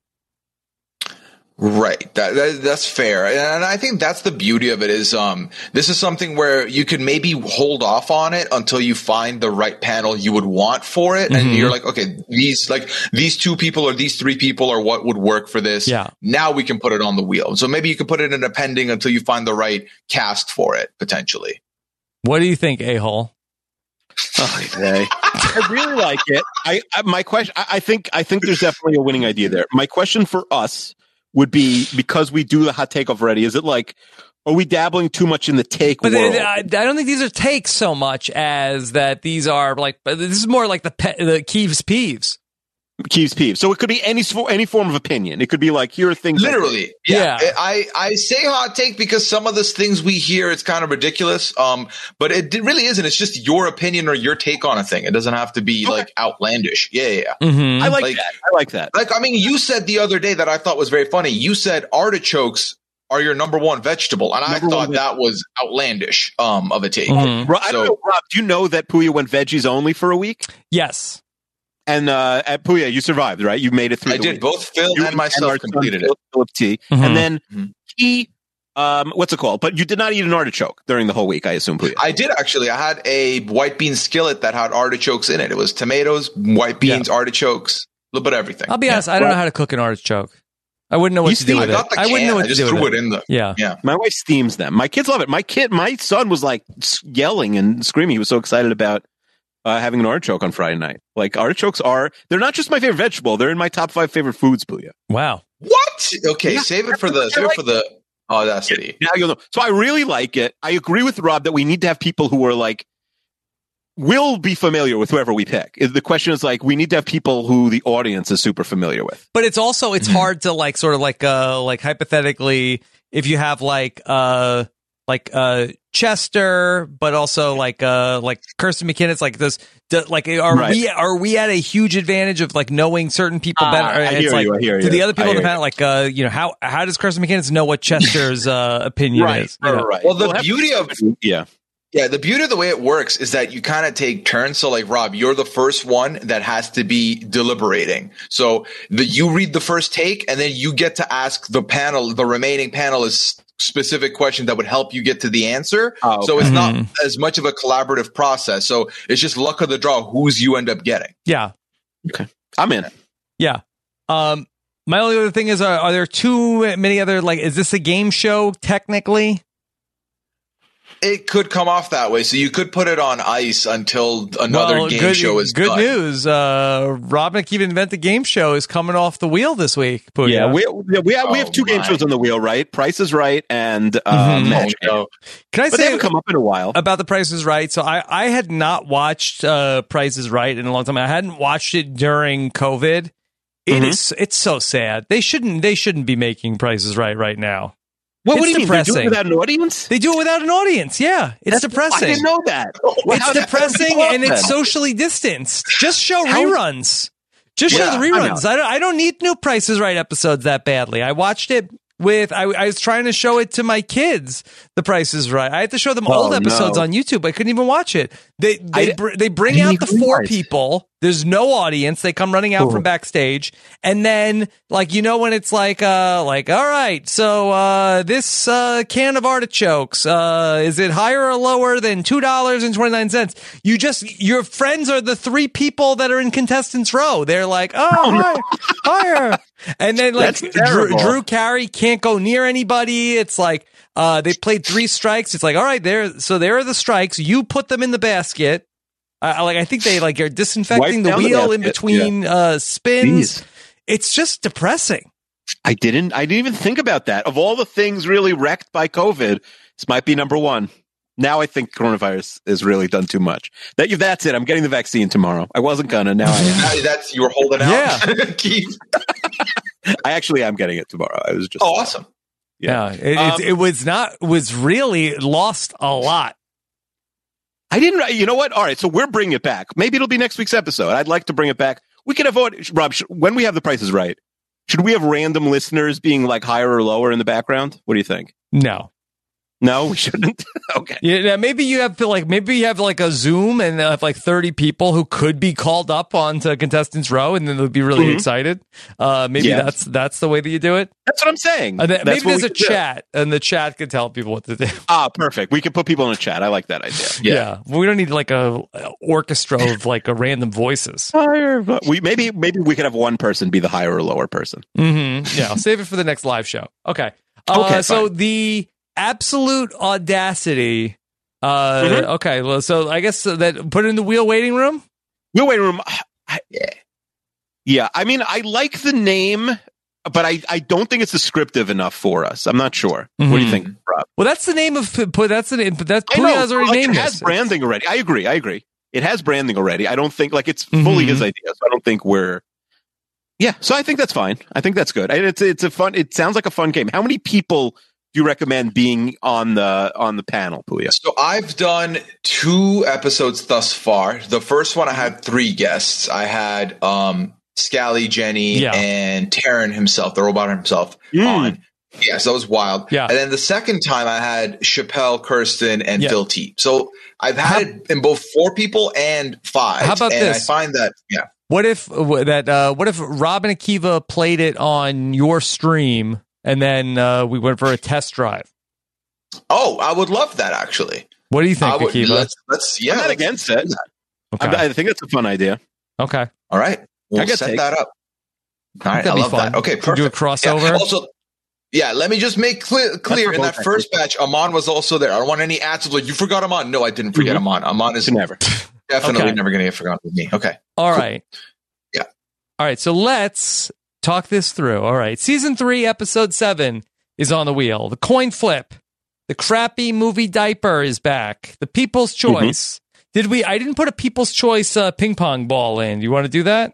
Right. That, that that's fair. And I think that's the beauty of it is um this is something where you could maybe hold off on it until you find the right panel you would want for it. And Mhm. you're like, okay, these like these two people or these three people are what would work for this. Yeah. Now we can put it on the wheel. So maybe you can put it in a pending until you find the right cast for it, potentially. What do you think, A-Hole? Oh, they. I really like it. I, I my question. I, I think I think there's definitely a winning idea there. My question for us would be, because we do the hot take already, is it like, are we dabbling too much in the take But world? they- I, I don't think these are takes so much as that these are like, but this is more like the pe- the Keeves Peeves. Keeves peeves. So it could be any sw- any form of opinion. It could be like, here are things. that- Literally, yeah. I, I say hot take because some of these things we hear, it's kind of ridiculous. Um, but it d- really isn't. It's just your opinion or your take on a thing. It doesn't have to be like outlandish. Yeah, yeah. yeah. Mm-hmm. I like, that. I like that. Like, I mean, you said the other day that I thought was very funny. You said artichokes are your number one vegetable, and I Number thought one that was outlandish. Um, of a take. Mhm. Rob, I don't So- know, Rob, do you know that Puya went veggies only for a week? Yes. And uh, at Puya, you survived, right? You made it through. I the did. week. Both Phil You and myself our completed son, it. Philip T. Mhm. And then Mhm. he, um, what's it called? But you did not eat an artichoke during the whole week, I assume, Puya. I did actually. I had a white bean skillet that had artichokes in it. It was tomatoes, white beans, artichokes, a little bit of everything. I'll be Yeah. honest, I don't know how to cook an artichoke. I wouldn't know what You to do see, with I it. got the I wouldn't know can. what I to just do threw with it it. in the. Yeah. Yeah. My wife steams them. My kids love it. My kid, my son was like yelling and screaming. He was so excited about uh, having an artichoke on Friday night. Like, artichokes are, they're not just my favorite vegetable. They're in my top five favorite foods, Puya. Wow. What? Okay, Yeah. save it for the save it for the audacity. Now you'll know. So I really like it. I agree with Rob that we need to have people who are like we'll be familiar with whoever we pick. The question is like, we need to have people who the audience is super familiar with. But it's also, it's hard to like, sort of like, uh, like hypothetically, if you have like, uh, like, uh, Chester, but also like, uh, like Kirsten McKinnon, like this, do, like, are Right. we, are we at a huge advantage of like knowing certain people Ah, better? I And hear it's like, you, I hear do you. the other people I on the hear panel, like, uh, you know, how, how does Kirsten McKinnon know what Chester's, uh, opinion Right, is? You know? right. Well, the We'll have- beauty of Yeah. Yeah, the beauty of the way it works is that you kind of take turns. So like Rob, you're the first one that has to be deliberating. So the, you read the first take and then you get to ask the panel, the remaining panelists specific question that would help you get to the answer. Oh, So okay. it's Mhm. not as much of a collaborative process. So it's just luck of the draw whose you end up getting. Yeah. Okay. I'm in. Yeah. Um, my only other thing is, are, are there too many other, like, is this a game show technically? It could come off that way. So you could put it on ice until another Well, game good, show is good done. news. Uh, Rob McKeevan Invent the Game Show is coming off the wheel this week. Puya. Yeah, we we, we have, we have Oh, two game my. shows on the wheel, right? Price is Right and uh, Mhm. Match Oh, no. Can I But they say haven't come up in a while. about The Price is Right? So I, I had not watched uh, Price is Right in a long time. I hadn't watched it during COVID. It Mhm. is, it's so sad. They shouldn't they shouldn't be making Price is Right right now. Well, what It's do you mean? They do depressing. it without an audience? They do it without an audience. Yeah, it's That's- depressing. I didn't know that. Well, how It's the heck does depressing it go and up it's then? socially distanced. Just show How- reruns. Just show Yeah, the I'm reruns. out. I don't, I don't need new Price is Right episodes that badly. I watched it with, I, I was trying to show it to my kids, The Price is Right. I had to show them Oh, old episodes no. on YouTube. I couldn't even watch it. They they I- br- they bring I out didn't the even four realize. people. There's no audience. They come running out Oh. from backstage. And then, like, you know, when it's like, uh, like, all right, so, uh, this, uh, can of artichokes, uh, is it higher or lower than two dollars and twenty-nine cents? You just, your friends are the three people that are in contestants row. They're like, oh, higher, higher. And then, like, That's Drew, terrible. Drew Carey can't go near anybody. It's like, uh, they played three strikes. It's like, all right, there, so there are the strikes. You put them in the basket. I, I like, I think they like are disinfecting Wipe the down the wheel in basket, between uh, spins. Jeez. It's just depressing. I didn't. I didn't even think about that. Of all the things really wrecked by COVID, this might be number one. Now I think coronavirus has really done too much. That that's it. I'm getting the vaccine tomorrow. I wasn't gonna. Now I am. Now that's you were holding out. Yeah. Keith. I actually am getting it tomorrow. I was just. Oh, awesome. Yeah, it, it, Um, it was not was really lost a lot. I didn't. You know what? All right. So we're bringing it back. Maybe it'll be next week's episode. I'd like to bring it back. We could have voted, Rob. Sh- when we have the prices right, should we have random listeners being like higher or lower in the background? What do you think? No. No, we shouldn't. Okay. Yeah, maybe you have to like maybe you have like a Zoom and have like thirty people who could be called up onto contestants row and then they'll be really Mhm. excited. Uh, maybe Yeah. that's that's the way that you do it. That's what I'm saying. And then, That's maybe what there's we a could do. chat and the chat can tell people what to do. Ah, perfect. We can put people in a chat. I like that idea. Yeah, we don't need like a, a orchestra of like a random voices. Higher. But we maybe maybe we could have one person be the higher or lower person. Mm-hmm. Yeah, I'll save it for the next live show. Okay. Uh, Okay, so fine. the absolute audacity. Uh, Mhm. Okay. Well, so I guess that put it in the wheel waiting room. Wheel waiting room. I, yeah. I mean, I like the name, but I, I don't think it's descriptive enough for us. I'm not sure. What do Mhm. you think, Rob? Well, that's the name of put. That's the name. But that's I know, Puya has already like, named it has this. branding already. I agree. I agree. It has branding already. I don't think like it's fully Mhm. his idea. So I don't think we're. Yeah. So I think that's fine. I think that's good. And it's it's a fun. It sounds like a fun game. How many people do you recommend being on the on the panel, Puya? So I've done two episodes thus far. The first one I had three guests. I had um Scally, Jenny, Yeah. and Taryn himself, the robot himself, Mm. on. Yes, that was wild. Yeah. And then the second time I had Chappelle, Kirsten, and Yeah. Phil T. So I've had it in both four people and five. How about and this? I find that, yeah. What if uh, that? Uh, what if Rob and Akiva played it on your stream and then uh, we went for a test drive? Oh, I would love that actually. What do you think, I would, Akiva? let's, let's, yeah. I'm not let's against do it. that. Okay. I, I think that's a fun idea. Okay. All right. We'll I get set take. that up. All right. I That'd be love fun. that. Okay, Could do a perfect. crossover. Yeah. Also, yeah, let me just make clear, clear in both, that first batch, Amon was also there. I don't want any ads of like, you forgot Amon. No, I didn't forget Mhm. Amon. Amon is Never. definitely Okay. never going to get forgotten with me. Okay. All Cool. right. Yeah. All right. So let's talk this through. All right. Season three, episode seven is on the wheel. The coin flip. The crappy movie diaper is back. The people's choice. Did we? I didn't put a People's Choice uh, ping pong ball in. You want to do that?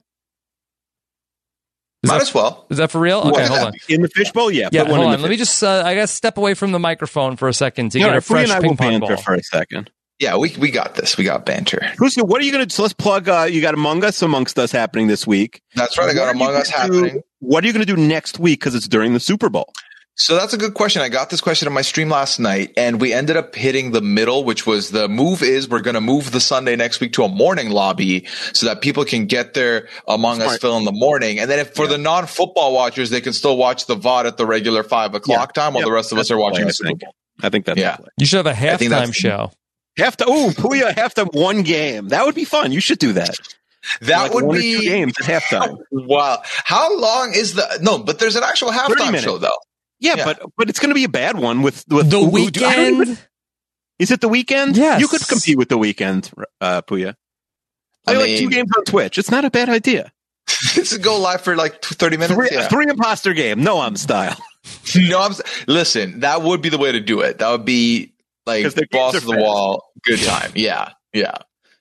Is Might that, as well. Is that for real? Okay, hold on. In the fishbowl, yeah. Yeah, put one hold in on. the Let me just. Uh, I got to step away from the microphone for a second to No, get no, a Free fresh and I ping will pong banter ball. for a second. Yeah, we we got this. We got banter. Who's what are you going to? So let's plug. Uh, you got Among Us, Amongst Us happening this week. That's right. I got What are Among you Us gonna do- happening. What are you going to do next week? Because it's during the Super Bowl. So that's a good question. I got this question on my stream last night, and we ended up hitting the middle, which was the move is we're going to move the Sunday next week to a morning lobby so that people can get their Among Us Smart. fill in the morning. And then if for the non-football watchers, they can still watch the V O D at the regular five o'clock time while Yep. the rest of us That's are the watching play, the I Super think. Bowl. I think that's Yeah. the play. You should have a I think that's halftime the- show. Half to oh, Puya halftime one game. That would be fun. You should do that. That Like would one or be two games at halftime. Wow. How long is the no? But there's an actual thirty halftime minutes. show though. Yeah, Yeah. but but it's going to be a bad one with with The ooh, ooh, do- I don't even- Weekend. Is it the weekend? Yes. You could compete with the weekend, uh, Puya. Play I like two mean- games on Twitch. It's not a bad idea. This is go live for like thirty minutes. Three, Yeah. three imposter game. No, I'm style. No, I'm, listen, that would be the way to do it. That would be like 'Cause the boss games of are the fast. wall. Good time. Yeah. Yeah.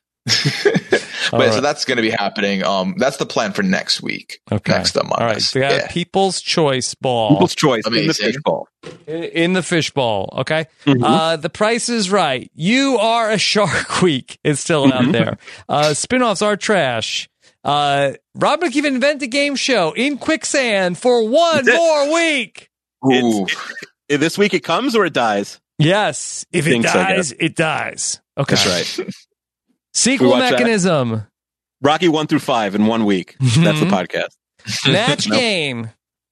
but right. so that's going to be happening. Um, that's the plan for next week. Okay. Next Among All right. Us. So we got Yeah. a People's Choice ball People's choice in the Amazing. fishbowl. in the fishbowl. Okay. Mhm. Uh, the Price is Right. You Are a Shark Week is still out Mhm. there. Uh, spinoffs are trash. Uh, Rob McKeevan invent a game show in quicksand for one That's it. more week. Ooh. It's, it, this week it comes or it dies. Yes. If it Think so, dies, it dies. Okay. That's right. Sequel We watch that? mechanism. Rocky one through five in one week. That's the Mhm. podcast. Match Nope. game.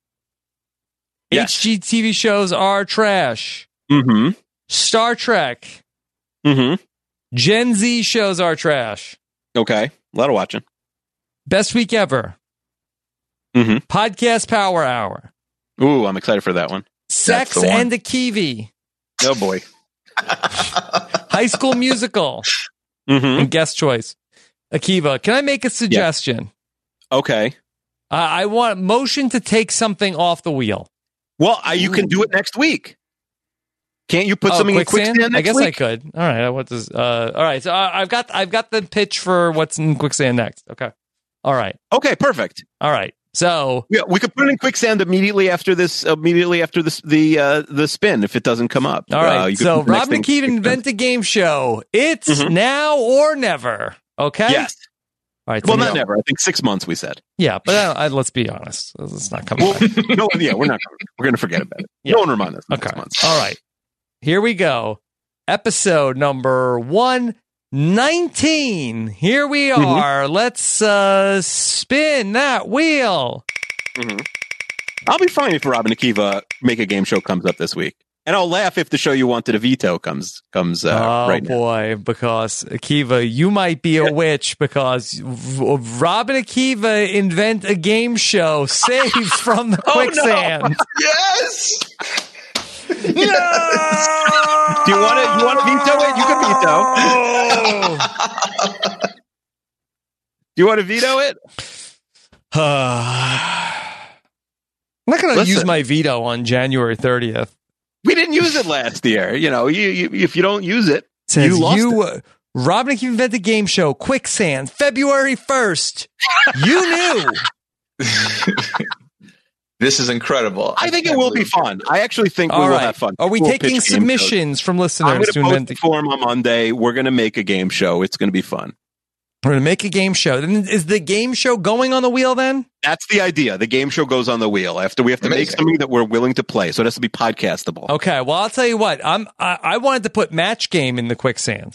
Yes. H G T V shows are trash. Mm-hmm. Star Trek. Mm-hmm. Gen Z shows are trash. Okay. A lot of watching. Best week ever. Mm-hmm. Podcast Power Hour. Ooh, I'm excited for that one. Sex the one. and a Kiwi. Oh boy. High School Musical. Mm-hmm. And guest choice. Akiva, can I make a suggestion? Okay. Uh, I want motion to take something off the wheel. Well, uh, you can do it next week. Can't you put Oh, something in quicksand next I guess week? I could. All right. What does? Uh, all right. So uh, I've got I've got the pitch for what's in quicksand next. Okay. All right. Okay, perfect. All right. So Yeah, we could put it in quicksand immediately after this. Immediately after this, the uh, the spin, if it doesn't come up. all right. Uh, you could so put the next Rob thing in McKeevan quicksand. invent a game show. It's Mhm. now or never. Okay. Yes. All right. Well, so not we- never. I think six months. We said. Yeah, but uh, I, let's be honest. It's not coming. Well, back. no, yeah, we're not. We're going to forget about it. Yeah. No one remind us. in Okay. Six months. All right. Here we go. Episode number one nineteen. Here we Mhm. are. Let's uh, spin that wheel. Mhm. I'll be fine if Rob and Akiva make a game show comes up this week, and I'll laugh if the show you wanted to veto comes comes uh, oh right now. boy, because Akiva, you might be a witch because v- Rob and Akiva invent a game show saved from the Oh, no. quicksand. Yes. No! Do you want to? You want to veto it? You can veto. Do you want to veto it? I'm not going to Listen. use my veto on January thirtieth. We didn't use it last year. You know, you, you if you don't use it, Says you lost you, it. uh, Rob and Akiva invent the game show Quicksand, February first. You knew. This is incredible. I think it can't will be believe- fun. I actually think we All will right. have fun. Are we We'll taking pitch game submissions from shows. listeners I'm going to to post invent the the form on Monday. We're going to make a game show. It's going to be fun. We're going to make a game show. Then is the game show going on the wheel then? That's the idea. The game show goes on the wheel after we have to make Amazing. something that we're willing to play. So it has to be podcastable. Okay. Well, I'll tell you what. I'm. I, I wanted to put match game in the quicksand.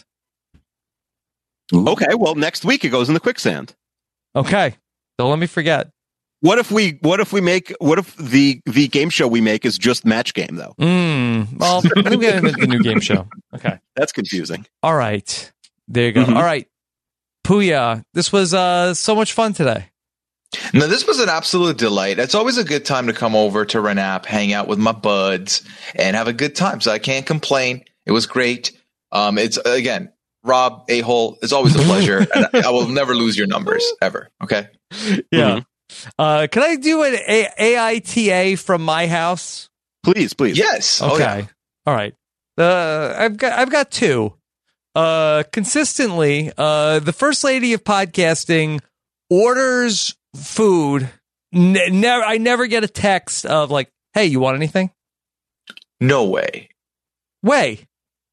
Okay. Well, next week it goes in the quicksand. Okay. Don't let me forget. What if we? What if we make? What if the the game show we make is just match game though? Mm, well, let me get into the new game show. Okay. That's confusing. All right. There you go. Mhm. All right. Puya, this was uh, so much fun today. No, this was an absolute delight. It's always a good time to come over to Renap, hang out with my buds, and have a good time. So I can't complain. It was great. Um, it's again, Rob A-hole. It's always a pleasure, and I, I will never lose your numbers ever. Okay. Yeah. Uh, can I do an A- AITA from my house? Please, please. Yes. Okay. Oh, yeah. All right. Uh, I've got I've got two. uh, consistently, uh, the first lady of podcasting orders food. Ne- never, I never get a text of like, "Hey, you want anything?" No way. Way.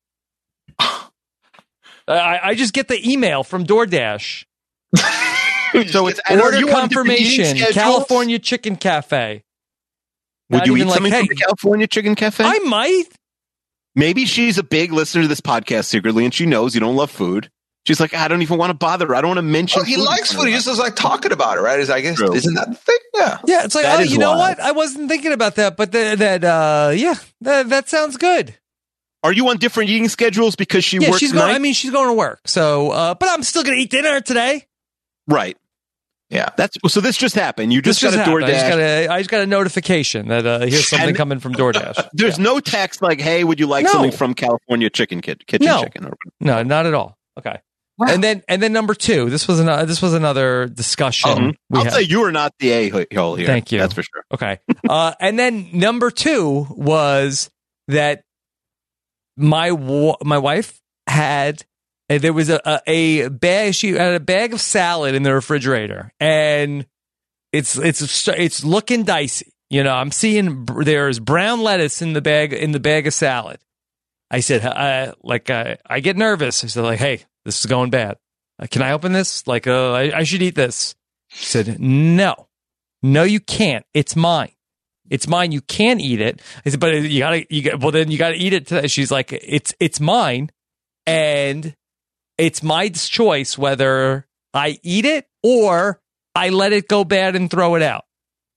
I, I just get the email from DoorDash. So it's order you on different eating confirmation. schedules? California Chicken Cafe. Would Not you eat even like, something hey, from the California Chicken Cafe? I might. Maybe she's a big listener to this podcast secretly, and she knows you don't love food. She's like, I don't even want to bother her. I don't want to mention. Well, he likes food. He just doesn't like talking about it, right? Is I guess True. isn't that the thing? Yeah. Yeah, it's like, That oh, is you know wild. what? I wasn't thinking about that, but the, that, uh, yeah, that, that sounds good. Are you on different eating schedules because she yeah, works she's going. night? I mean, she's going to work. So, uh, but I'm still going to eat dinner today. Right. Yeah. That's so. This just happened. You This just got just a happened. I just DoorDash. got a, I just got a notification that uh, here's something And- coming from DoorDash. There's no text like, "Hey, would you like No. something from California Chicken Kit- Kitchen No. Chicken?" Or No, not at all. Okay. And then, and then number two. This was another. This was another discussion. Mhm. we I'll had. say you are not the a-hole here. Thank you. That's for sure. Okay. Uh, and then number two was that my wa- my wife had uh, there was a, a a bag. She had a bag of salad in the refrigerator, and it's it's it's looking dicey. You know, I'm seeing br- there's brown lettuce in the bag in the bag of salad. I said, uh, like, uh, I get nervous. I said, like, hey, this is going bad. Uh, can I open this? Like, uh, I, I should eat this. She said, no, no, you can't. It's mine. It's mine. You can't eat it. I said, but you gotta, you got, well, then you gotta eat it today. She's like, it's, it's mine. And it's my choice whether I eat it or I let it go bad and throw it out.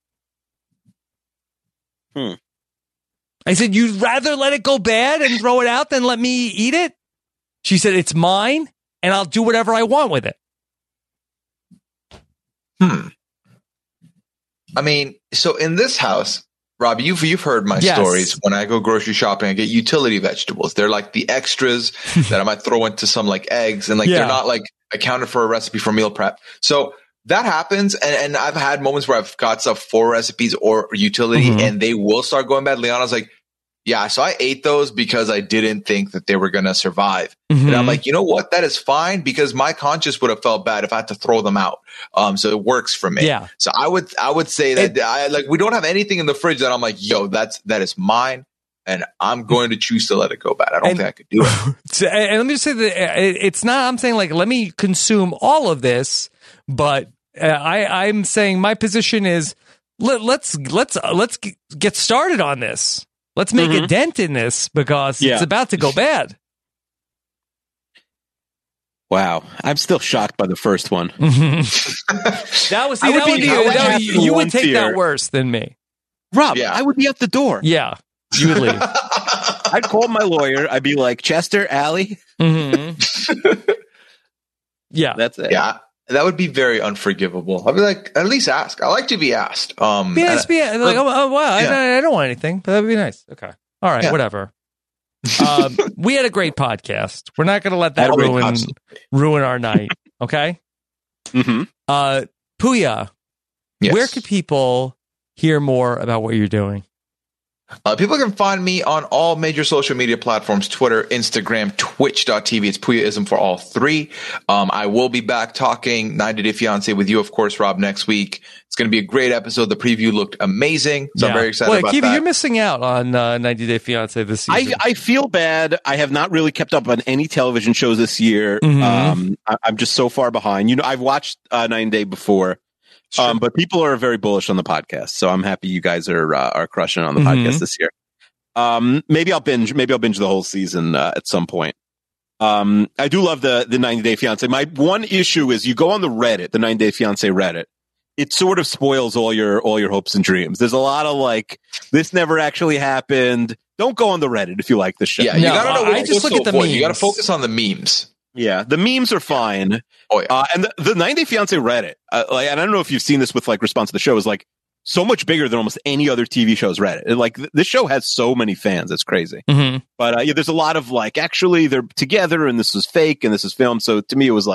Hmm. I said, you'd rather let it go bad and throw it out than let me eat it? She said, it's mine and I'll do whatever I want with it. Hmm. I mean, so in this house, Robbie, you've you've heard my Yes. stories. When I go grocery shopping, I get utility vegetables. They're like the extras that I might throw into some like eggs, and like Yeah. they're not like accounted for a recipe for meal prep. So that happens, and, and I've had moments where I've got stuff for recipes or utility, Mhm. and they will start going bad. Liana's like, yeah, so I ate those because I didn't think that they were going to survive. And I'm Mhm. like, you know what? That is fine because my conscience would have felt bad if I had to throw them out. Um, so it works for me. Yeah. So I would, I would say that I like, we don't have anything in the fridge that I'm like, yo, that's, that is mine. And I'm going to choose to let it go bad. I don't And- think I could do it. So, and let me just say that uh, it- it's not, I'm saying like, let me consume all of this, but uh, I, I'm saying my position is let, let's, let's, uh, let's g- get started on this. Let's make a Mhm. dent in this because Yeah. it's about to go bad. Wow, I'm still shocked by the first one. That was, see, I would that be- would be, I would that would- have you would one take fear. that worse than me. Rob, Yeah. I would be at the door. Yeah. You would leave. I'd call my lawyer. I'd be like, Chester, Allie. hmm Yeah. That's it. Yeah. That would be very unforgivable. I'd be like, at least ask. I like to be asked. Um, Be nice, and- be like, oh, oh, wow, Yeah. I, I don't want anything, but that'd be nice. Okay. All right, Yeah. whatever. um, we had a great podcast. We're not going to let that Oh, ruin absolutely. ruin our night. Okay. Mm-hmm. Uh, Puya, Yes. where can people hear more about what you're doing? Uh, people can find me on all major social media platforms, Twitter, Instagram, Twitch dot T V. It's Puyaism for all three. Um, I will be back talking ninety Day Fiance with you, of course, Rob, next week. It's going to be a great episode. The preview looked amazing. So I'm very excited Well, about Kiva, that. you're missing out on uh, ninety Day Fiance this season. I, I feel bad. I have not really kept up on any television shows this year. Mhm. Um, I, I'm just so far behind. You know, I've watched uh, Nine Day before, um, but people are very bullish on the podcast. So I'm happy you guys are uh, are crushing on the Mhm. podcast this year. Um, maybe I'll binge. Maybe I'll binge the whole season uh, at some point. Um, I do love the the ninety Day Fiance. My one issue is you go on the Reddit, the ninety Day Fiance Reddit. It sort of spoils all your all your hopes and dreams. There's a lot of like, this never actually happened. Don't go on the Reddit if you like the show. yeah, you No, got to know I what just look to at the avoid. You got to memes. focus on the memes. Yeah, the memes are fine. Oh, yeah. Uh, and the, the ninety Day Fiance Reddit, uh, like, and I don't know if you've seen this with like response to the show, is like so much bigger than almost any other T V show's Reddit. And, like th- this show has so many fans, it's crazy. Mhm. But uh, yeah, there's a lot of like, actually they're together and this is fake and this is filmed. So to me, it was like,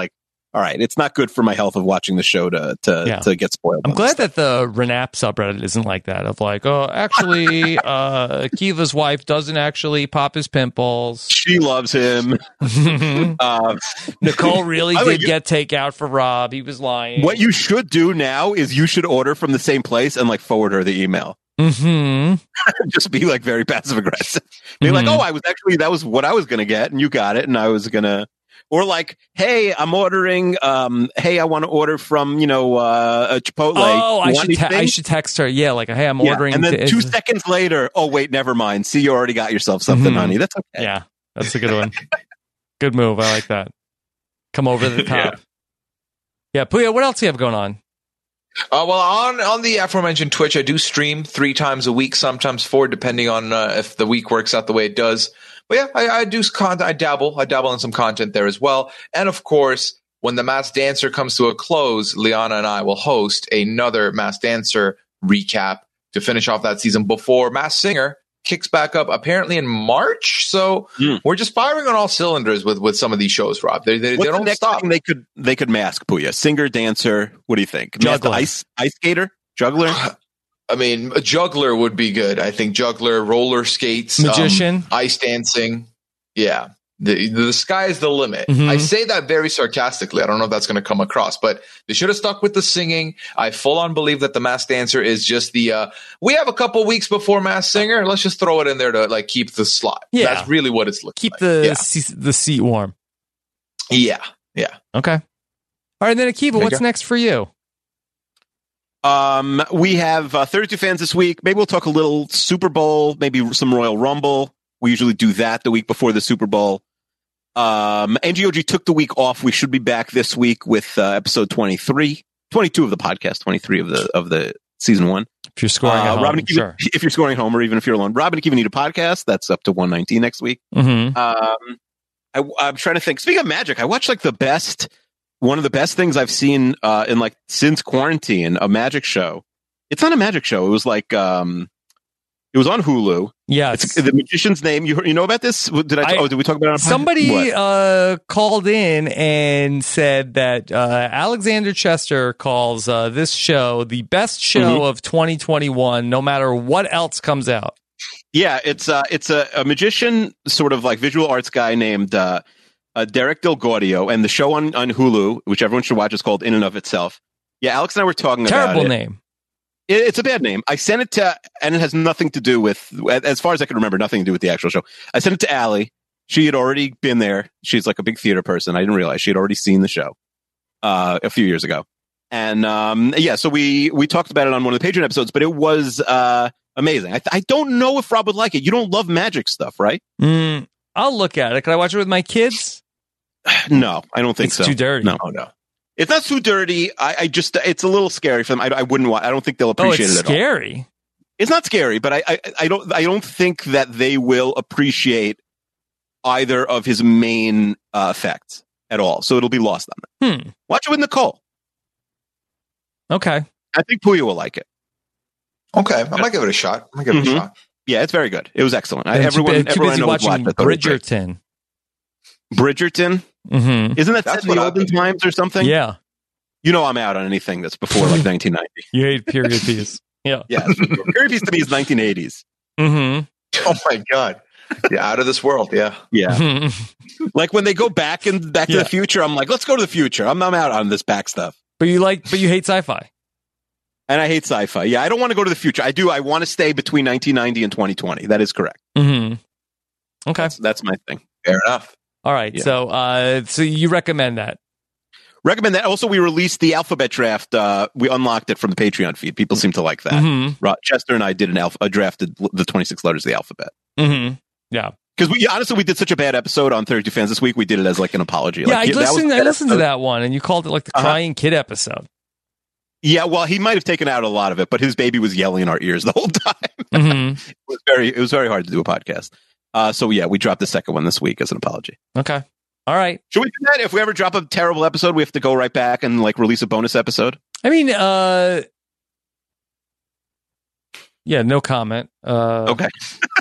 all right, it's not good for my health of watching the show to to, Yeah. to get spoiled. I'm glad that the Renap subreddit isn't like that. Of like, oh, actually, uh, Kiva's wife doesn't actually pop his pimples. She loves him. uh, Nicole really I did like- get takeout for Rob. He was lying. What you should do now is you should order from the same place and like forward her the email. Mm-hmm. Just be like very passive aggressive. Be like, Mhm. oh, I was actually that was what I was gonna get, and you got it, and I was gonna. Or like, hey, I'm ordering. Um, hey, I want to order from you know uh, a Chipotle. Oh, You I want should te- I anything? should text her. Yeah, like, hey, I'm Yeah, ordering. and then to- two seconds later, oh wait, never mind. See, you already got yourself something, Mhm. honey. That's okay. Yeah, that's a good one. Good move. I like that. Come over the top. Yeah, Puya, what else do you have going on? Uh, well, on on the aforementioned Twitch, I do stream three times a week, sometimes four, depending on uh, if the week works out the way it does. But yeah, I, I do content. I dabble. I dabble in some content there as well. And of course, when the Masked Dancer comes to a close, Liana and I will host another Masked Dancer recap to finish off that season before Masked Singer kicks back up apparently in March. So we're just firing on all cylinders with, with some of these shows, Rob. They, they, they What's the don't next stop. thing they could they could mask Puya? Singer, dancer. What do you think? Mask the Juggler. ice ice skater, juggler. I mean, a juggler would be good. I think juggler, roller skates, Magician. um, ice dancing. Yeah. The, the sky is the limit. Mhm. I say that very sarcastically. I don't know if that's going to come across, but they should have stuck with the singing. I full on believe that the Masked Dancer is just the, uh, we have a couple weeks before Masked Singer. Let's just throw it in there to like keep the slot. Yeah. That's really what it's looking Keep like. the yeah. se- the seat warm. Yeah. Yeah. Okay. All right, then Akiva, There you what's go. next for you? Um, we have uh, thirty-two fans this week. Maybe we'll talk a little Super Bowl, maybe some Royal Rumble. We usually do that the week before the Super Bowl. Um, N G O G took the week off. We should be back this week with uh, episode twenty-three, twenty-two of the podcast, twenty-three of the of the season one. If you're scoring at home, Robin and Akiva- sure. if you're scoring at home, or even if you're alone, Robin and Akiva need a podcast. That's up to one nineteen next week. Mm-hmm. Um, I, I'm trying to think. Speaking of magic, I watched like the best, one of the best things I've seen uh, in like since quarantine, a magic show. It's not a magic show. It was like um, it was on Hulu. Yeah, it's, the magician's name. You heard- you know about this? Did I? I- oh, did we talk about it? On a podcast? Somebody What? uh, called in and said that uh, Alexander Chester calls uh, this show the best show Mhm. of twenty twenty-one, no matter what else comes out. Yeah, it's uh, it's a, a magician, sort of like visual arts guy named uh, uh, Derek Del Gaudio, and the show on, on Hulu, which everyone should watch, is called In and of Itself. Yeah, Alex and I were talking about Terrible it. name. It, it's a bad name. I sent it to, and it has nothing to do with, as far as I can remember, nothing to do with the actual show. I sent it to Allie. She had already been there. She's like a big theater person. I didn't realize she had already seen the show uh, a few years ago. And um, yeah, so we we talked about it on one of the Patreon episodes, but it was uh, amazing. I, th- I don't know if Rob would like it. You don't love magic stuff, right? Mm, I'll look at it. Can I watch it with my kids? No, I don't think It's so. too dirty. No, Oh, no. it's not too dirty. I, I just it's a little scary for them. I, I wouldn't. wa- I don't think they'll Oh, appreciate it's it at all. scary. It's not scary, but I, I I don't I don't think that they will appreciate either of his main uh, effects at all. So it'll be lost on them. Hmm. Watch it with Nicole. Okay. I think Puya will like it. Okay. I might give it a shot. I might give it Mhm. a shot. Yeah, it's very good. It was excellent. I, And too everyone, bu- too everyone I busy know who's watching watched it thought it was great. Bridgerton. Bridgerton. Mm-hmm. Isn't that That's set in the what I've olden been- times or something? Yeah. You know I'm out on anything that's before like nineteen ninety. You hate period piece. Yeah. Yeah. Period piece to me is nineteen eighties. Mm-hmm. Oh my God. Yeah, out of this world. Yeah. Yeah. Like when they go back and back to Yeah. the future, I'm like, let's go to the future. I'm, I'm out on this back stuff. But you like, but you hate sci-fi. And I hate sci-fi. Yeah, I don't want to go to the future. I do. I want to stay between nineteen ninety and twenty twenty. That is correct. Mm-hmm. Okay. That's, that's my thing. Fair enough. All right. Yeah. So, uh, so you recommend that? Recommend that. Also, we released the alphabet draft. Uh, we unlocked it from the Patreon feed. People seem to like that. Mm-hmm. Ro- Chester and I did an alpha, uh, drafted the twenty-six letters of the alphabet. Mm-hmm. Yeah. Because we honestly we did such a bad episode on thirty-two fans this week. We did it as like an apology. Yeah, Like, I that was listened. a I bad listened to episode. that one, and you called it like the Uh-huh. crying kid episode. Yeah, well, he might have taken out a lot of it, but his baby was yelling in our ears the whole time. Mm-hmm. It was very, it was very hard to do a podcast. Uh, so yeah, we dropped the second one this week as an apology. Okay. All right. Should we do that? If we ever drop a terrible episode, we have to go right back and like release a bonus episode. I mean, uh, yeah, no comment. Uh, Okay.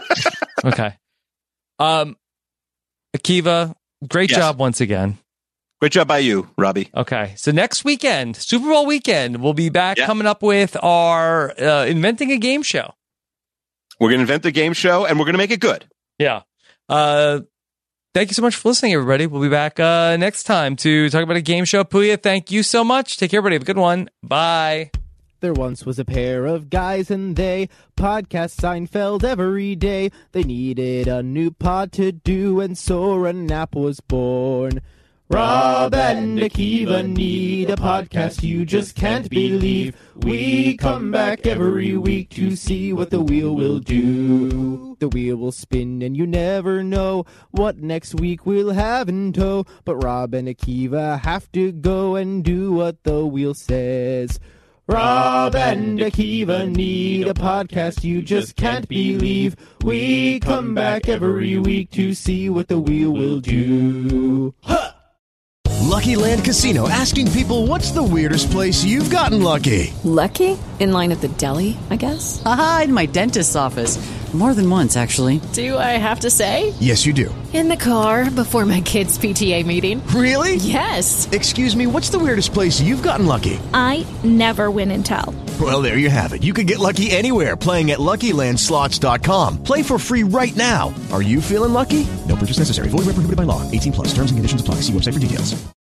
okay. Um, Akiva, great Yes. job once again. Great job by you, Robbie. Okay. So next weekend, Super Bowl weekend, we'll be back Yeah. coming up with our uh, Inventing a Game show. We're going to invent the game show, and we're going to make it good. Yeah. Uh, thank you so much for listening, everybody. We'll be back uh, next time to talk about a game show. Puya, thank you so much. Take care, everybody. Have a good one. Bye. There once was a pair of guys and they podcast Seinfeld every day. They needed a new pod to do and so an app was born. Rob and Akiva need a podcast you just can't believe. We come back every week to see what the wheel will do. The wheel will spin and you never know what next week we'll have in tow. But Rob and Akiva have to go and do what the wheel says. Rob and Akiva need a podcast you just can't believe. We come back every week to see what the wheel will do. Huh! Lucky Land Casino, asking people, what's the weirdest place you've gotten lucky? Lucky? In line at the deli, I guess? Aha, in my dentist's office. More than once, actually. Do I have to say? Yes, you do. In the car before my kids' P T A meeting. Really? Yes. Excuse me, what's the weirdest place you've gotten lucky? I never win and tell. Well, there you have it. You can get lucky anywhere, playing at Lucky Land Slots dot com. Play for free right now. Are you feeling lucky? No purchase necessary. Void where prohibited by law. eighteen plus. Terms and conditions apply. See website for details.